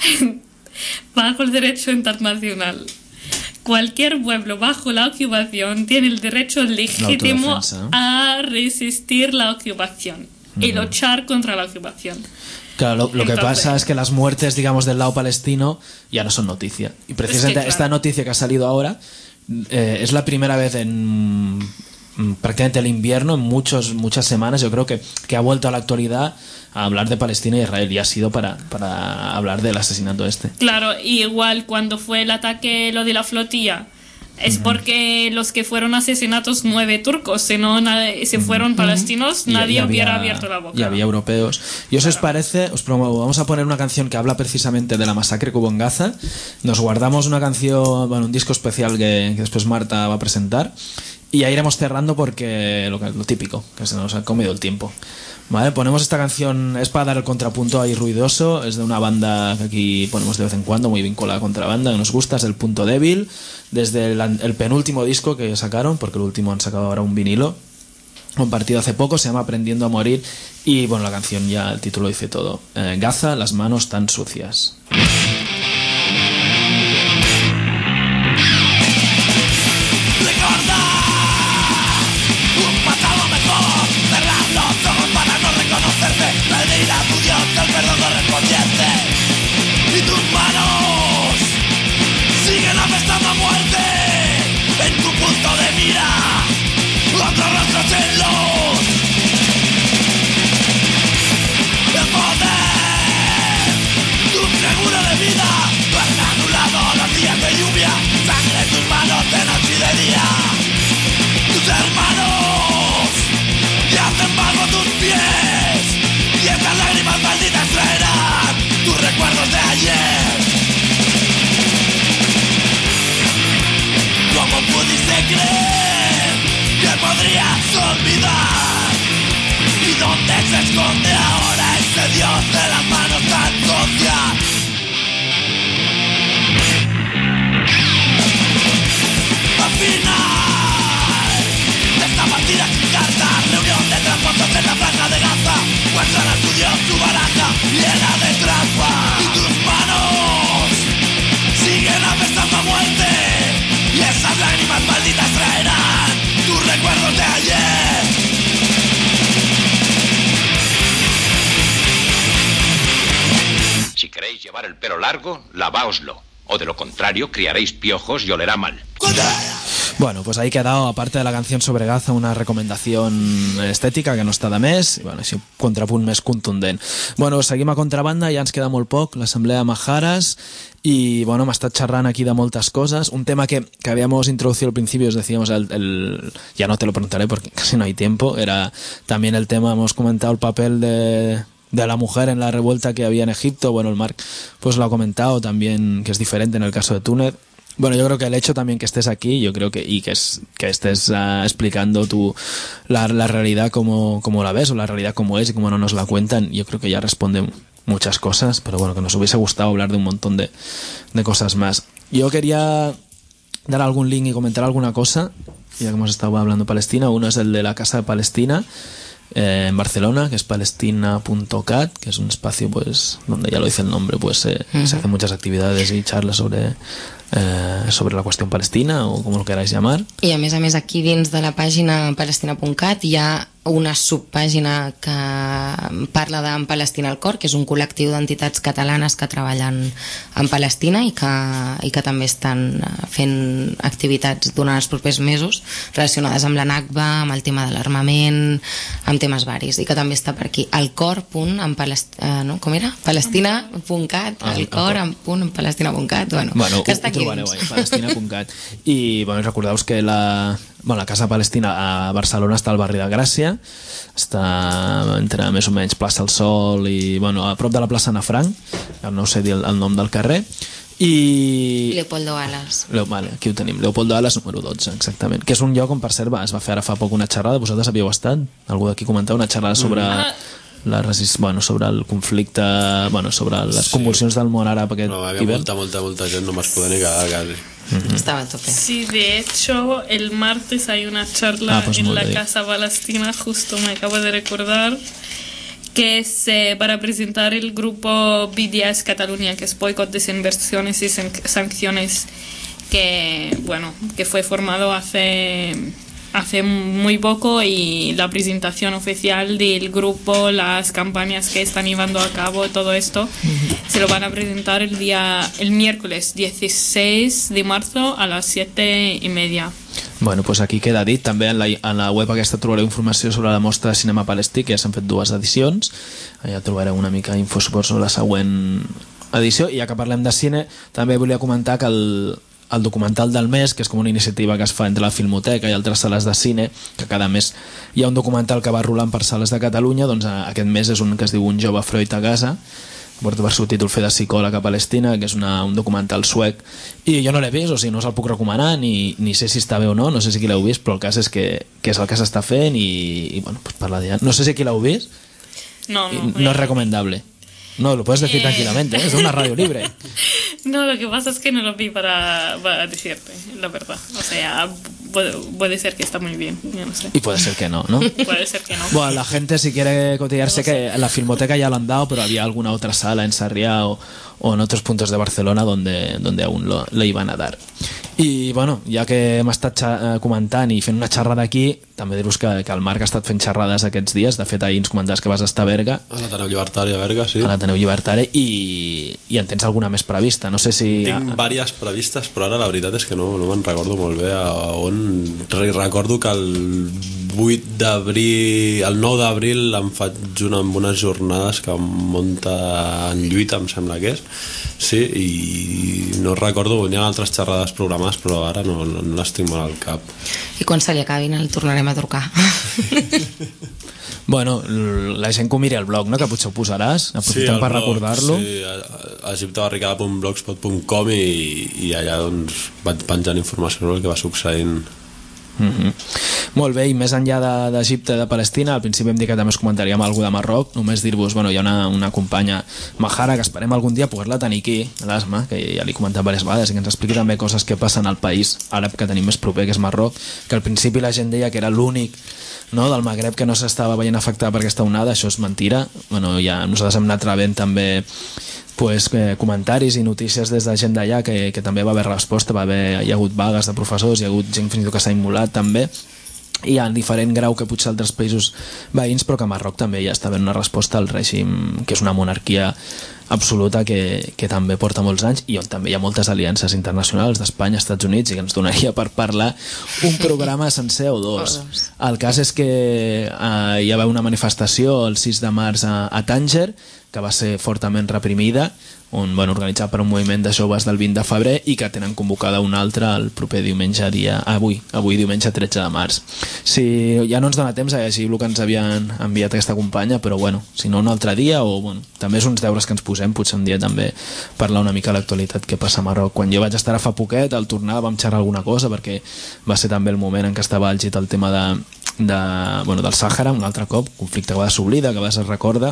bajo el derecho internacional, cualquier pueblo bajo la ocupación tiene el derecho legítimo a resistir la ocupación uh-huh. y luchar contra la ocupación. Claro, lo, lo Entonces, que pasa es que las muertes, digamos, del lado palestino ya no son noticia. Y precisamente es que, claro, esta noticia que ha salido ahora eh, es la primera vez en mm, prácticamente el invierno, en muchos, muchas semanas, yo creo que, que ha vuelto a la actualidad a hablar de Palestina y Israel, y ha sido para, para hablar del asesinato este. Claro, y igual cuando fue el ataque, lo de la flotilla, es uh-huh. porque los que fueron asesinatos nueve turcos, si no nadie, si fueron uh-huh. palestinos, y, nadie y había, hubiera abierto la boca. Y había europeos. Y os, claro. os parece, os promuevo, vamos a poner una canción que habla precisamente de la masacre que hubo en Gaza. Nos guardamos una canción, bueno, un disco especial que, que después Marta va a presentar. Y ya iremos cerrando porque lo, lo típico, que se nos ha comido el tiempo. Vale, ponemos esta canción, es para dar el contrapunto ahí ruidoso, es de una banda que aquí ponemos de vez en cuando, muy vinculada a contrabanda, que nos gusta, es el Punto Débil, desde el, el penúltimo disco que sacaron, porque el último han sacado ahora un vinilo, compartido hace poco, se llama Aprendiendo a Morir, y bueno, la canción ya, el título dice todo. Eh, Gaza, las manos tan sucias. Pedir a tu Dios que el perdón correspondiente y tus manos siguen apestando a muerte en tu punto de mira. se esconde ahora ese dios de las manos tan sucias? Al final de esta partida sin cartas, reunión de tramposos en la franja de Gaza, muestran a tu dios su baraja llena de trampas, y tus manos siguen apestando a muerte, y esas lágrimas malditas traerán tus recuerdos de ayer. Si queréis llevar el pelo largo, lavaoslo, o de lo contrario criaréis piojos y olerá mal. Bueno, pues ahí ha quedado, aparte de la canción sobre Gaza, una recomendación estética que no està de més, i bueno, així un contrapunt més contundent. Bueno, seguim a Contrabanda, ja ens queda molt poc, l'Assemblea Majaras, y bueno, m'ha estat xerrant aquí de moltes cosas. Un tema que, que habíamos introducido al principio, os decíamos, el, el, ya no te lo preguntaré porque casi no hay tiempo, era también el tema, hemos comentado el papel de... de la mujer en la revuelta que había en Egipto. Bueno, el Marc pues lo ha comentado también, que es diferente en el caso de Túnez. Bueno, yo creo que el hecho también que estés aquí, yo creo que y que, es, que estés uh, explicando tu, la, la realidad como, como la ves, o la realidad como es y como no nos la cuentan, yo creo que ya responde muchas cosas, pero bueno, que nos hubiese gustado hablar de un montón de, de cosas más. Yo quería dar algún link y comentar alguna cosa, ya que hemos estado hablando de Palestina. Uno es el de la Casa de Palestina, Eh, en Barcelona, que es palestina punto cat, que es un espacio pues donde ya lo dice el nombre, pues eh, uh-huh. se hacen muchas actividades y charlas sobre eh, sobre la cuestión palestina, o como lo queráis llamar. I a més a més aquí dins de la pàgina palestina punto cat hi ha una subpàgina que parla d'En Palestina al Cor, que és un col·lectiu d'entitats catalanes que treballen en Palestina i que, i que també estan fent activitats durant els propers mesos relacionades amb la Nakba, amb el tema de l'armament, amb temes varis, i que també està per aquí, el cor punt en Palestina, no? Com era? palestina punt cat, el cor en punt en palestina punt cat, bueno, bueno que està aquí dins. palestina punt cat. I bueno, recordeu que la, bueno, la Casa Palestina a Barcelona està al barri de Gràcia, està entre més o menys plaça El Sol i bueno, a prop de la plaça Anna Frank, no sé dir el, el nom del carrer, i... Leopoldo Alas. Leo, vale, aquí ho tenim, Leopoldo Alas número dotze, exactament, que és un lloc on per cert va, es va fer ara fa poc una xerrada. Vosaltres havíeu estat? Algú d'aquí comentava una xerrada sobre mm. la resist... bueno, sobre el conflicte, bueno, sobre les convulsions del món àrab aquest no, había hivern. molta, molta, molta gent, no m'es poder ni quedar quasi. Uh-huh. Estaba a tope. Sí, de hecho, el martes hay una charla ah, pues en la bien. Casa Palestina, justo me acabo de recordar, que es eh, para presentar el grupo B D S Cataluña, que es Boicot, Desinversiones y Sanciones, que, bueno, que fue formado hace... hace muy poco, y la presentación oficial del grupo, las campañas que están llevando a cabo, todo esto, uh-huh. se lo van a presentar el día el miércoles dieciséis de marzo a las siete y media. Bueno, pues aquí queda dit. També en la, en la web aquesta trobareu informació sobre la mostra de cinema palestí, que ja s'han fet dues edicions. Allà trobareu una mica info sobre la següent edició. I ja que parlem de cine, també volia comentar que el el documental del mes, que és com una iniciativa que es fa entre la Filmoteca i altres sales de cine, que cada mes hi ha un documental que va rolant per sales de Catalunya, doncs aquest mes és un que es diu Un jove Freud a casa, que porta per subtítol Fer de psicòleg a Palestina, que és una, un documental suec, i jo no l'he vist, o sigui, no se'l puc recomanar, ni, ni sé si està bé o no, no sé si qui l'heu vist, però el cas és que, que és el que s'està fent, i, i bueno, pues parla de... No sé si qui l'heu vist, no, no, no es recomendable. No, lo puedes decir eh... tranquilamente, ¿eh? Es una radio libre. No, lo que pasa es que no lo vi para, para decirte, la verdad. O sea, puede, puede ser que está muy bien, yo no sé. Y puede ser que no, ¿no? Puede ser que no. Bueno, la gente si quiere cotillarse, que la Filmoteca ya lo han dado, pero había alguna otra sala en Sarriá o, o en otros puntos de Barcelona donde, donde aún lo, lo iban a dar. I bueno, ja que hem estat comentant i fent una xerrada aquí, també dir-vos que, que el Marc ha estat fent xerrades aquests dies. De fet, ahir ens comentaves que vas estar a Berga, a l'Ateneu Llibertari a Berga, sí, a l'Ateneu Llibertari, i, i en tens alguna més prevista? No sé si... Tinc diverses previstes, però ara la veritat és que no, no me'n recordo molt bé a on. Recordo que el vuit d'abril, el nou d'abril em faig una amb unes jornades que em munta en lluita, em sembla que és, sí, i no recordo, hi ha altres xerrades programades, però ara no, no, no les tinc molt al cap. I quan se li acabin el tornarem a trucar. Bueno, la gent que ho miri al blog, no? Que potser ho posaràs, aprofitem sí, per recordar-lo. Sí, a egiptebarricada punt blogspot punt com, i, i allà doncs vaig penjant informació sobre el que va succeint. Mm-hmm. Molt bé, i més enllà d'Egipte i de Palestina, al principi hem dit que també us comentaríem alguna de Marroc, només dir-vos, bueno, hi ha una, una companya Mahara que esperem algun dia poder-la tenir aquí, l'Asma, que ja li he comentat diverses vegades, i que ens expliqui també coses que passen al país àrab que tenim més proper, que és Marroc, que al principi la gent deia que era l'únic, no, del Magreb que no s'estava veient afectat per aquesta onada. Això és mentira. Bueno, ja nosaltres hem anat rebent també pues, eh, comentaris i notícies des de gent d'allà que, que també va haver resposta, va haver, hi ha hagut vagues de professors, hi ha hagut gent fins i tot que s'ha immolat també, i en diferent grau que potser altres països veïns, però que a Marroc també ja està havent una resposta al règim, que és una monarquia absoluta que, que també porta molts anys i on també hi ha moltes aliances internacionals d'Espanya, Estats Units, i que ens donaria per parlar un programa sencer o dos. El cas és que eh, hi va haver una manifestació el sis de març a, a Tànger, que va ser fortament reprimida, on, bueno, organitzat per un moviment de joves del vint de febrer, i que tenen convocada una altra el proper diumenge, dia, avui, avui diumenge tretze de març. Si ja no ens dona temps a llegir el que ens havien enviat aquesta companya, però bueno, si no un altre dia, o bueno, també és uns deures que ens posem, potser un dia també parlar una mica de l'actualitat que passa a Marroc. Quan jo vaig estar a fa poquet, al tornar vam xerrar alguna cosa, perquè va ser també el moment en què estava àlgid el tema de, de, bueno, del Sàhara, un altre cop, conflicte que va s'oblida, que va es recorda,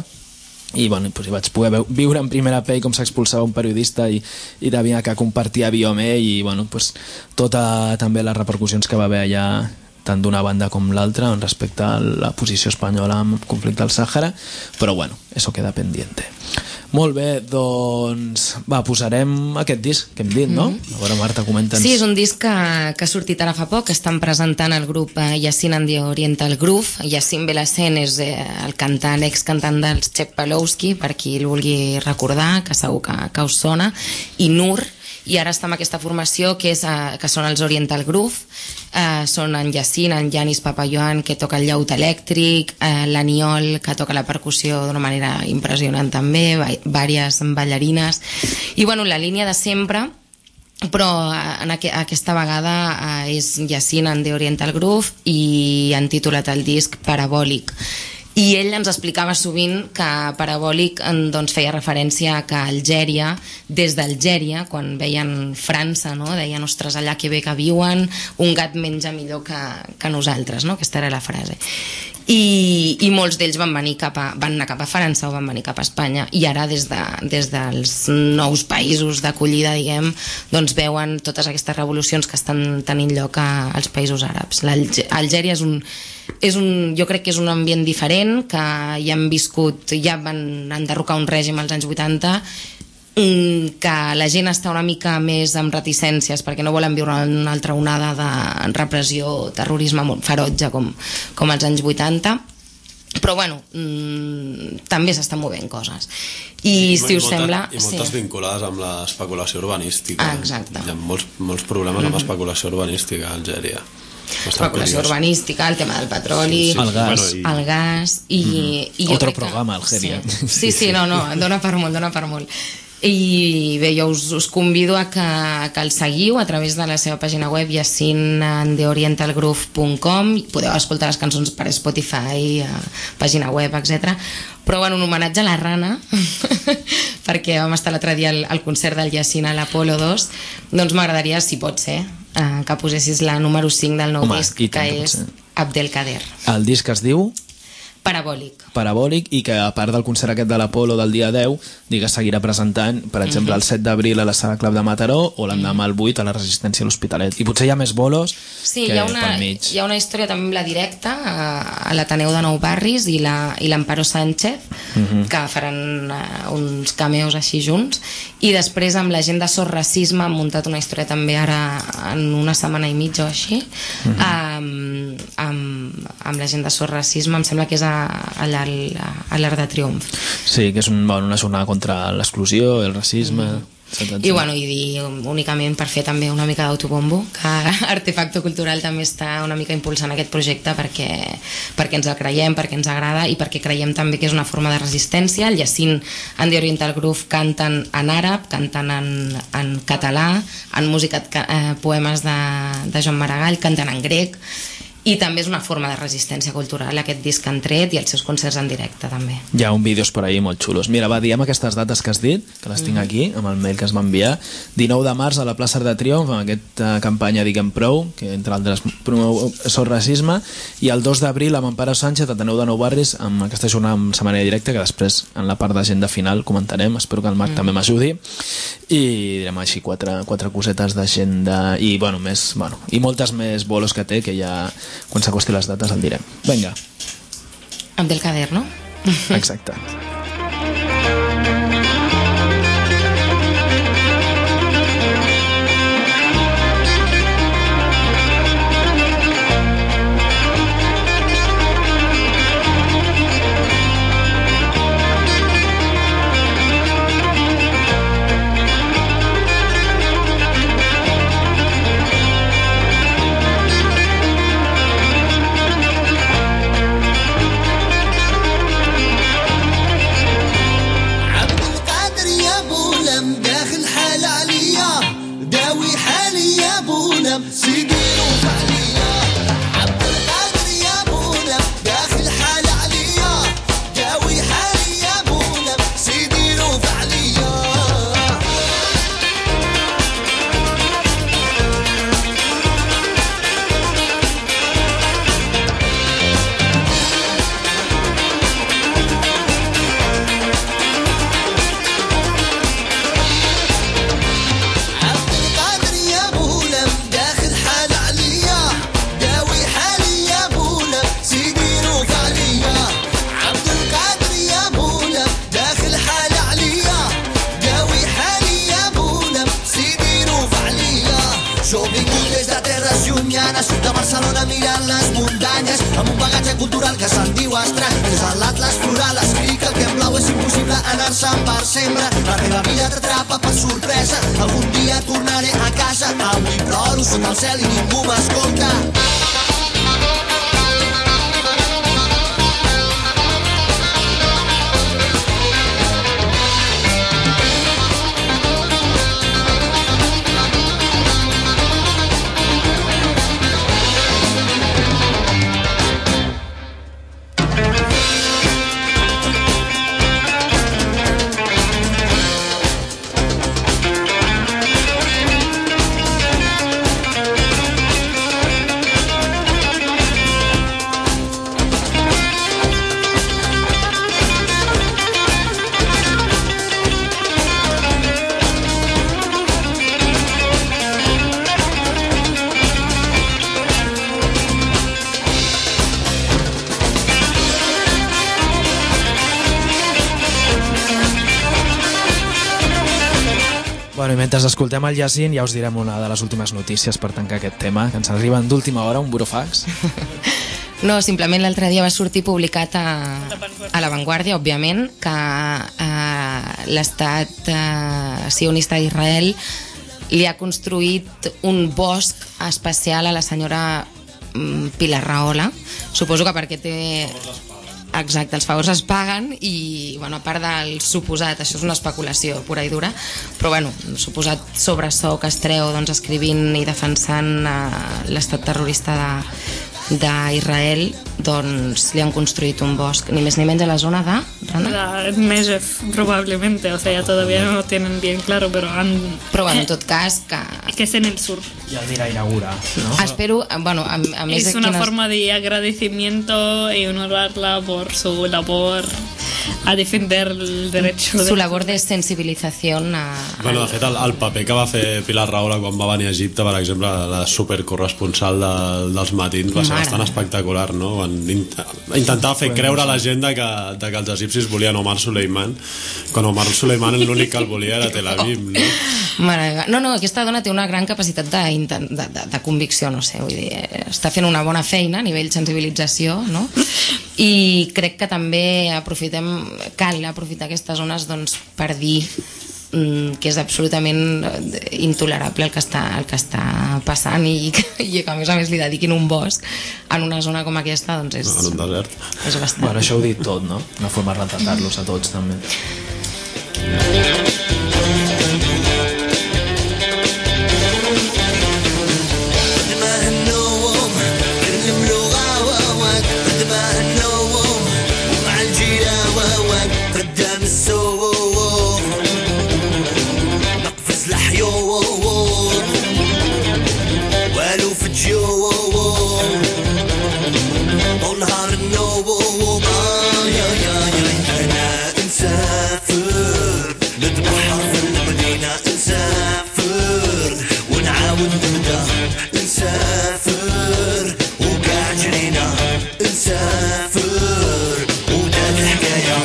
i bueno, pues, vaig poder viure en primera pell com s'expulsava un periodista i, i devia que compartir avió amb ell, i bueno, pues, tota també les repercussions que va haver allà tant d'una banda com l'altra en respecte a la posició espanyola en el conflicte del Sàhara, però bueno, eso queda pendiente. Molt bé, doncs va, posarem aquest disc que hem dit, no? Mm-hmm. A veure, Marta, comenta'ns. Sí, és un disc que, que ha sortit ara fa poc, que estan presentant el grup eh, Yassin and the Oriental Groove. Yassin Belhacen és eh, el cantant, excantant dels Chep Palowski, per qui el vulgui recordar, que segur que, que us sona, i Nur, i ara està amb aquesta formació que, és, eh, que són els Oriental Groove. eh, són en Yassin, en Yanis Papayoan, que toca el llaut elèctric, eh, l'Aniol, que toca la percussió d'una manera impressionant també, diverses ballarines, i bueno, la línia de sempre, però en aqu aquesta vegada eh, és Yassin and the Oriental Groove, i han titulat el disc Parabòlic. I ell ens explicava sovint que Parabòlic doncs, feia referència a que Algèria, des d'Algèria, quan veien França, no? Deien, ostres, allà que bé que viuen, un gat menja millor que, que nosaltres, no? Aquesta era la frase. I, i molts d'ells van venir cap a, van anar cap a França o van venir cap a Espanya, i ara des, de, des dels nous països d'acollida, diguem, doncs veuen totes aquestes revolucions que estan tenint lloc a, als països àrabs. Algèria és un, és un, jo crec que és un ambient diferent, que ja han viscut, ja van enderrocar un règim als anys vuitanta, que la gent està una mica més amb reticències perquè no volen viure una altra onada de repressió, terrorisme ferotge com, com als anys vuitanta, però bueno, mmm, també s'estan movent coses. I, I si us molta, sembla... I moltes sí. vinculades amb l'especulació urbanística. Ah, exacte. Hi ha molts, molts problemes mm-hmm. amb l'especulació urbanística a Algèria. Especulació urbanística, el tema del petroli, sí, sí. El gas, bueno, i... el gas i, mm-hmm. i otro programa, Algèria. Sí. sí, sí, no, no, dona per molt, dona per molt. I bé, jo us, us convido a que, que el seguiu a través de la seva pàgina web yassin and the oriental groove punt com. Podeu escoltar les cançons per Spotify, a pàgina web, etcètera. Però bueno, un homenatge a la Rana perquè vam estar l'altre dia al, al concert del Yassin a l'Apolo dos. Doncs m'agradaria, si pot ser, eh, que posessis la número cinc del nou Home, disc, que és Abdelkader. El disc es diu? Parabòlic. Parabòlic, i que a part del concert aquest de l'Apolo del dia deu, digues, seguirà presentant, per exemple, mm-hmm. el set d'abril a la Sala Club de Mataró, o l'endemà el vuit a la Resistència a l'Hospitalet. I potser hi ha més bolos sí, que hi ha una, pel mig. Hi ha una història també amb la directa a, a l'Ateneu de Nou Barris i l'Amparo Sánchez, mm-hmm. que faran uh, uns cameos així junts, i després amb la gent de Sos Racisme han muntat una història també ara en una setmana i mitja o així, mm-hmm. amb, amb, amb la gent de Sos Racisme, em sembla que és a allà a l'Arc de Triomf. Sí, que és un, bueno, una jornada contra l'exclusió, el racisme... Mm. I bueno, i dir únicament per fer també una mica d'autobombo, que Artefacto Cultural també està una mica impulsant aquest projecte perquè, perquè ens el creiem, perquè ens agrada i perquè creiem també que és una forma de resistència. El Yassin and the Oriental Groove canten en àrab, canten en, en català, han musicat eh, poemes de, de Joan Maragall, canten en grec, i també és una forma de resistència cultural aquest disc que han tret i els seus concerts en directe també. Hi ha un vídeos per ahí molt xulos. Mira, va, diem aquestes dates que has dit, que les tinc aquí, amb el mail que es va enviar. dinou de març a la plaça de Triomf, amb aquesta campanya Diguem Prou, que entre altres promou el racisme, i el dos d'abril amb Amparo Sánchez, Ateneu de Nou Barris, amb aquesta jornada amb setmana directa, que després en la part d'agenda final comentarem, espero que el Marc mm. també m'ajudi, i direm així quatre, quatre cosetes d'agenda, i bueno, més, bueno, i moltes més bolos que té, que ja quan s'acosti les dates el direm. Vinga. Amb del cader, no? Exacte. Bueno, i mentre escoltem el Yacine ja us direm una de les últimes notícies per tancar aquest tema, que ens arriben d'última hora, un burofax. No, simplement l'altre dia va sortir publicat a, a La Vanguardia, òbviament, que eh, l'estat eh, sionista d'Israel li ha construït un bosc especial a la senyora mm, Pilar Rahola. Suposo que perquè té... Exacte, els favors es paguen i, bueno, a part del suposat, això és una especulació pura i dura, però, bueno, suposat sobreçò que es treu, doncs, escrivint i defensant eh, l'estat terrorista de, d'Israel, doncs li han construït un bosc, ni més ni menys a la zona de... La Negev, probablemente, o sea, ya todavía no lo tienen bien claro, pero han... Però, bueno, en tot cas, que... Que es en el sur. I el dirà inaugurar, ¿no? Espero, bueno, a, a més... Es una quines... forma de agradecimiento y honorarla por su labor a defender el derecho... Su de... labor de sensibilització a... Bueno, de fet, el, el paper que va fer Pilar Rahola quan va venir a Egipte, per exemple, la supercorresponsal de, dels matins, va ser Mare. bastant espectacular, no? Van int intentar fer creure a la gent de que, de que els egipcis volien Omar Suleiman, quan Omar Suleiman l'únic que el volia era Tel Aviv, no? Mare, no, no, aquesta dona té una gran capacitat de, de, de, de convicció, no sé, vull dir, està fent una bona feina a nivell sensibilització, no? I crec que també aprofitem, cal aprofitar aquestes zones, doncs, per dir mm, que és absolutament intolerable el que està, el que està passant i que, i que a més a més li dediquin un bosc en una zona com aquesta, doncs és... En un desert. És bastant. Bueno, això ho dit tot, no? Una forma de retratar-los a tots, també. Hello. قدام السوق نقفز الحيوط والو في الجيوب طول نهار النوب يا يا يا انا نسافر نتبحر في المدينة نسافر ونعاود نبدا نسافر وكاع جرينا نسافر ودات الحكاية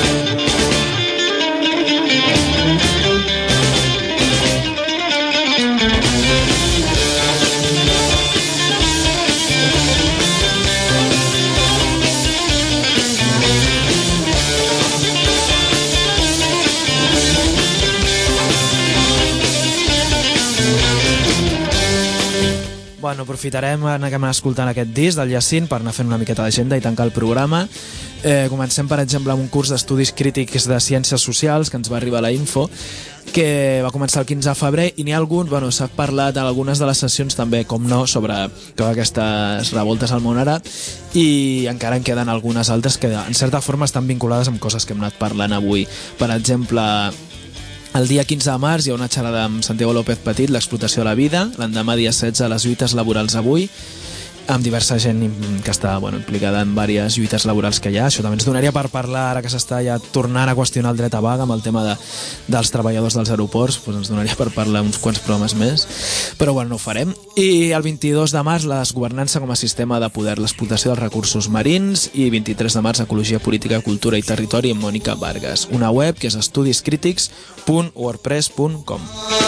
Bueno, aprofitarem anar escoltant aquest disc del Jacint per anar fent una miqueta d'agenda i tancar el programa. Eh, comencem, per exemple, amb un curs d'estudis crítics de ciències socials que ens va arribar a la info, que va començar el quinze de febrer, i n'hi ha algun, bueno, s'ha parlat en algunes de les sessions també, com no, sobre totes aquestes revoltes al món àrab, i encara en queden algunes altres que en certa forma estan vinculades amb coses que hem anat parlant avui. Per exemple, el dia quinze de març hi ha una xerrada amb Santiago López Petit, l'explotació de la vida. L'endemà, dia setze, les lluites laborals avui, amb diversa gent que està, bueno, implicada en diverses lluites laborals que hi ha. Això també ens donaria per parlar, ara que s'està ja tornant a qüestionar el dret a vaga amb el tema de, dels treballadors dels aeroports, doncs ens donaria per parlar uns quants programes més, però bueno, no ho farem. I el vint-i-dos de març, la desgovernança com a sistema de poder, l'explotació dels recursos marins, i vint-i-tres de març, ecologia, política, cultura i territori, amb Mònica Vargas. Una web que és estudis crítics punt wordpress punt com.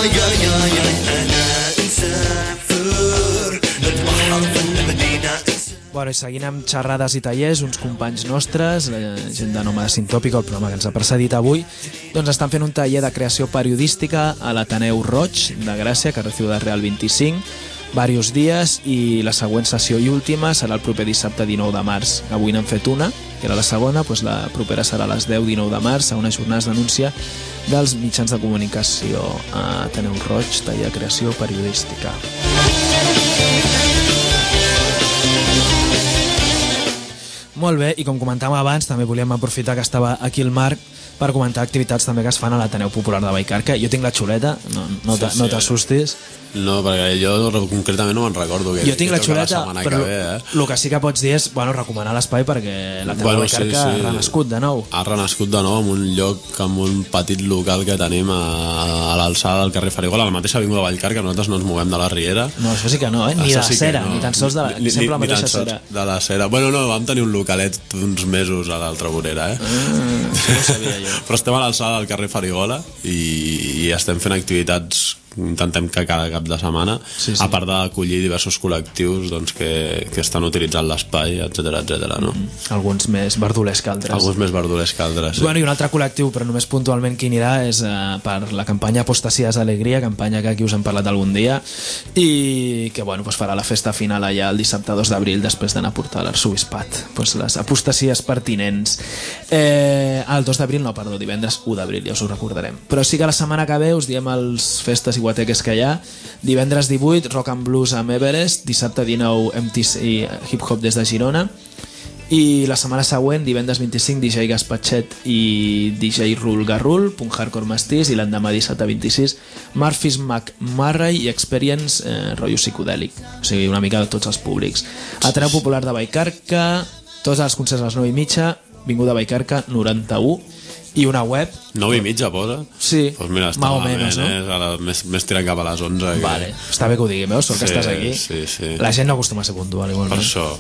Bueno, i seguint amb xerrades i tallers, uns companys nostres, la gent de Nòmada Sintòpica, el programa que ens ha precedit avui, doncs estan fent un taller de creació periodística a l'Ateneu Roig de Gràcia, carrer Ciudad Real vint-i-cinc, diversos dies, i la següent sessió i última serà el proper dissabte dinou de març. Avui n'hem fet una, que era la segona, doncs la propera serà a les deu dinou de març, a unes jornades d'anúncia dels mitjans de comunicació a Ateneu Roig, taller de creació periodística. Molt bé, i com comentàvem abans, també volíem aprofitar que estava aquí el Marc per comentar activitats també que es fan a l'Ateneu Popular de Vallcarca. Jo tinc la xuleta, no, no, sí, sí, no t'assustis. No, perquè jo concretament no me'n recordo que, jo tinc que la xuleta, la però ve, eh? el que sí que pots dir és, bueno, recomanar l'espai perquè l'Ateneu bueno, de Vallcarca sí, sí. ha renascut de nou. Ha renascut de nou en un lloc, en un petit local que tenim a, a l'alçada del carrer Farigola, a la mateixa avinguda Vallcarca. Nosaltres no ens movem de la Riera. No, això sí que no, eh? Ni això de la sí cera, no. Ni tan sols de la, ni, sempre la mateixa cera. De la cera. Bueno, no, vam tenir un localet uns mesos a l'altra vorera, eh? Ah, això no sabia jo. Però estem a l'alçada del carrer Farigola i, i estem fent activitats, intentem que cada cap de setmana, sí, sí. a part d'acollir diversos col·lectius doncs, que, que estan utilitzant l'espai, etcètera, etcètera, no? Mm. Alguns més verdolers que altres. Alguns més verdolers que altres, sí. Bueno, i un altre col·lectiu, però només puntualment qui anirà, és uh, per la campanya Apostasies Alegria, campanya que aquí us hem parlat algun dia, i que bueno, pues farà la festa final allà el dissabte dos d'abril, després d'anar a portar a l'arxobispat pues les apostasies pertinents. Eh, ah, el dos d'abril, no, perdó, divendres u d'abril, ja us ho recordarem. Però sí que la setmana que ve us diem els festes i guateques que hi ha. Divendres divuit, Rock and Blues amb Everest, dissabte dinou, M T C Hip Hop des de Girona, i la setmana següent, divendres vint-i-cinc, D J Gaspatxet i D J Rul Garrul, Punt Hardcore Mastís, i l'endemà dissabte vint-i-sis, Murphy's McMurray i Experience, eh, rotllo psicodèlic, o sigui, una mica de tots els públics. Ateneu Popular de Vallcarca, tots els concerts a les nou i mitja, Vinguda Vallcarca noranta-u, i una web... nou i mitja posa? Sí, pues mira, más o menos, no? Eh? La, més, més tirant cap a les onze. Que... Vale, està bé que ho digui, veus? Sort sí, que estàs aquí. Sí, sí. La gent no acostuma a ser puntual, igualment. Per això.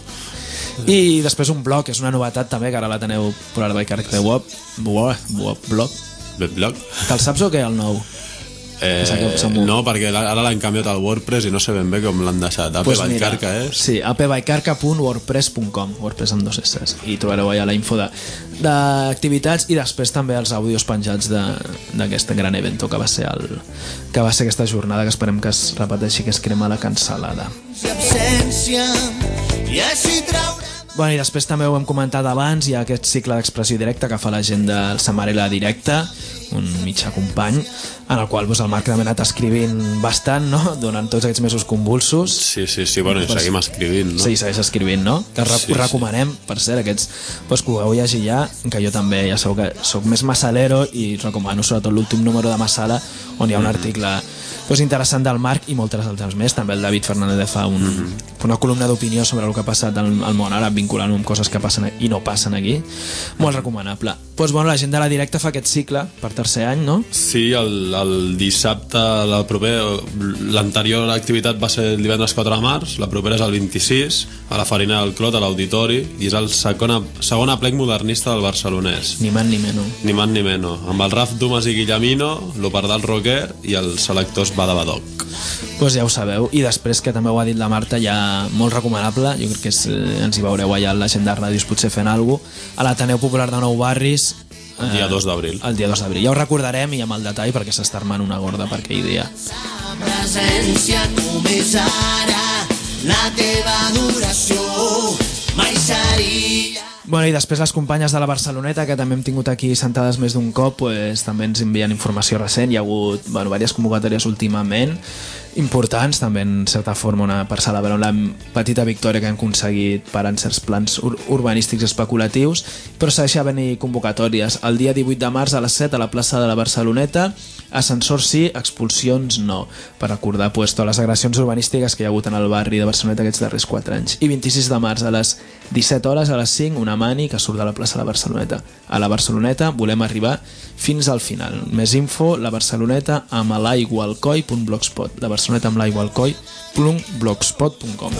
I després un blog, és una novetat també, que ara la teniu per la Vallcarca de Web. Web, blog. Web blog. Te'l saps o què, el nou? Eh, no, perquè ara l'han canviat al WordPress i no sé ben bé com l'han deixat. A P pues Vallcarca és... Sí, a p vallcarca punt wordpress punt com, WordPress amb dos S, i trobareu allà la info d'activitats i després també els àudios penjats d'aquest gran evento que va ser el, que va ser aquesta jornada, que esperem que es repeteixi, que es crema la cansalada. Bueno, i després també ho hem comentat abans, hi ha aquest cicle d'expressió directa que fa la gent del Samarela Directe, un mitjà company, en el qual doncs, el Marc també ha anat escrivint bastant, no?, durant tots aquests mesos convulsos. Sí, sí, sí, bueno, i pues, seguim escrivint, no? Sí, segueix escrivint, no? Que rec sí, recomanem, sí. Per cert, aquests pues, que ho heu llegir ja, que jo també ja sabeu que soc més massalero i recomano sobretot l'últim número de Massala, on hi ha un mm-hmm. article pues, interessant del Marc i moltes altres més. També el David Fernández fa un, mm-hmm. una columna d'opinió sobre el que ha passat al, al món àrab, vinculant-ho amb coses que passen i no passen aquí. Molt recomanable. Pues, bueno, la gent de la directa fa aquest cicle per tercer any, no? Sí, el, el dissabte, la proper, l'anterior activitat va ser el divendres quatre de març, la propera és el vint-i-sis, a la Farina del Clot, a l'Auditori, i és el segona, segona plec modernista del barcelonès. Ni man ni meno. Ni man ni meno. Amb el Raf Dumas i Guillemino, l'Opardal Roquer i els selectors Bada Badoc. Pues ja ho sabeu. I després, que també ho ha dit la Marta, ja molt recomanable, jo crec que és, ens hi veureu allà a la gent de ràdios potser fent alguna cosa, a l'Ateneu Popular de Nou Barris, el dia dos d'abril. El dia dos d'abril. Ja ho recordarem i amb el detall perquè s'està armant una gorda per aquell dia. Presència només ara, la teva adoració mai seria... Bueno, i després les companyes de la Barceloneta, que també hem tingut aquí sentades més d'un cop, pues, també ens envien informació recent. Hi ha hagut bueno, diverses convocatòries últimament importants, també en certa forma una, per celebrar la petita victòria que hem aconseguit per en certs plans ur urbanístics especulatius, però segueix havent-hi convocatòries. El dia divuit de març a les set a la plaça de la Barceloneta, ascensors sí, expulsions no, per recordar pues, totes les agressions urbanístiques que hi ha hagut en el barri de Barceloneta aquests darrers quatre anys. I vint-i-sis de març a les disset hores, a les cinc, una mani que surt de la plaça de la Barceloneta. A la Barceloneta volem arribar fins al final. Més info, la Barceloneta amb l'aigualcoy punt blogspot. La Barceloneta amb l'aigualcoy punt blogspot punt com.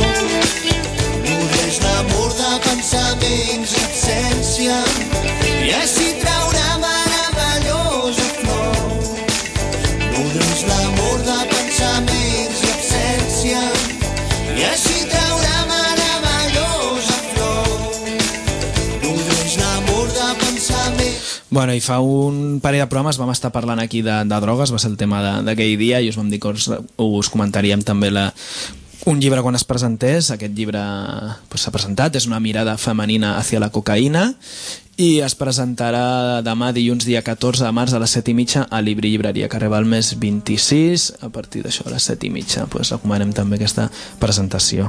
Nodreix l'amor de pensaments i absència i així traurà meravellosa flor. Nodreix l'amor de pensaments i absència i així traurà meravellosa flor. Nodreix l'amor de pensaments. Bueno, i fa un parell de programes vam estar parlant aquí de, de drogues, va ser el tema d'aquell dia, i us vam dir que us, us comentaríem també la, un llibre quan es presentés. Aquest llibre pues, s'ha presentat, és una mirada femenina hacia la cocaïna, i es presentarà demà dilluns dia catorze de març a les set i mitja a Libri Llibreria, carrer Balmes vint-i-sis. A partir d'això, a les set i mitja, pues, recomanem també aquesta presentació.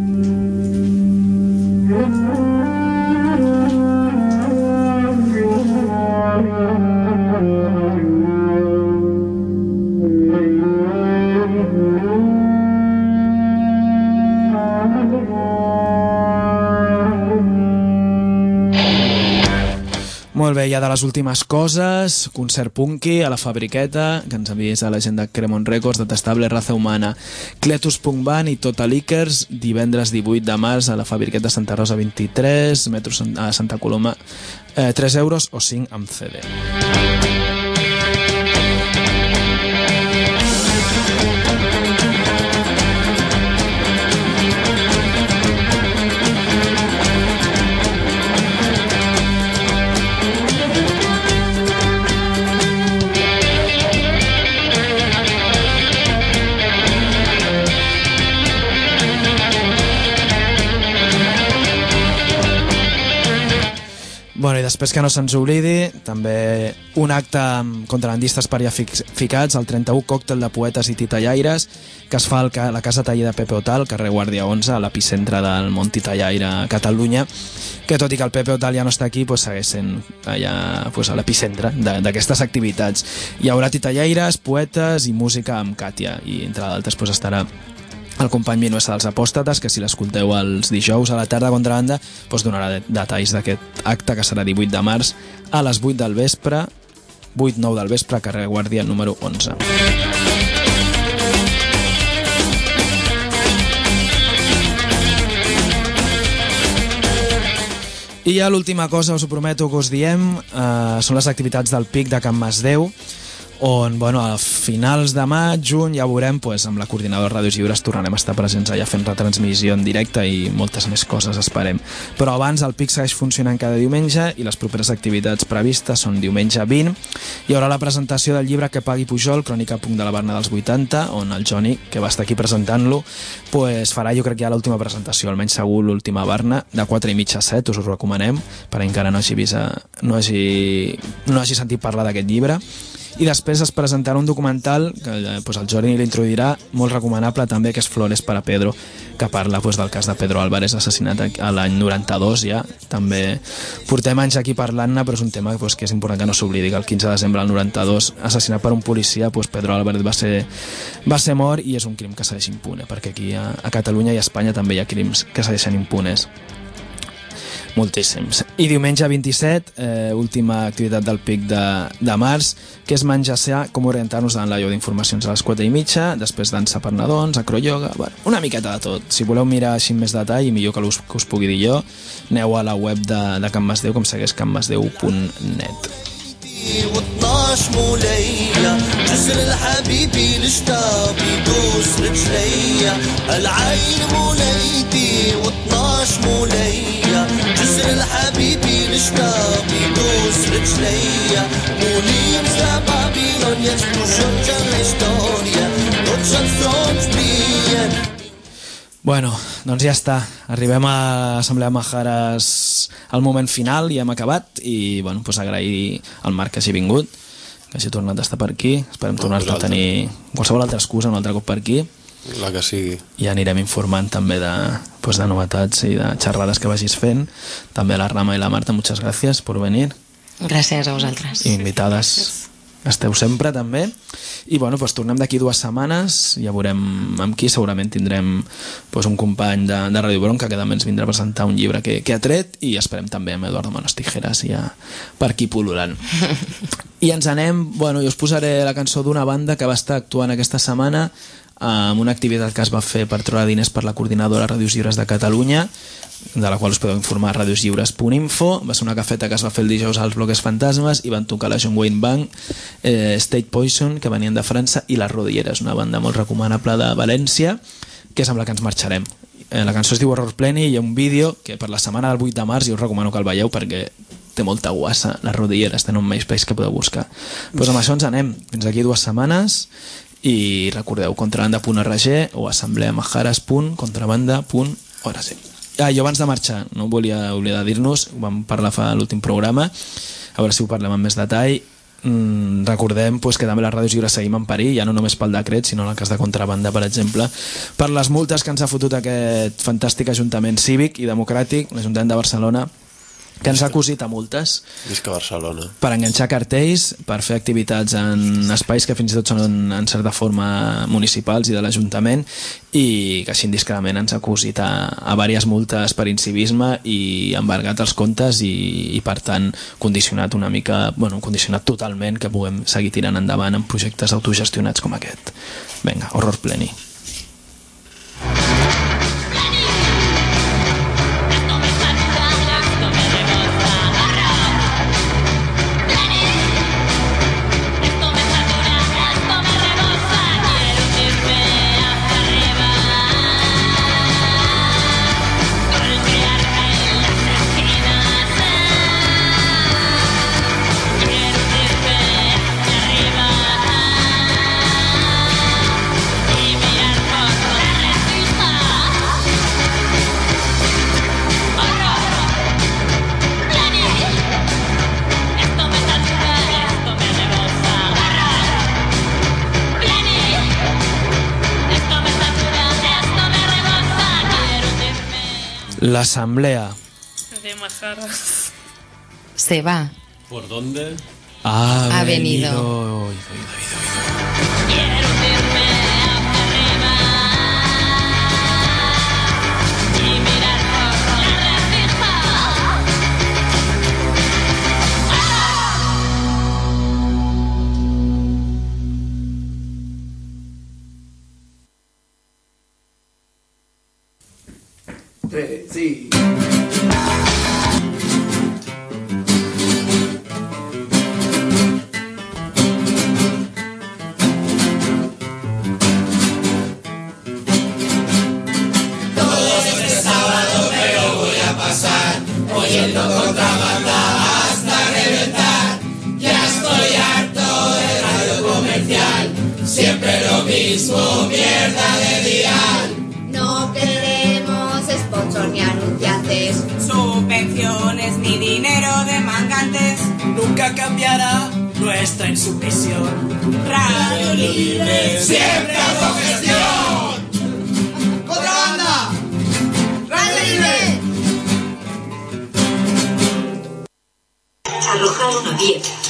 Molt bé, ja de les últimes coses, concert punky a la Fabriqueta, que ens envies a la gent de Cremon Records, Detestable Raza Humana, Cletus Punk Band i Total Lickers, divendres divuit de març a la Fabriqueta Santa Rosa vint-i-tres, metro a Santa Coloma, eh, tres euros o cinc amb C D. Bueno, i després que no se'ns oblidi, també un acte amb contrabandistes parificats, el trenta-u còctel de poetes i titellaires, que es fa a la Casa Taller de Pepe Otal, carrer Guàrdia onze, a l'epicentre del món titellaire a Catalunya, que tot i que el Pepe Otal ja no està aquí, pues, segueix sent allà pues, a l'epicentre d'aquestes activitats. Hi haurà titellaires, poetes i música amb Càtia, i entre d'altres pues, estarà el company Minuesa dels Apòstates, que si l'escolteu els dijous a la tarda a Contrabanda, doncs donarà detalls d'aquest acte, que serà divuit de març a les vuit del vespre, vuit nou del vespre, carrer Guàrdia número onze. I ja l'última cosa, us ho prometo que us diem, eh, són les activitats del Pic de Can Masdeu, on bueno, a finals de maig, juny, ja veurem, pues, amb la coordinadora de Ràdios Lliures tornarem a estar presents allà fent retransmissió en directe i moltes més coses, esperem. Però abans el Pic segueix funcionant cada diumenge i les properes activitats previstes són diumenge vint. Hi haurà la presentació del llibre Que pagui Pujol, Crònica Punk de la Barna dels vuitanta, on el Johnny, que va estar aquí presentant-lo, pues, farà jo crec ja l'última presentació, almenys segur l'última Barna, de quatre i mitja a set, us ho recomanem, per encara no hagi, vist a... no hagi... no hagi sentit parlar d'aquest llibre. i després es presentarà un documental que pues, el Jordi l'introduirà, molt recomanable també, que és Flores para Pedro, que parla pues, del cas de Pedro Álvarez, assassinat a l'any noranta-dos ja. També portem anys aquí parlant-ne, però és un tema pues, que és important que no s'oblidi, que el quinze de desembre del noranta-dos, assassinat per un policia, pues, Pedro Álvarez va ser, va ser mort, i és un crim que segueix impune, perquè aquí a, a Catalunya i a Espanya també hi ha crims que segueixen impunes. Moltíssims. I diumenge vint-i-set, eh, última activitat del pic de, de març, que és menjar-se, com orientar-nos davant la lleu d'informacions a les quatre i mitja, després dansa per nadons, acroyoga, bueno, una miqueta de tot. Si voleu mirar així més detall, i millor que us, que us pugui dir jo, aneu a la web de, de Can Masdeu, com segueix can masdeu punt net. واثناش مولية جسر الحبيبي الاشتاق يدوس رجليا العين موليتي واثناش مولية جسر الحبيبي الاشتاق يدوس رجليا مولين بابيلون يتلوشون جل historia tots els sons brillen. Bueno, doncs ja està. Arribem a l'Assemblea de Majares al moment final i hem acabat. I bueno, pues agrair al Marc que hagi vingut, que hagi tornat a estar per aquí. Esperem no, tornar-te a tenir qualsevol altra excusa un altre cop per aquí. La que sigui. I anirem informant també de, pues, de novetats i de xerrades que vagis fent. També a la Rama i la Marta, muchas gracias por venir. Gràcies a vosaltres. I invitades esteu sempre també. I bueno, doncs tornem d'aquí dues setmanes, ja veurem amb qui. Segurament tindrem doncs, un company de, de Ràdio Bronca que també ens vindrà a presentar un llibre que, que ha tret, i esperem també amb Eduardo Manos Tijeras ja per aquí pol·lulant. I ens anem, bueno, jo us posaré la cançó d'una banda que va estar actuant aquesta setmana amb una activitat que es va fer per treure diners per la coordinadora Ràdios Lliures de Catalunya, de la qual us podeu informar a radios lliures punt info. Va ser una cafeta que es va fer el dijous als Bloques Fantasmes i van tocar la John Wayne Band, eh, State Poison, que venien de França, i Les Rodilleres, una banda molt recomanable de València, que és amb la que ens marxarem. Eh, la cançó es diu Horror Plenty, i hi ha un vídeo que per la setmana del vuit de març jo us recomano que el veieu perquè té molta guassa. Les Rodilleres, tenen un MySpace que podeu buscar. Doncs amb això ens anem. Fins aquí dues setmanes. I recordeu, contrabanda punt org o assembleamajares punt contrabanda punt org. Ah, jo abans de marxar, no volia oblidar de dir-nos, ho vam parlar fa l'últim programa, a veure si ho parlem amb més detall. Mm, recordem pues, que també les ràdios lliures seguim en perill, ja no només pel decret, sinó en el cas de contrabanda, per exemple, per les multes que ens ha fotut aquest fantàstic Ajuntament Cívic i Democràtic, l'Ajuntament de Barcelona, que ens ha cosit a multes. Visca Barcelona. Per enganxar cartells, per fer activitats en espais que fins i tot són en certa forma municipals i de l'Ajuntament, i que així indiscretament ens ha cosit a, a diverses multes per incivisme i embargat els comptes i, i per tant condicionat una mica, bueno, condicionat totalment que puguem seguir tirant endavant en projectes autogestionats com aquest. Vinga, Horror Plenty. La Asamblea de Majares se va. ¿Por dónde? Ha, ha venido. venido. Quiero irme hacia arriba y mirar por la rendija. Tres, sí. Oyendo contrabanda hasta reventar. Ya estoy harto de radio comercial. Siempre lo mismo, mierda de dial. No queremos sponsor ni anunciantes. Subvenciones ni dinero de mangantes. nunca cambiará nuestra insumisión. Radio Libre, siempre autogestión. ¡Contrabanda! Radio Libre. Arrojar una piedra